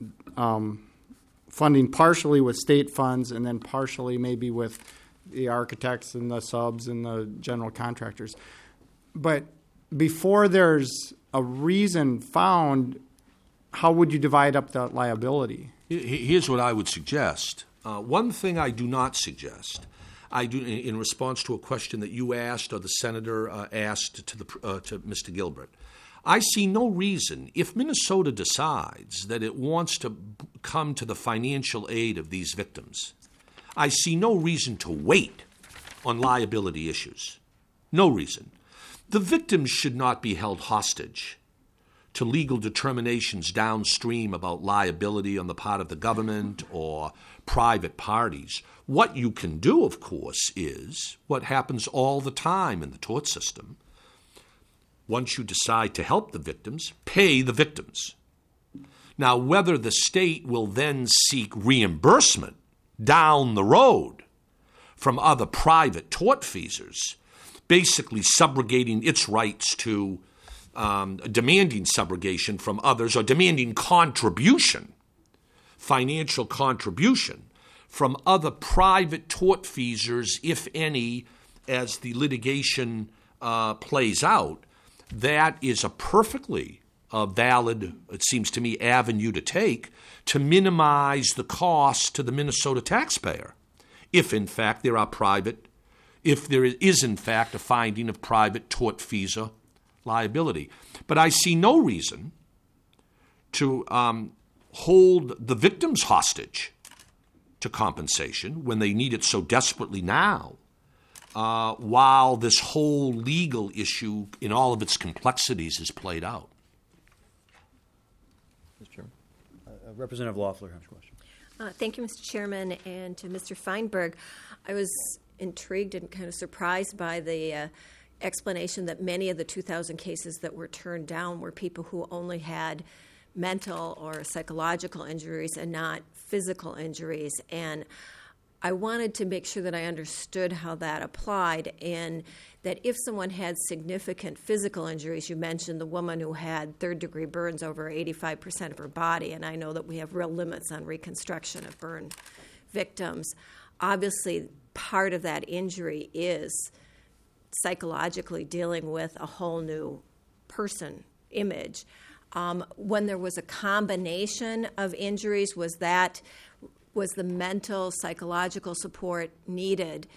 um, funding partially with state funds and then partially maybe with the architects and the subs and the general contractors. But before there's a reason found, how would you divide up that liability? Here's what I would suggest. Uh, one thing I do not suggest, I do in response to a question that you asked or the senator uh, asked to the uh, to Mister Gilbert. I see no reason, if Minnesota decides that it wants to b- come to the financial aid of these victims, I see no reason to wait on liability issues. No reason. The victims should not be held hostage to legal determinations downstream about liability on the part of the government or private parties. What you can do, of course, is what happens all the time in the tort system. Once you decide to help the victims, pay the victims. Now, whether the state will then seek reimbursement down the road from other private tortfeasors, basically subrogating its rights to um, demanding subrogation from others or demanding contribution, financial contribution from other private tortfeasors, if any, as the litigation uh, plays out, that is a perfectly uh, valid, it seems to me, avenue to take to minimize the cost to the Minnesota taxpayer, if in fact there are private, if there is in fact a finding of private tortfeasor liability. But I see no reason to um, hold the victims hostage to compensation when they need it so desperately now, uh, while this whole legal issue in all of its complexities is played out. Mister Chairman. Uh, Representative Loeffler has a question. Uh, thank you, Mister Chairman, and to Mister Feinberg. I was intrigued and kind of surprised by the uh, explanation that many of the two thousand cases that were turned down were people who only had mental or psychological injuries and not physical injuries. And I wanted to make sure that I understood how that applied, and that if someone had significant physical injuries, you mentioned the woman who had third-degree burns over eighty-five percent of her body, and I know that we have real limits on reconstruction of burn victims. Obviously, part of that injury is psychologically dealing with a whole new person image. Um, when there was a combination of injuries, was that was the mental, psychological support needed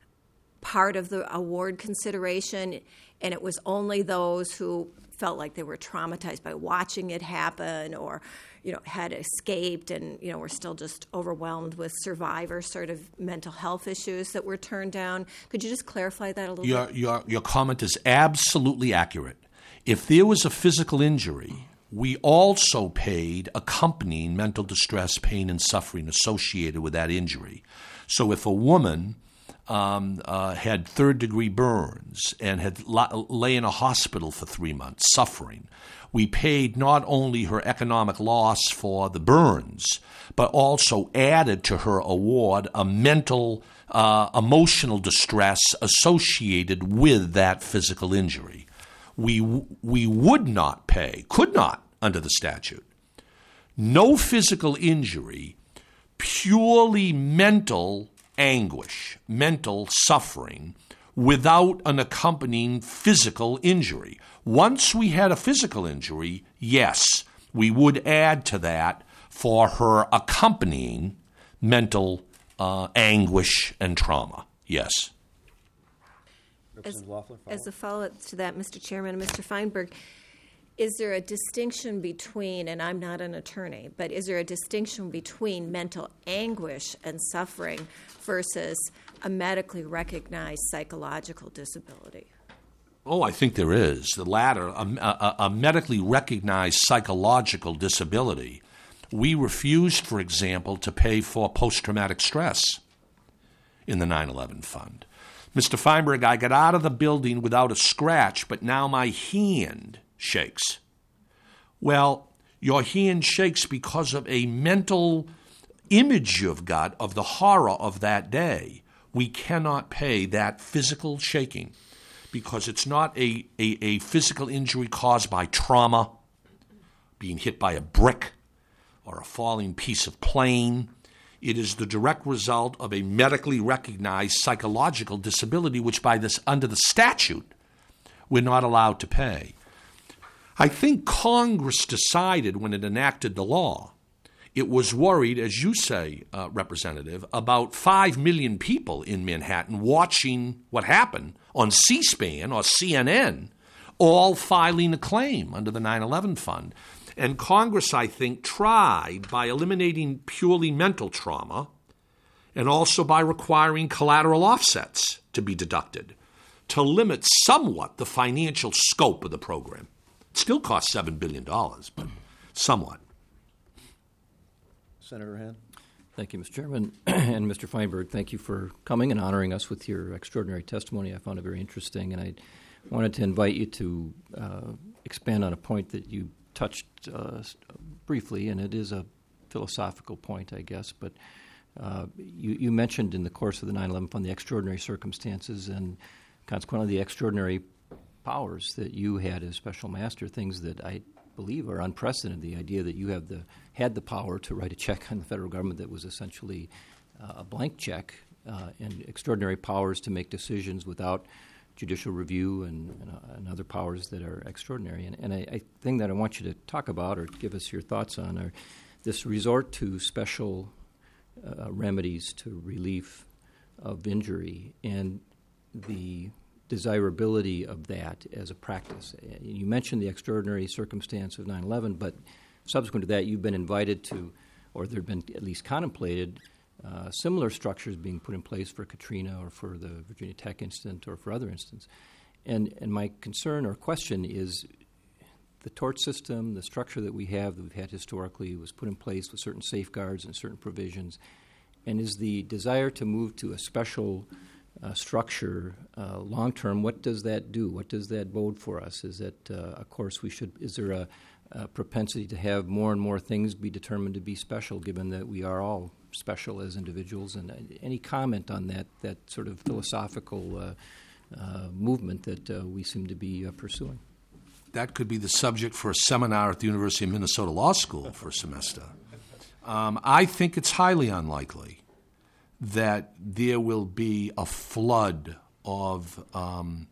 part of the award consideration, and it was only those who felt like they were traumatized by watching it happen, or, you know, had escaped and, you know, were still just overwhelmed with survivor sort of mental health issues that were turned down? Could you just clarify that a little Your, bit? your, your comment is absolutely accurate. If there was a physical injury, we also paid accompanying mental distress, pain, and suffering associated with that injury. So if a woman um, uh, had third-degree burns and had la- lay in a hospital for three months suffering, we paid not only her economic loss for the burns, but also added to her award a mental, uh, emotional distress associated with that physical injury. We we would not pay, could not under the statute, no physical injury, purely mental anguish, mental suffering, without an accompanying physical injury. Once we had a physical injury, yes, we would add to that for her accompanying mental uh, anguish and trauma. Yes. As, as a follow-up to that, Mister Chairman and Mister Feinberg, is there a distinction between, and I'm not an attorney, but is there a distinction between mental anguish and suffering versus a medically recognized psychological disability? Oh, I think there is. The latter, a, a, a medically recognized psychological disability. We refused, for example, to pay for post-traumatic stress in the nine eleven fund. Mister Feinberg, I got out of the building without a scratch, but now my hand shakes. Well, your hand shakes because of a mental image you've got of the horror of that day. We cannot pay that physical shaking because it's not a, a, a physical injury caused by trauma, being hit by a brick or a falling piece of plane. It is the direct result of a medically recognized psychological disability, which by this, under the statute, we're not allowed to pay. I think Congress decided when it enacted the law, it was worried, as you say, uh, Representative, about five million people in Manhattan watching what happened on C-SPAN or C N N, all filing a claim under the nine eleven fund. And Congress, I think, tried by eliminating purely mental trauma and also by requiring collateral offsets to be deducted to limit somewhat the financial scope of the program. It still costs seven billion dollars, but somewhat. Senator Hand. Thank you, Mister Chairman. And Mister Feinberg, thank you for coming and honoring us with your extraordinary testimony. I found it very interesting, and I wanted to invite you to uh, expand on a point that you touched uh, briefly, and it is a philosophical point, I guess, but uh, you, you mentioned in the course of the nine eleven fund the extraordinary circumstances and consequently the extraordinary powers that you had as special master, things that I believe are unprecedented. The idea that you have the had the power to write a check on the federal government that was essentially uh, a blank check, uh, and extraordinary powers to make decisions without judicial review and, and, uh, and other powers that are extraordinary. And, and I, I think that I want you to talk about or give us your thoughts on are this resort to special uh, remedies to relief of injury and the desirability of that as a practice. You mentioned the extraordinary circumstance of nine eleven, but subsequent to that, you've been invited to, or there have been at least contemplated, uh, similar structures being put in place for Katrina or for the Virginia Tech incident or for other incidents. And, and my concern or question is the tort system, the structure that we have, that we've had historically, was put in place with certain safeguards and certain provisions. And is the desire to move to a special uh, structure uh, long term, what does that do? What does that bode for us? Is that, uh, of course, we should, is there a, a propensity to have more and more things be determined to be special, given that we are all special as individuals? And uh, any comment on that, that sort of philosophical uh, uh, movement that uh, we seem to be uh, pursuing? That could be the subject for a seminar at the University of Minnesota Law School for a semester. Um, I think it's highly unlikely that there will be a flood of um,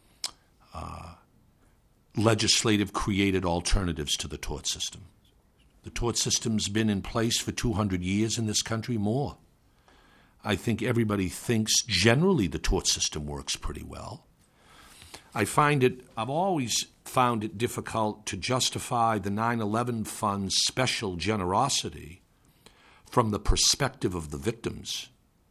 uh, legislative created alternatives to the tort system. The tort system's been in place for two hundred years in this country, more. I think everybody thinks generally the tort system works pretty well. I find it, I've always found it difficult to justify the nine eleven Fund's special generosity from the perspective of the victims.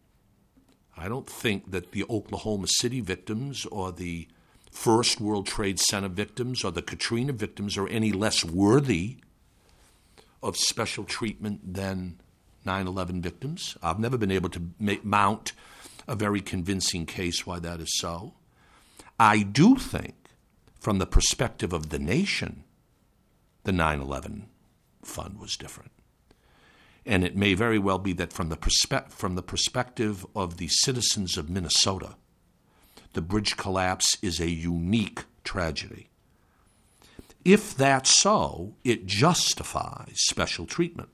I don't think that the Oklahoma City victims or the First World Trade Center victims or the Katrina victims are any less worthy of special treatment than nine eleven victims. I've never been able to make, mount a very convincing case why that is so. I do think, from the perspective of the nation, the nine eleven Fund was different. And it may very well be that from the, perspe- from the perspective of the citizens of Minnesota, the bridge collapse is a unique tragedy. If that's so, it justifies special treatment.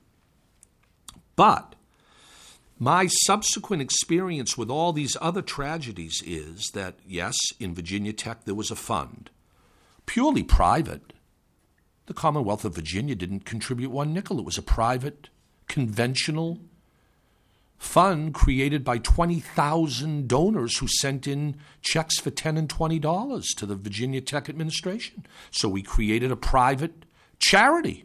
But my subsequent experience with all these other tragedies is that, yes, in Virginia Tech there was a fund, purely private. The Commonwealth of Virginia didn't contribute one nickel. It was a private, conventional fund created by twenty thousand donors who sent in checks for ten dollars and twenty dollars to the Virginia Tech administration. So we created a private charity.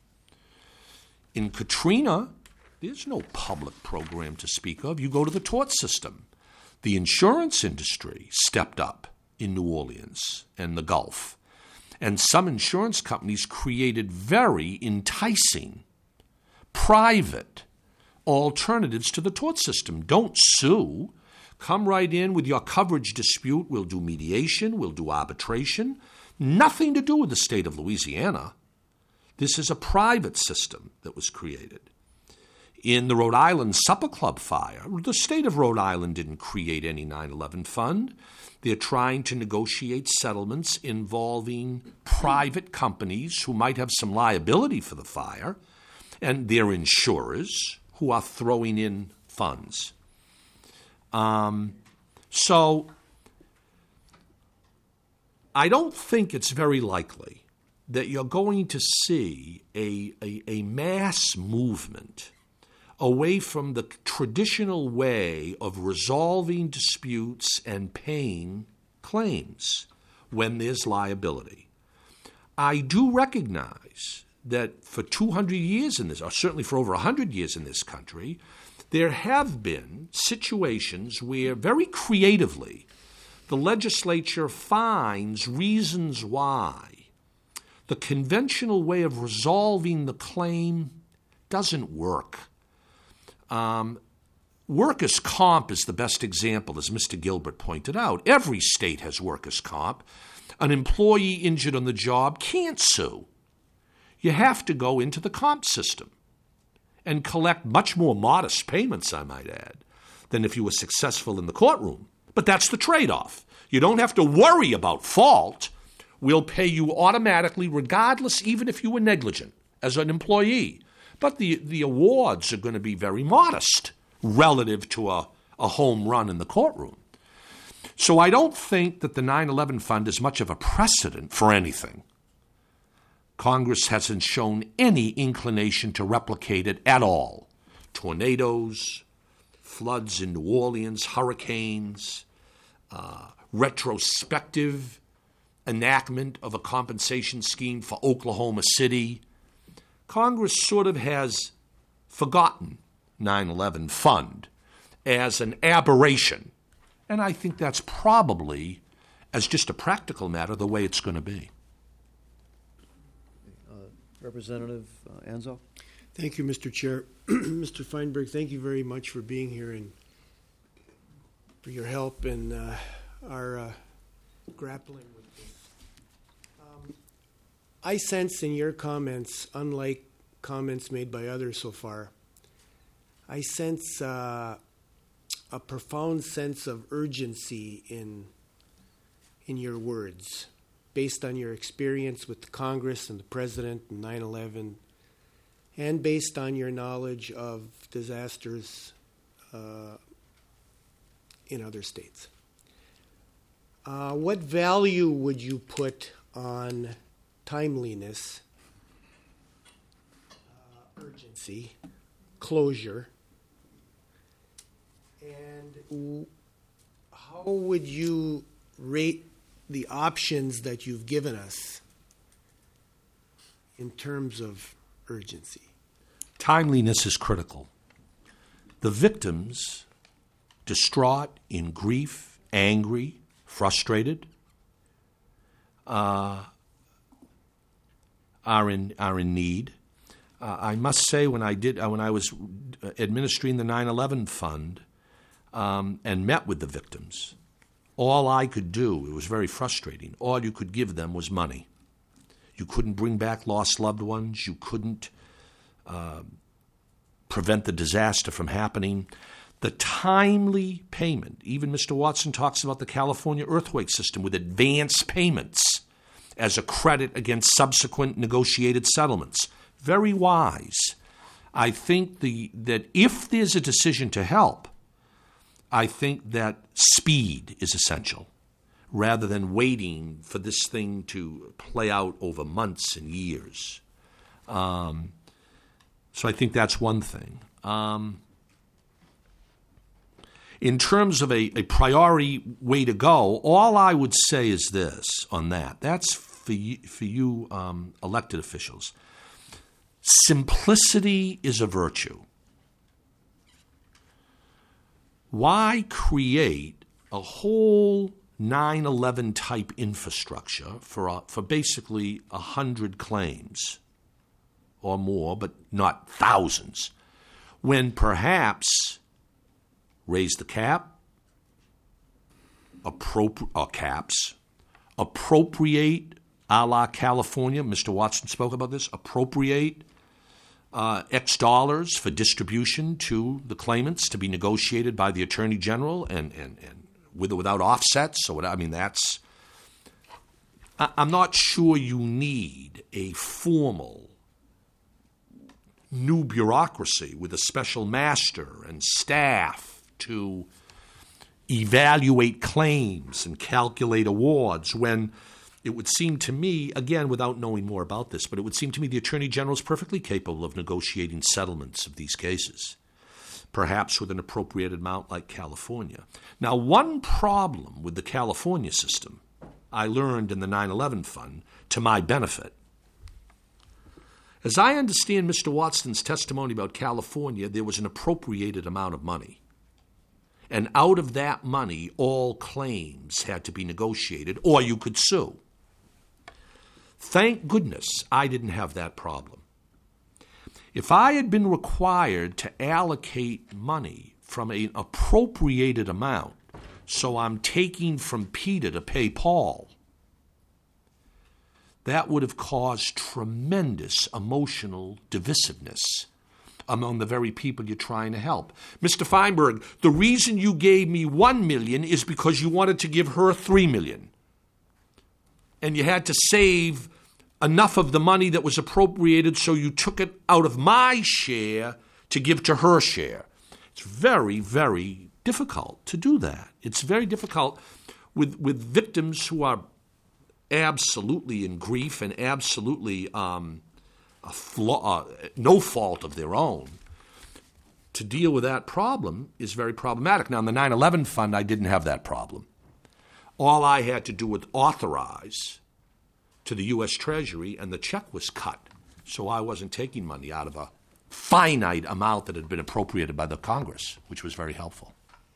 In Katrina, there's no public program to speak of. You go to the tort system. The insurance industry stepped up in New Orleans and the Gulf. And some insurance companies created very enticing private alternatives to the tort system. Don't sue. Come right in with your coverage dispute. We'll do mediation. We'll do arbitration. Nothing to do with the state of Louisiana. This is a private system that was created. In the Rhode Island Supper Club fire, the state of Rhode Island didn't create any nine eleven fund. They're trying to negotiate settlements involving private companies who might have some liability for the fire, and their insurers who are throwing in funds. Um, so I don't think it's very likely that you're going to see a, a, a mass movement away from the traditional way of resolving disputes and paying claims when there's liability. I do recognize that for two hundred years in this, or certainly for over one hundred years in this country, there have been situations where very creatively the legislature finds reasons why the conventional way of resolving the claim doesn't work. Um, workers' comp is the best example, as Mister Gilbert pointed out. Every state has workers' comp. An employee injured on the job can't sue. You have to go into the comp system and collect much more modest payments, I might add, than if you were successful in the courtroom. But that's the trade-off. You don't have to worry about fault. We'll pay you automatically regardless, even if you were negligent as an employee. But the, the awards are going to be very modest relative to a, a home run in the courtroom. So I don't think that the nine eleven Fund is much of a precedent for anything. Congress hasn't shown any inclination to replicate it at all. Tornadoes, floods in New Orleans, hurricanes, uh, retrospective enactment of a compensation scheme for Oklahoma City. Congress sort of has forgotten nine eleven fund as an aberration. And I think that's probably, as just a practical matter, the way it's going to be. Uh, Representative uh, Anzo? Thank you, Mister Chair. Mister Feinberg, thank you very much for being here and for your help in uh, our uh, grappling with this. Um, I sense in your comments, unlike comments made by others so far, I sense uh, a profound sense of urgency in in your words, based on your experience with the Congress and the President and nine eleven, and based on your knowledge of disasters uh, in other states. Uh, what value would you put on timeliness, uh, urgency, closure, and w- how would you rate the options that you've given us in terms of urgency? Timeliness is critical. The victims, distraught, in grief, angry, frustrated, uh, are in are in need. Uh, I must say, when I did uh, when I was administering the nine eleven fund um, and met with the victims, all I could do, it was very frustrating, all you could give them was money. You couldn't bring back lost loved ones. You couldn't uh, prevent the disaster from happening. The timely payment, even Mister Watson talks about the California earthquake system with advance payments as a credit against subsequent negotiated settlements. Very wise. I think the that if there's a decision to help, I think that speed is essential, rather than waiting for this thing to play out over months and years. Um, so I think that's one thing. Um, in terms of a, a priority way to go, all I would say is this on that. That's for you, for you um, elected officials. Simplicity is a virtue. Why create a whole nine eleven type infrastructure for uh, for basically a hundred claims or more, but not thousands, when perhaps raise the cap, appropri- uh, caps, appropriate a la California, Mister Watson spoke about this, appropriate uh, X dollars for distribution to the claimants to be negotiated by the Attorney General and, and, and with or without offsets. So, what, I mean, that's, I, I'm not sure you need a formal new bureaucracy with a special master and staff to evaluate claims and calculate awards when it would seem to me, again, without knowing more about this, but it would seem to me the Attorney General is perfectly capable of negotiating settlements of these cases, perhaps with an appropriate amount like California. Now, one problem with the California system I learned in the nine eleven fund to my benefit. As I understand Mister Watson's testimony about California, there was an appropriated amount of money. And out of that money, all claims had to be negotiated, or you could sue. Thank goodness I didn't have that problem. If I had been required to allocate money from an appropriated amount, so I'm taking from Peter to pay Paul, that would have caused tremendous emotional divisiveness among the very people you're trying to help. Mister Feinberg, the reason you gave me one million dollars is because you wanted to give her three million dollars. And you had to save enough of the money that was appropriated, so you took it out of my share to give to her share. It's very, very difficult to do that. It's very difficult with, with victims who are absolutely in grief and absolutely um, a flaw, uh, no fault of their own. To deal with that problem is very problematic. Now, in the nine eleven fund, I didn't have that problem. All I had to do was authorize to the U S Treasury, and the check was cut. So I wasn't taking money out of a finite amount that had been appropriated by the Congress, which was very helpful.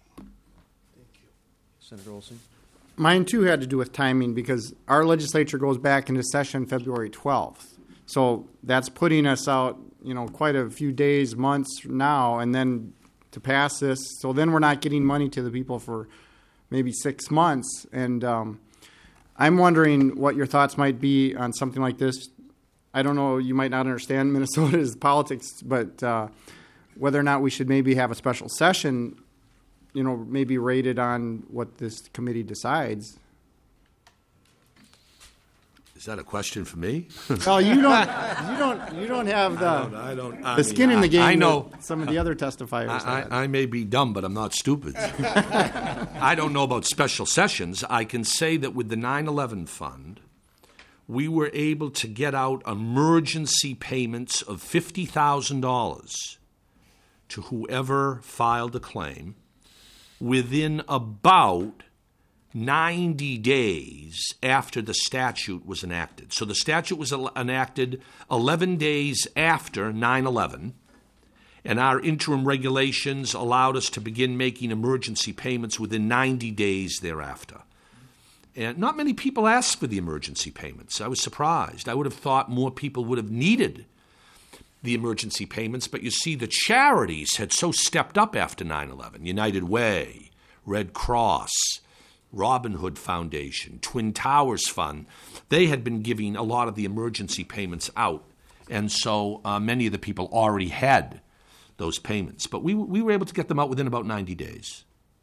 Senator Olson? Mine, too, had to do with timing because our legislature goes back into session February twelfth. So that's putting us out, you know, quite a few days, months now, and then to pass this. So then we're not getting money to the people for maybe six months. And um, I'm wondering what your thoughts might be on something like this. I don't know, you might not understand Minnesota's politics, but uh, whether or not we should maybe have a special session, you know, maybe rated on what this committee decides. Is that a question for me? Well, you don't, you don't, you don't have the I don't, I don't, I the mean, skin in the game. I know that some of the other testifiers. I, had. I, I may be dumb, but I'm not stupid. I don't know about special sessions. I can say that with the nine eleven fund, we were able to get out emergency payments of fifty thousand dollars to whoever filed a claim within about ninety days after the statute was enacted. So the statute was enacted eleven days after nine eleven, and our interim regulations allowed us to begin making emergency payments within ninety days thereafter. And not many people asked for the emergency payments. I was surprised. I would have thought more people would have needed the emergency payments, but you see, the charities had so stepped up after nine eleven. United Way, Red Cross, Robin Hood Foundation, Twin Towers Fund. They had been giving a lot of the emergency payments out, and so uh, many of the people already had those payments. But we, we were able to get them out within about ninety days.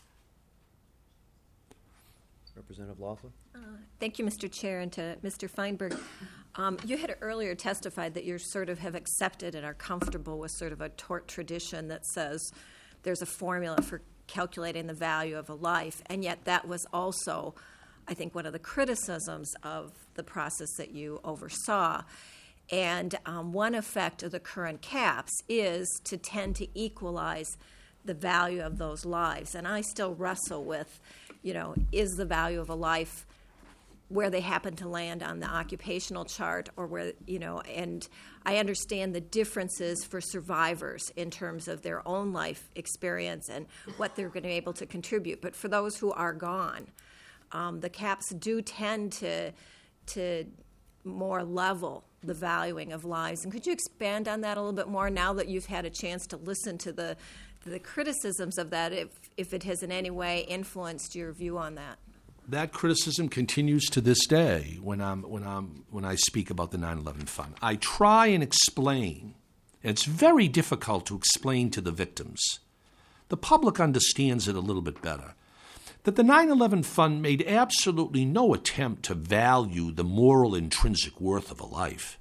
Representative Loeffler? Uh, thank you, Mister Chair, and to Mister Feinberg. Um, you had earlier testified that you sort of have accepted and are comfortable with sort of a tort tradition that says there's a formula for calculating the value of a life, and yet that was also, I think, one of the criticisms of the process that you oversaw. And um, one effect of the current caps is to tend to equalize the value of those lives. And I still wrestle with, you know, is the value of a life where they happen to land on the occupational chart, or where, you know, and I understand the differences for survivors in terms of their own life experience and what they're going to be able to contribute. But for those who are gone, um, the caps do tend to to more level the valuing of lives. And could you expand on that a little bit more now that you've had a chance to listen to the the criticisms of that, if if it has in any way influenced your view on that? That criticism continues to this day when I'm when I'm when I speak about the nine eleven fund. I try and explain, and it's very difficult to explain to the victims. The public understands it a little bit better. That the nine eleven fund made absolutely no attempt to value the moral intrinsic worth of a life.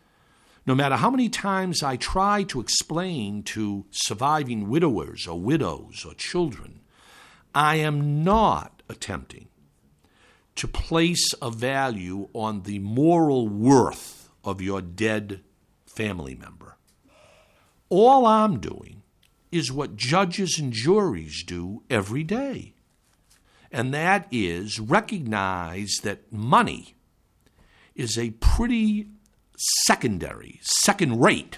No matter how many times I try to explain to surviving widowers or widows or children, I am not attempting to place a value on the moral worth of your dead family member. All I'm doing is what judges and juries do every day, and that is recognize that money is a pretty secondary, second-rate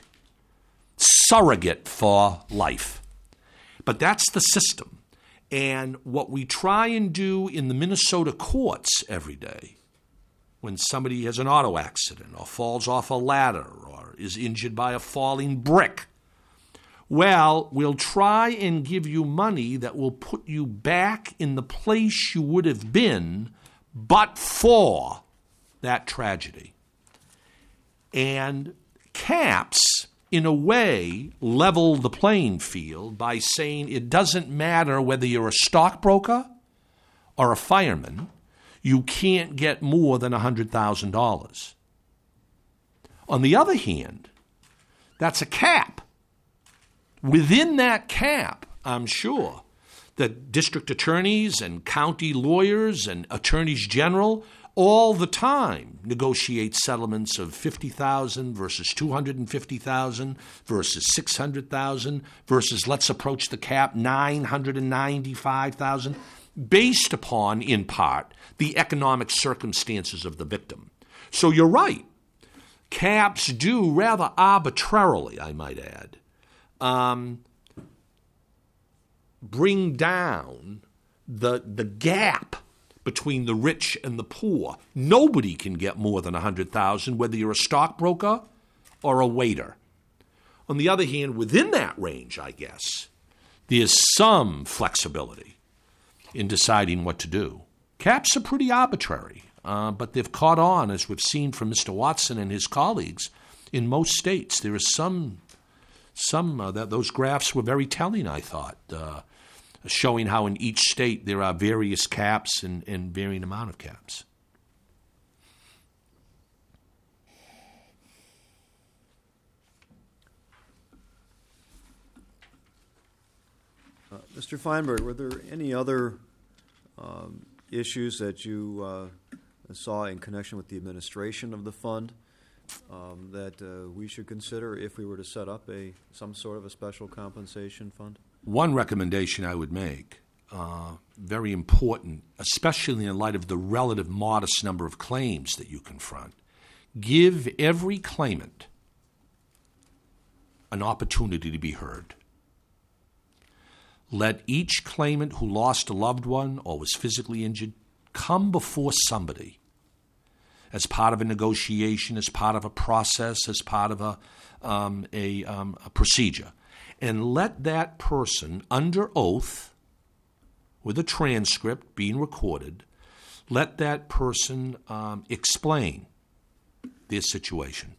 surrogate for life. But that's the system. And what we try and do in the Minnesota courts every day, when somebody has an auto accident or falls off a ladder or is injured by a falling brick, well, we'll try and give you money that will put you back in the place you would have been but for that tragedy. And caps, in a way, level the playing field by saying it doesn't matter whether you're a stockbroker or a fireman, you can't get more than one hundred thousand dollars. On the other hand, that's a cap. Within that cap, I'm sure that district attorneys and county lawyers and attorneys general all the time negotiate settlements of fifty thousand dollars versus two hundred fifty thousand dollars versus six hundred thousand dollars versus, let's approach the cap, nine hundred ninety-five thousand dollars, based upon, in part, the economic circumstances of the victim. So you're right. Caps do rather arbitrarily, I might add, um, bring down the the gap between the rich and the poor. Nobody can get more than one hundred thousand dollars, whether you're a stockbroker or a waiter. On the other hand, within that range, I guess, there's some flexibility in deciding what to do. Caps are pretty arbitrary, uh, but they've caught on, as we've seen from Mister Watson and his colleagues. In most states, there is some, some uh, that those graphs were very telling, I thought, uh, showing how in each state there are various caps and, and varying amount of caps. Uh, Mister Feinberg, were there any other um, issues that you uh, saw in connection with the administration of the fund um, that uh, we should consider if we were to set up a some sort of a special compensation fund? One recommendation I would make, uh, very important, especially in light of the relative modest number of claims that you confront, give every claimant an opportunity to be heard. Let each claimant who lost a loved one or was physically injured come before somebody as part of a negotiation, as part of a process, as part of a, um, a, um, a procedure. And let that person, under oath, with a transcript being recorded, let that person um, explain their situation.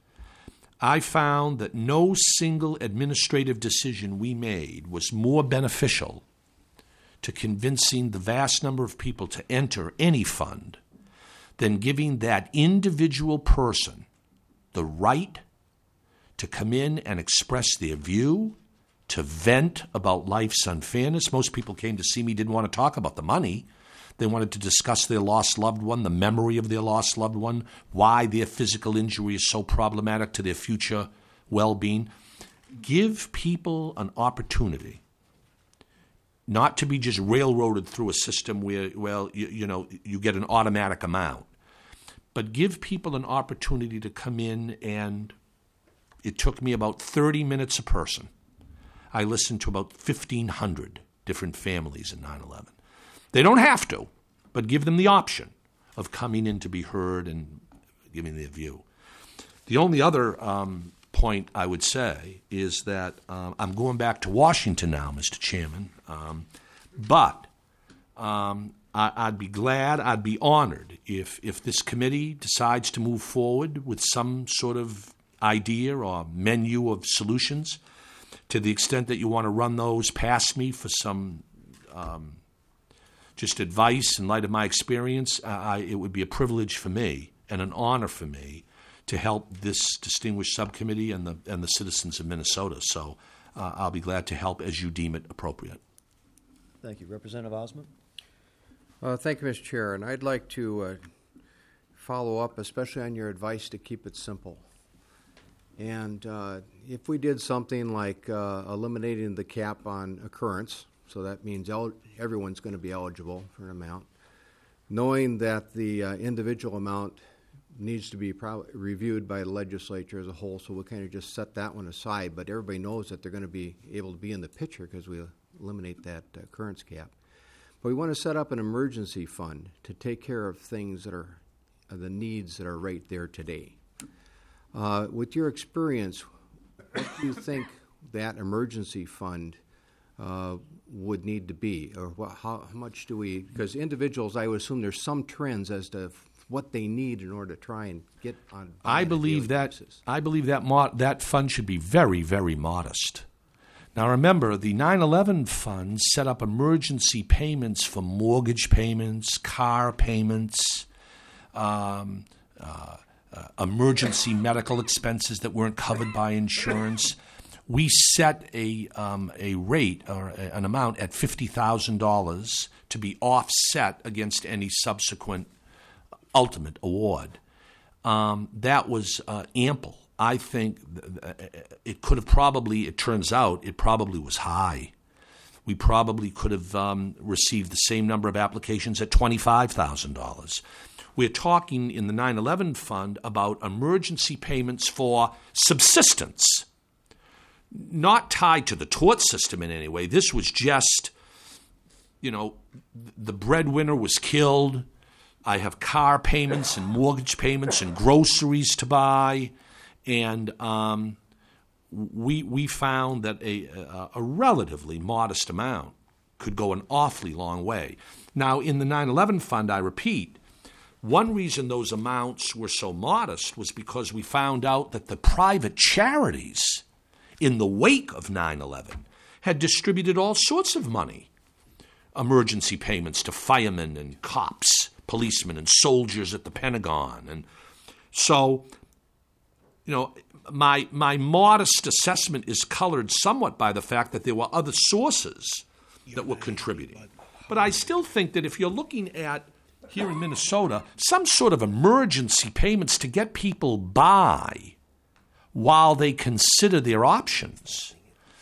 I found that no single administrative decision we made was more beneficial to convincing the vast number of people to enter any fund than giving that individual person the right to come in and express their view, to vent about life's unfairness. Most people came to see me, didn't want to talk about the money. They wanted to discuss their lost loved one, the memory of their lost loved one, why their physical injury is so problematic to their future well-being. Give people an opportunity not to be just railroaded through a system where, well, you, you know, you get an automatic amount, but give people an opportunity to come in, and it took me about thirty minutes a person. I listened to about fifteen hundred different families in nine eleven. They don't have to, but give them the option of coming in to be heard and giving their view. The only other um, point I would say is that um, I'm going back to Washington now, Mister Chairman, um, but um, I, I'd be glad, I'd be honored if, if this committee decides to move forward with some sort of idea or menu of solutions, to the extent that you want to run those past me for some um, just advice in light of my experience. uh, I, it would be a privilege for me and an honor for me to help this distinguished subcommittee and the and the citizens of Minnesota. So uh, I'll be glad to help as you deem it appropriate. Thank you. Representative Osmond? Uh, thank you, Mister Chair. And I'd like to uh, follow up, especially on your advice to keep it simple. And uh, if we did something like uh, eliminating the cap on occurrence, so that means el- everyone's going to be eligible for an amount, knowing that the uh, individual amount needs to be pro- reviewed by the legislature as a whole, so we'll kind of just set that one aside, but everybody knows that they're going to be able to be in the picture because we eliminate that uh, occurrence cap. But we want to set up an emergency fund to take care of things that are uh, the needs that are right there today. Uh, with your experience, what do you think that emergency fund uh, would need to be, or what, how, how much do we? Because individuals, I would assume there's some trends as to what they need in order to try and get on. I believe that basis. I believe that mo- that fund should be very, very modest. Now remember, the nine eleven fund set up emergency payments for mortgage payments, car payments, um, uh, uh, emergency medical expenses that weren't covered by insurance. We set a um, a rate or a, an amount at fifty thousand dollars to be offset against any subsequent ultimate award. Um, that was uh, ample. I think th- it could have probably, it turns out, it probably was high. We probably could have um, received the same number of applications at twenty-five thousand dollars. We're talking in the nine eleven fund about emergency payments for subsistence, not tied to the tort system in any way. This was just, you know, the breadwinner was killed. I have car payments and mortgage payments and groceries to buy, and um, we we found that a, a a relatively modest amount could go an awfully long way. Now, in the nine eleven fund, I repeat, one reason those amounts were so modest was because we found out that the private charities in the wake of nine eleven had distributed all sorts of money, emergency payments to firemen and cops, policemen and soldiers at the Pentagon. And so, you know, my my modest assessment is colored somewhat by the fact that there were other sources that were contributing. But I still think that if you're looking at, here in Minnesota, some sort of emergency payments to get people by while they consider their options,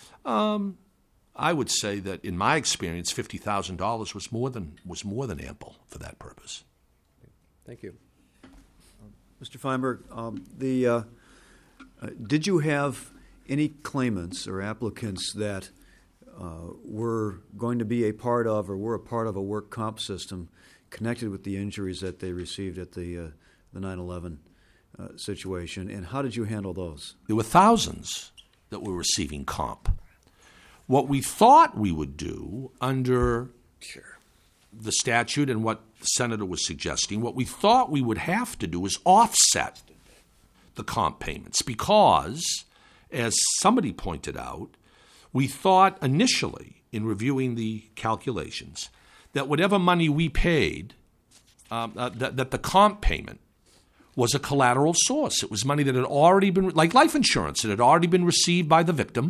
um, I would say that in my experience, fifty thousand dollars was more than was more than ample for that purpose. Thank you. Uh, Mister Feinberg, um, the, uh, uh, did you have any claimants or applicants that uh, were going to be a part of or were a part of a work comp system connected with the injuries that they received at the, uh, the nine eleven uh, situation, and how did you handle those? There were thousands that were receiving comp. What we thought we would do under sure. the statute and what the senator was suggesting, what we thought we would have to do is offset the comp payments because, as somebody pointed out, we thought initially in reviewing the calculations that whatever money we paid, um, uh, that, that the comp payment was a collateral source. It was money that had already been, like life insurance, it had already been received by the victim.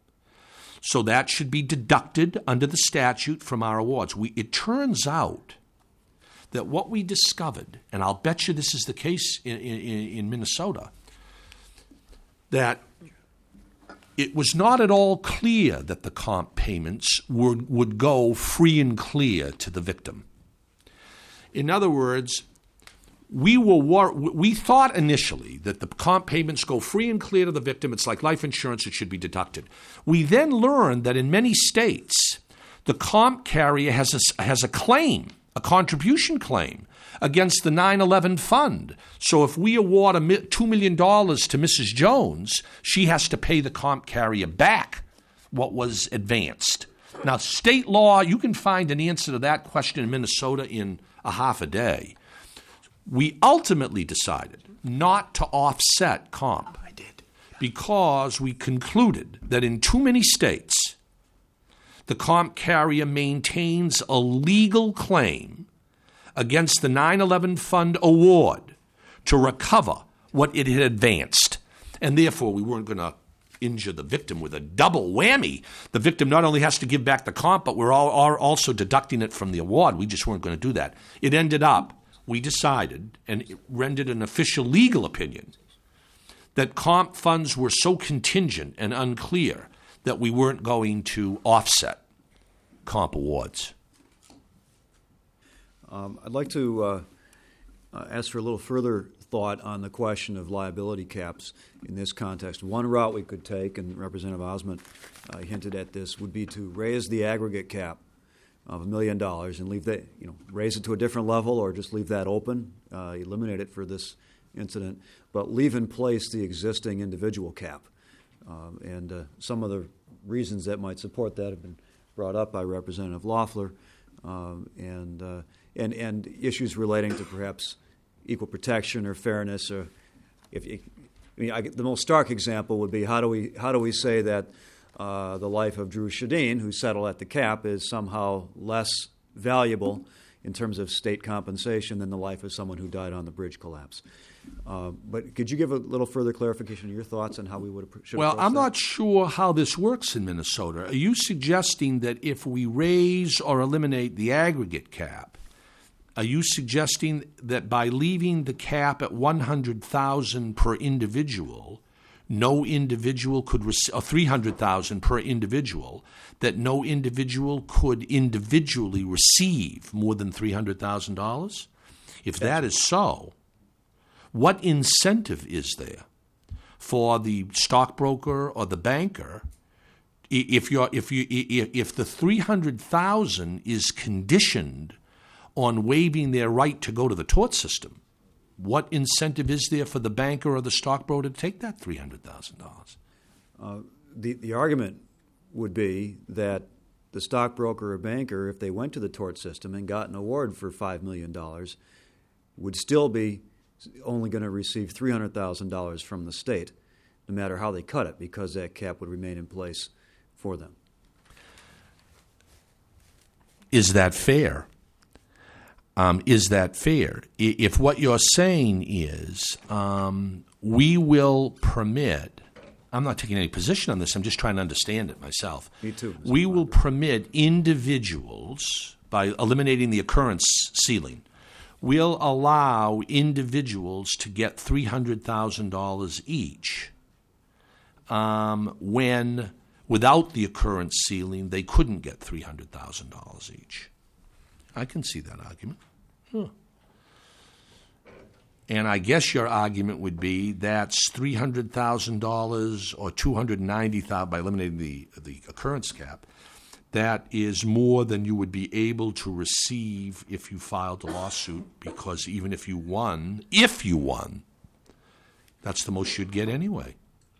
So that should be deducted under the statute from our awards. We, it turns out that what we discovered, and I'll bet you this is the case in, in, in Minnesota, that it was not at all clear that the comp payments were, would go free and clear to the victim. In other words, we were we thought initially that the comp payments go free and clear to the victim. It's like life insurance; it should be deducted. We then learned that in many states, the comp carrier has a, has a claim, a contribution claim against the nine eleven fund. So if we award a two million dollars to Missus Jones, she has to pay the comp carrier back what was advanced. Now, state law, you can find an answer to that question in Minnesota in a half a day. We ultimately decided not to offset comp I did. because we concluded that in too many states, the comp carrier maintains a legal claim against the nine eleven fund award to recover what it had advanced. And therefore, we weren't going to injure the victim with a double whammy. The victim not only has to give back the comp, but we're all, are also deducting it from the award. We just weren't going to do that. It ended up, we decided, and it rendered an official legal opinion, that comp funds were so contingent and unclear that we weren't going to offset comp awards. Um, I'd like to uh, uh, ask for a little further thought on the question of liability caps in this context. One route we could take, and Representative Osment uh, hinted at this, would be to raise the aggregate cap of a million dollars and leave that, you know, raise it to a different level or just leave that open, uh, eliminate it for this incident, but leave in place the existing individual cap. Um, and uh, some of the reasons that might support that have been brought up by Representative Loeffler, um, and, uh, and and issues relating to perhaps equal protection or fairness. Or if you, I mean, I, the most stark example would be how do we how do we say that uh, the life of Drew Shadeen, who settled at the cap, is somehow less valuable in terms of state compensation than the life of someone who died on the bridge collapse. Uh, but could you give a little further clarification of your thoughts on how we would should Well, approach I'm that? not sure how this works in Minnesota. Are you suggesting that if we raise or eliminate the aggregate cap, are you suggesting that by leaving the cap at one hundred thousand dollars per individual, no individual could receive, or three hundred thousand dollars per individual, that no individual could individually receive more than three hundred thousand dollars? If that is so, what incentive is there for the stockbroker or the banker, i- if you're if you i- if the three hundred thousand is conditioned on waiving their right to go to the tort system, what incentive is there for the banker or the stockbroker to take that three hundred thousand dollars? Uh, the, the argument would be that the stockbroker or banker, if they went to the tort system and got an award for five million dollars, would still be only going to receive three hundred thousand dollars from the state, no matter how they cut it, because that cap would remain in place for them. Is that fair? Um, is that fair? I- If what you're saying is um, we will permit, I'm not taking any position on this, I'm just trying to understand it myself. Me too, Mister We will permit individuals, by eliminating the occurrence ceiling, we'll allow individuals to get three hundred thousand dollars each um, when, without the occurrence ceiling, they couldn't get three hundred thousand dollars each. I can see that argument. Huh. And I guess your argument would be that's three hundred thousand dollars or two hundred ninety thousand dollars by eliminating the, the occurrence cap. That is more than you would be able to receive if you filed a lawsuit, because even if you won, if you won, that's the most you'd get anyway.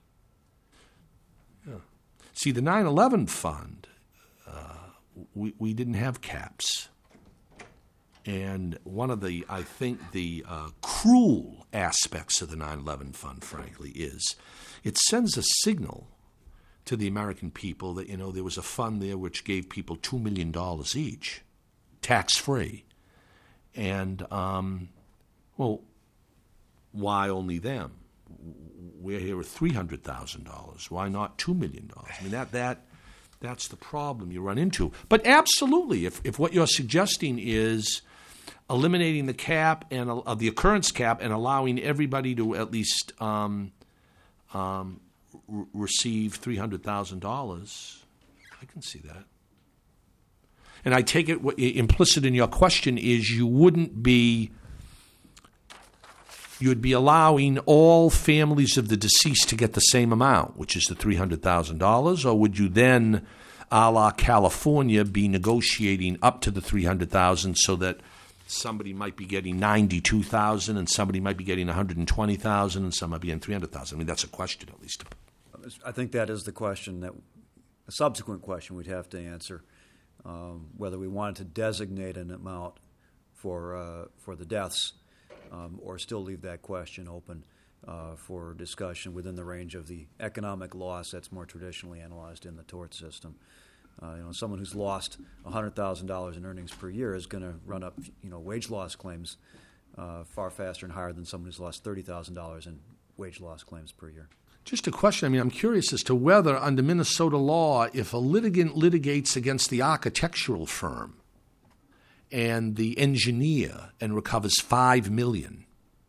Yeah. See, the nine eleven fund, uh, we, we didn't have caps. And one of the, I think, the uh, cruel aspects of the nine eleven fund, frankly, is it sends a signal to the American people that, you know, there was a fund there which gave people two million dollars each, tax-free. And, um, well, why only them? We're here with three hundred thousand dollars. Why not two million dollars? I mean, that that that's the problem you run into. But absolutely, if, if what you're suggesting is eliminating the cap and uh, the occurrence cap and allowing everybody to at least um, um, r- receive three hundred thousand dollars, I can see that. And I take it what, implicit in your question is you wouldn't be, you'd be allowing all families of the deceased to get the same amount, which is the three hundred thousand dollars, or would you then, a la California, be negotiating up to the three hundred thousand dollars so that somebody might be getting ninety-two thousand dollars and somebody might be getting one hundred twenty thousand dollars and some might be getting three hundred thousand dollars? I mean, that's a question at least. I think that is the question, that a subsequent question we'd have to answer, um, whether we wanted to designate an amount for uh, for the deaths, um, or still leave that question open uh, for discussion within the range of the economic loss that's more traditionally analyzed in the tort system. Uh, you know, someone who's lost one hundred thousand dollars in earnings per year is going to run up, you know, wage loss claims uh, far faster and higher than someone who's lost thirty thousand dollars in wage loss claims per year. Just a question. I mean, I'm curious as to whether under Minnesota law, if a litigant litigates against the architectural firm and the engineer and recovers five million dollars,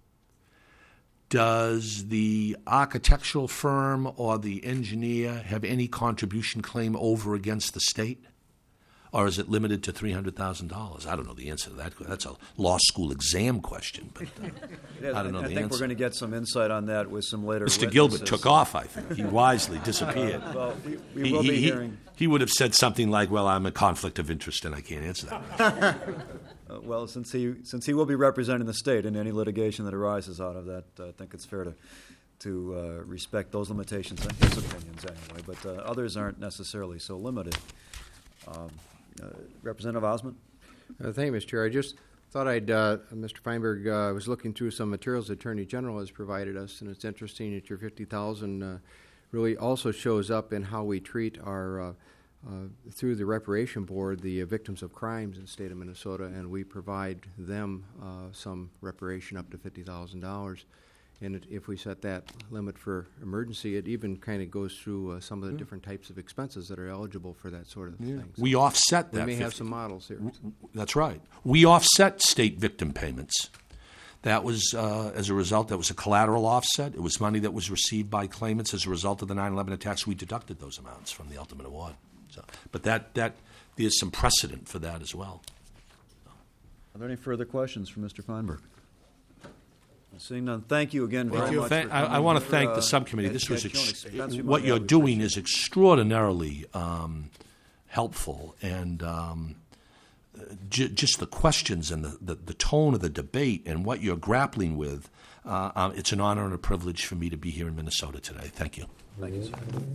does the architectural firm or the engineer have any contribution claim over against the state? Or is it limited to three hundred thousand dollars? I don't know the answer to that. That's a law school exam question, but uh, I don't know I the think answer. we're going to get some insight on that with some later Mister witnesses. Gilbert took off, I think. He wisely disappeared. Uh, well, we, we he, will he, be he, hearing. he would have said something like, well, I'm a conflict of interest and I can't answer that. Uh, well, since he since he will be representing the state in any litigation that arises out of that, uh, I think it's fair to to uh, respect those limitations and his opinions anyway. But uh, others aren't necessarily so limited. Um, uh, Representative Osmond? Uh, thank you, Mister Chair. I just thought I'd, uh, Mister Feinberg, uh, was looking through some materials the Attorney General has provided us, and it's interesting that your fifty thousand dollars uh, really also shows up in how we treat our, uh, uh, through the Reparation Board, the uh, victims of crimes in the state of Minnesota, and we provide them uh, some reparation up to fifty thousand dollars. And it, if we set that limit for emergency, it even kind of goes through uh, some of the Yeah. different types of expenses that are eligible for that sort of Yeah. thing. We offset that We may have fifty some models here. That's right. We offset state victim payments. That was, uh, as a result, that was a collateral offset. It was money that was received by claimants as a result of the nine eleven attacks. We deducted those amounts from the ultimate award. So, but that, that there's some precedent for that as well. Are there any further questions for Mister Feinberg? Seeing none, thank you again very Thank you. much. Thank- for I, I coming want to here. thank Uh, the subcommittee. Ed- This was Ed Jones, ex- Spencer, you what might you're have doing is extraordinarily um, helpful, and um, j- just the questions and the, the, the tone of the debate and what you're grappling with. Uh, um, it's an honor and a privilege for me to be here in Minnesota today. Thank you. Thank you, sir.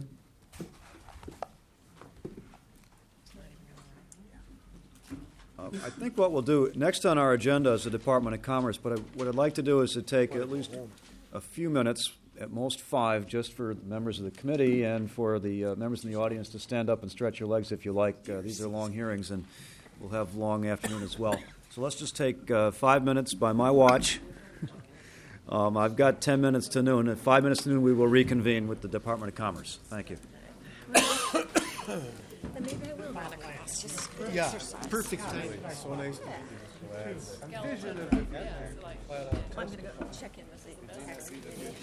Uh, I think what we'll do, next on our agenda is the Department of Commerce, but I, what I'd like to do is to take at least a few minutes, at most five, just for members of the committee and for the uh, members in the audience to stand up and stretch your legs if you like. Uh, these are long hearings, and we'll have long afternoon as well. So let's just take uh, five minutes by my watch. Um, I've got ten minutes to noon. At five minutes to noon, we will reconvene with the Department of Commerce. Thank you. Yeah, perfect timing. So nice. I'm going to go check in with the tax committee.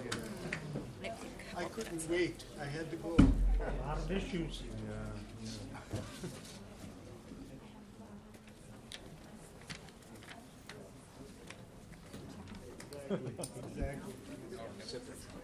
I couldn't wait. I had to go. A lot of issues. Exactly.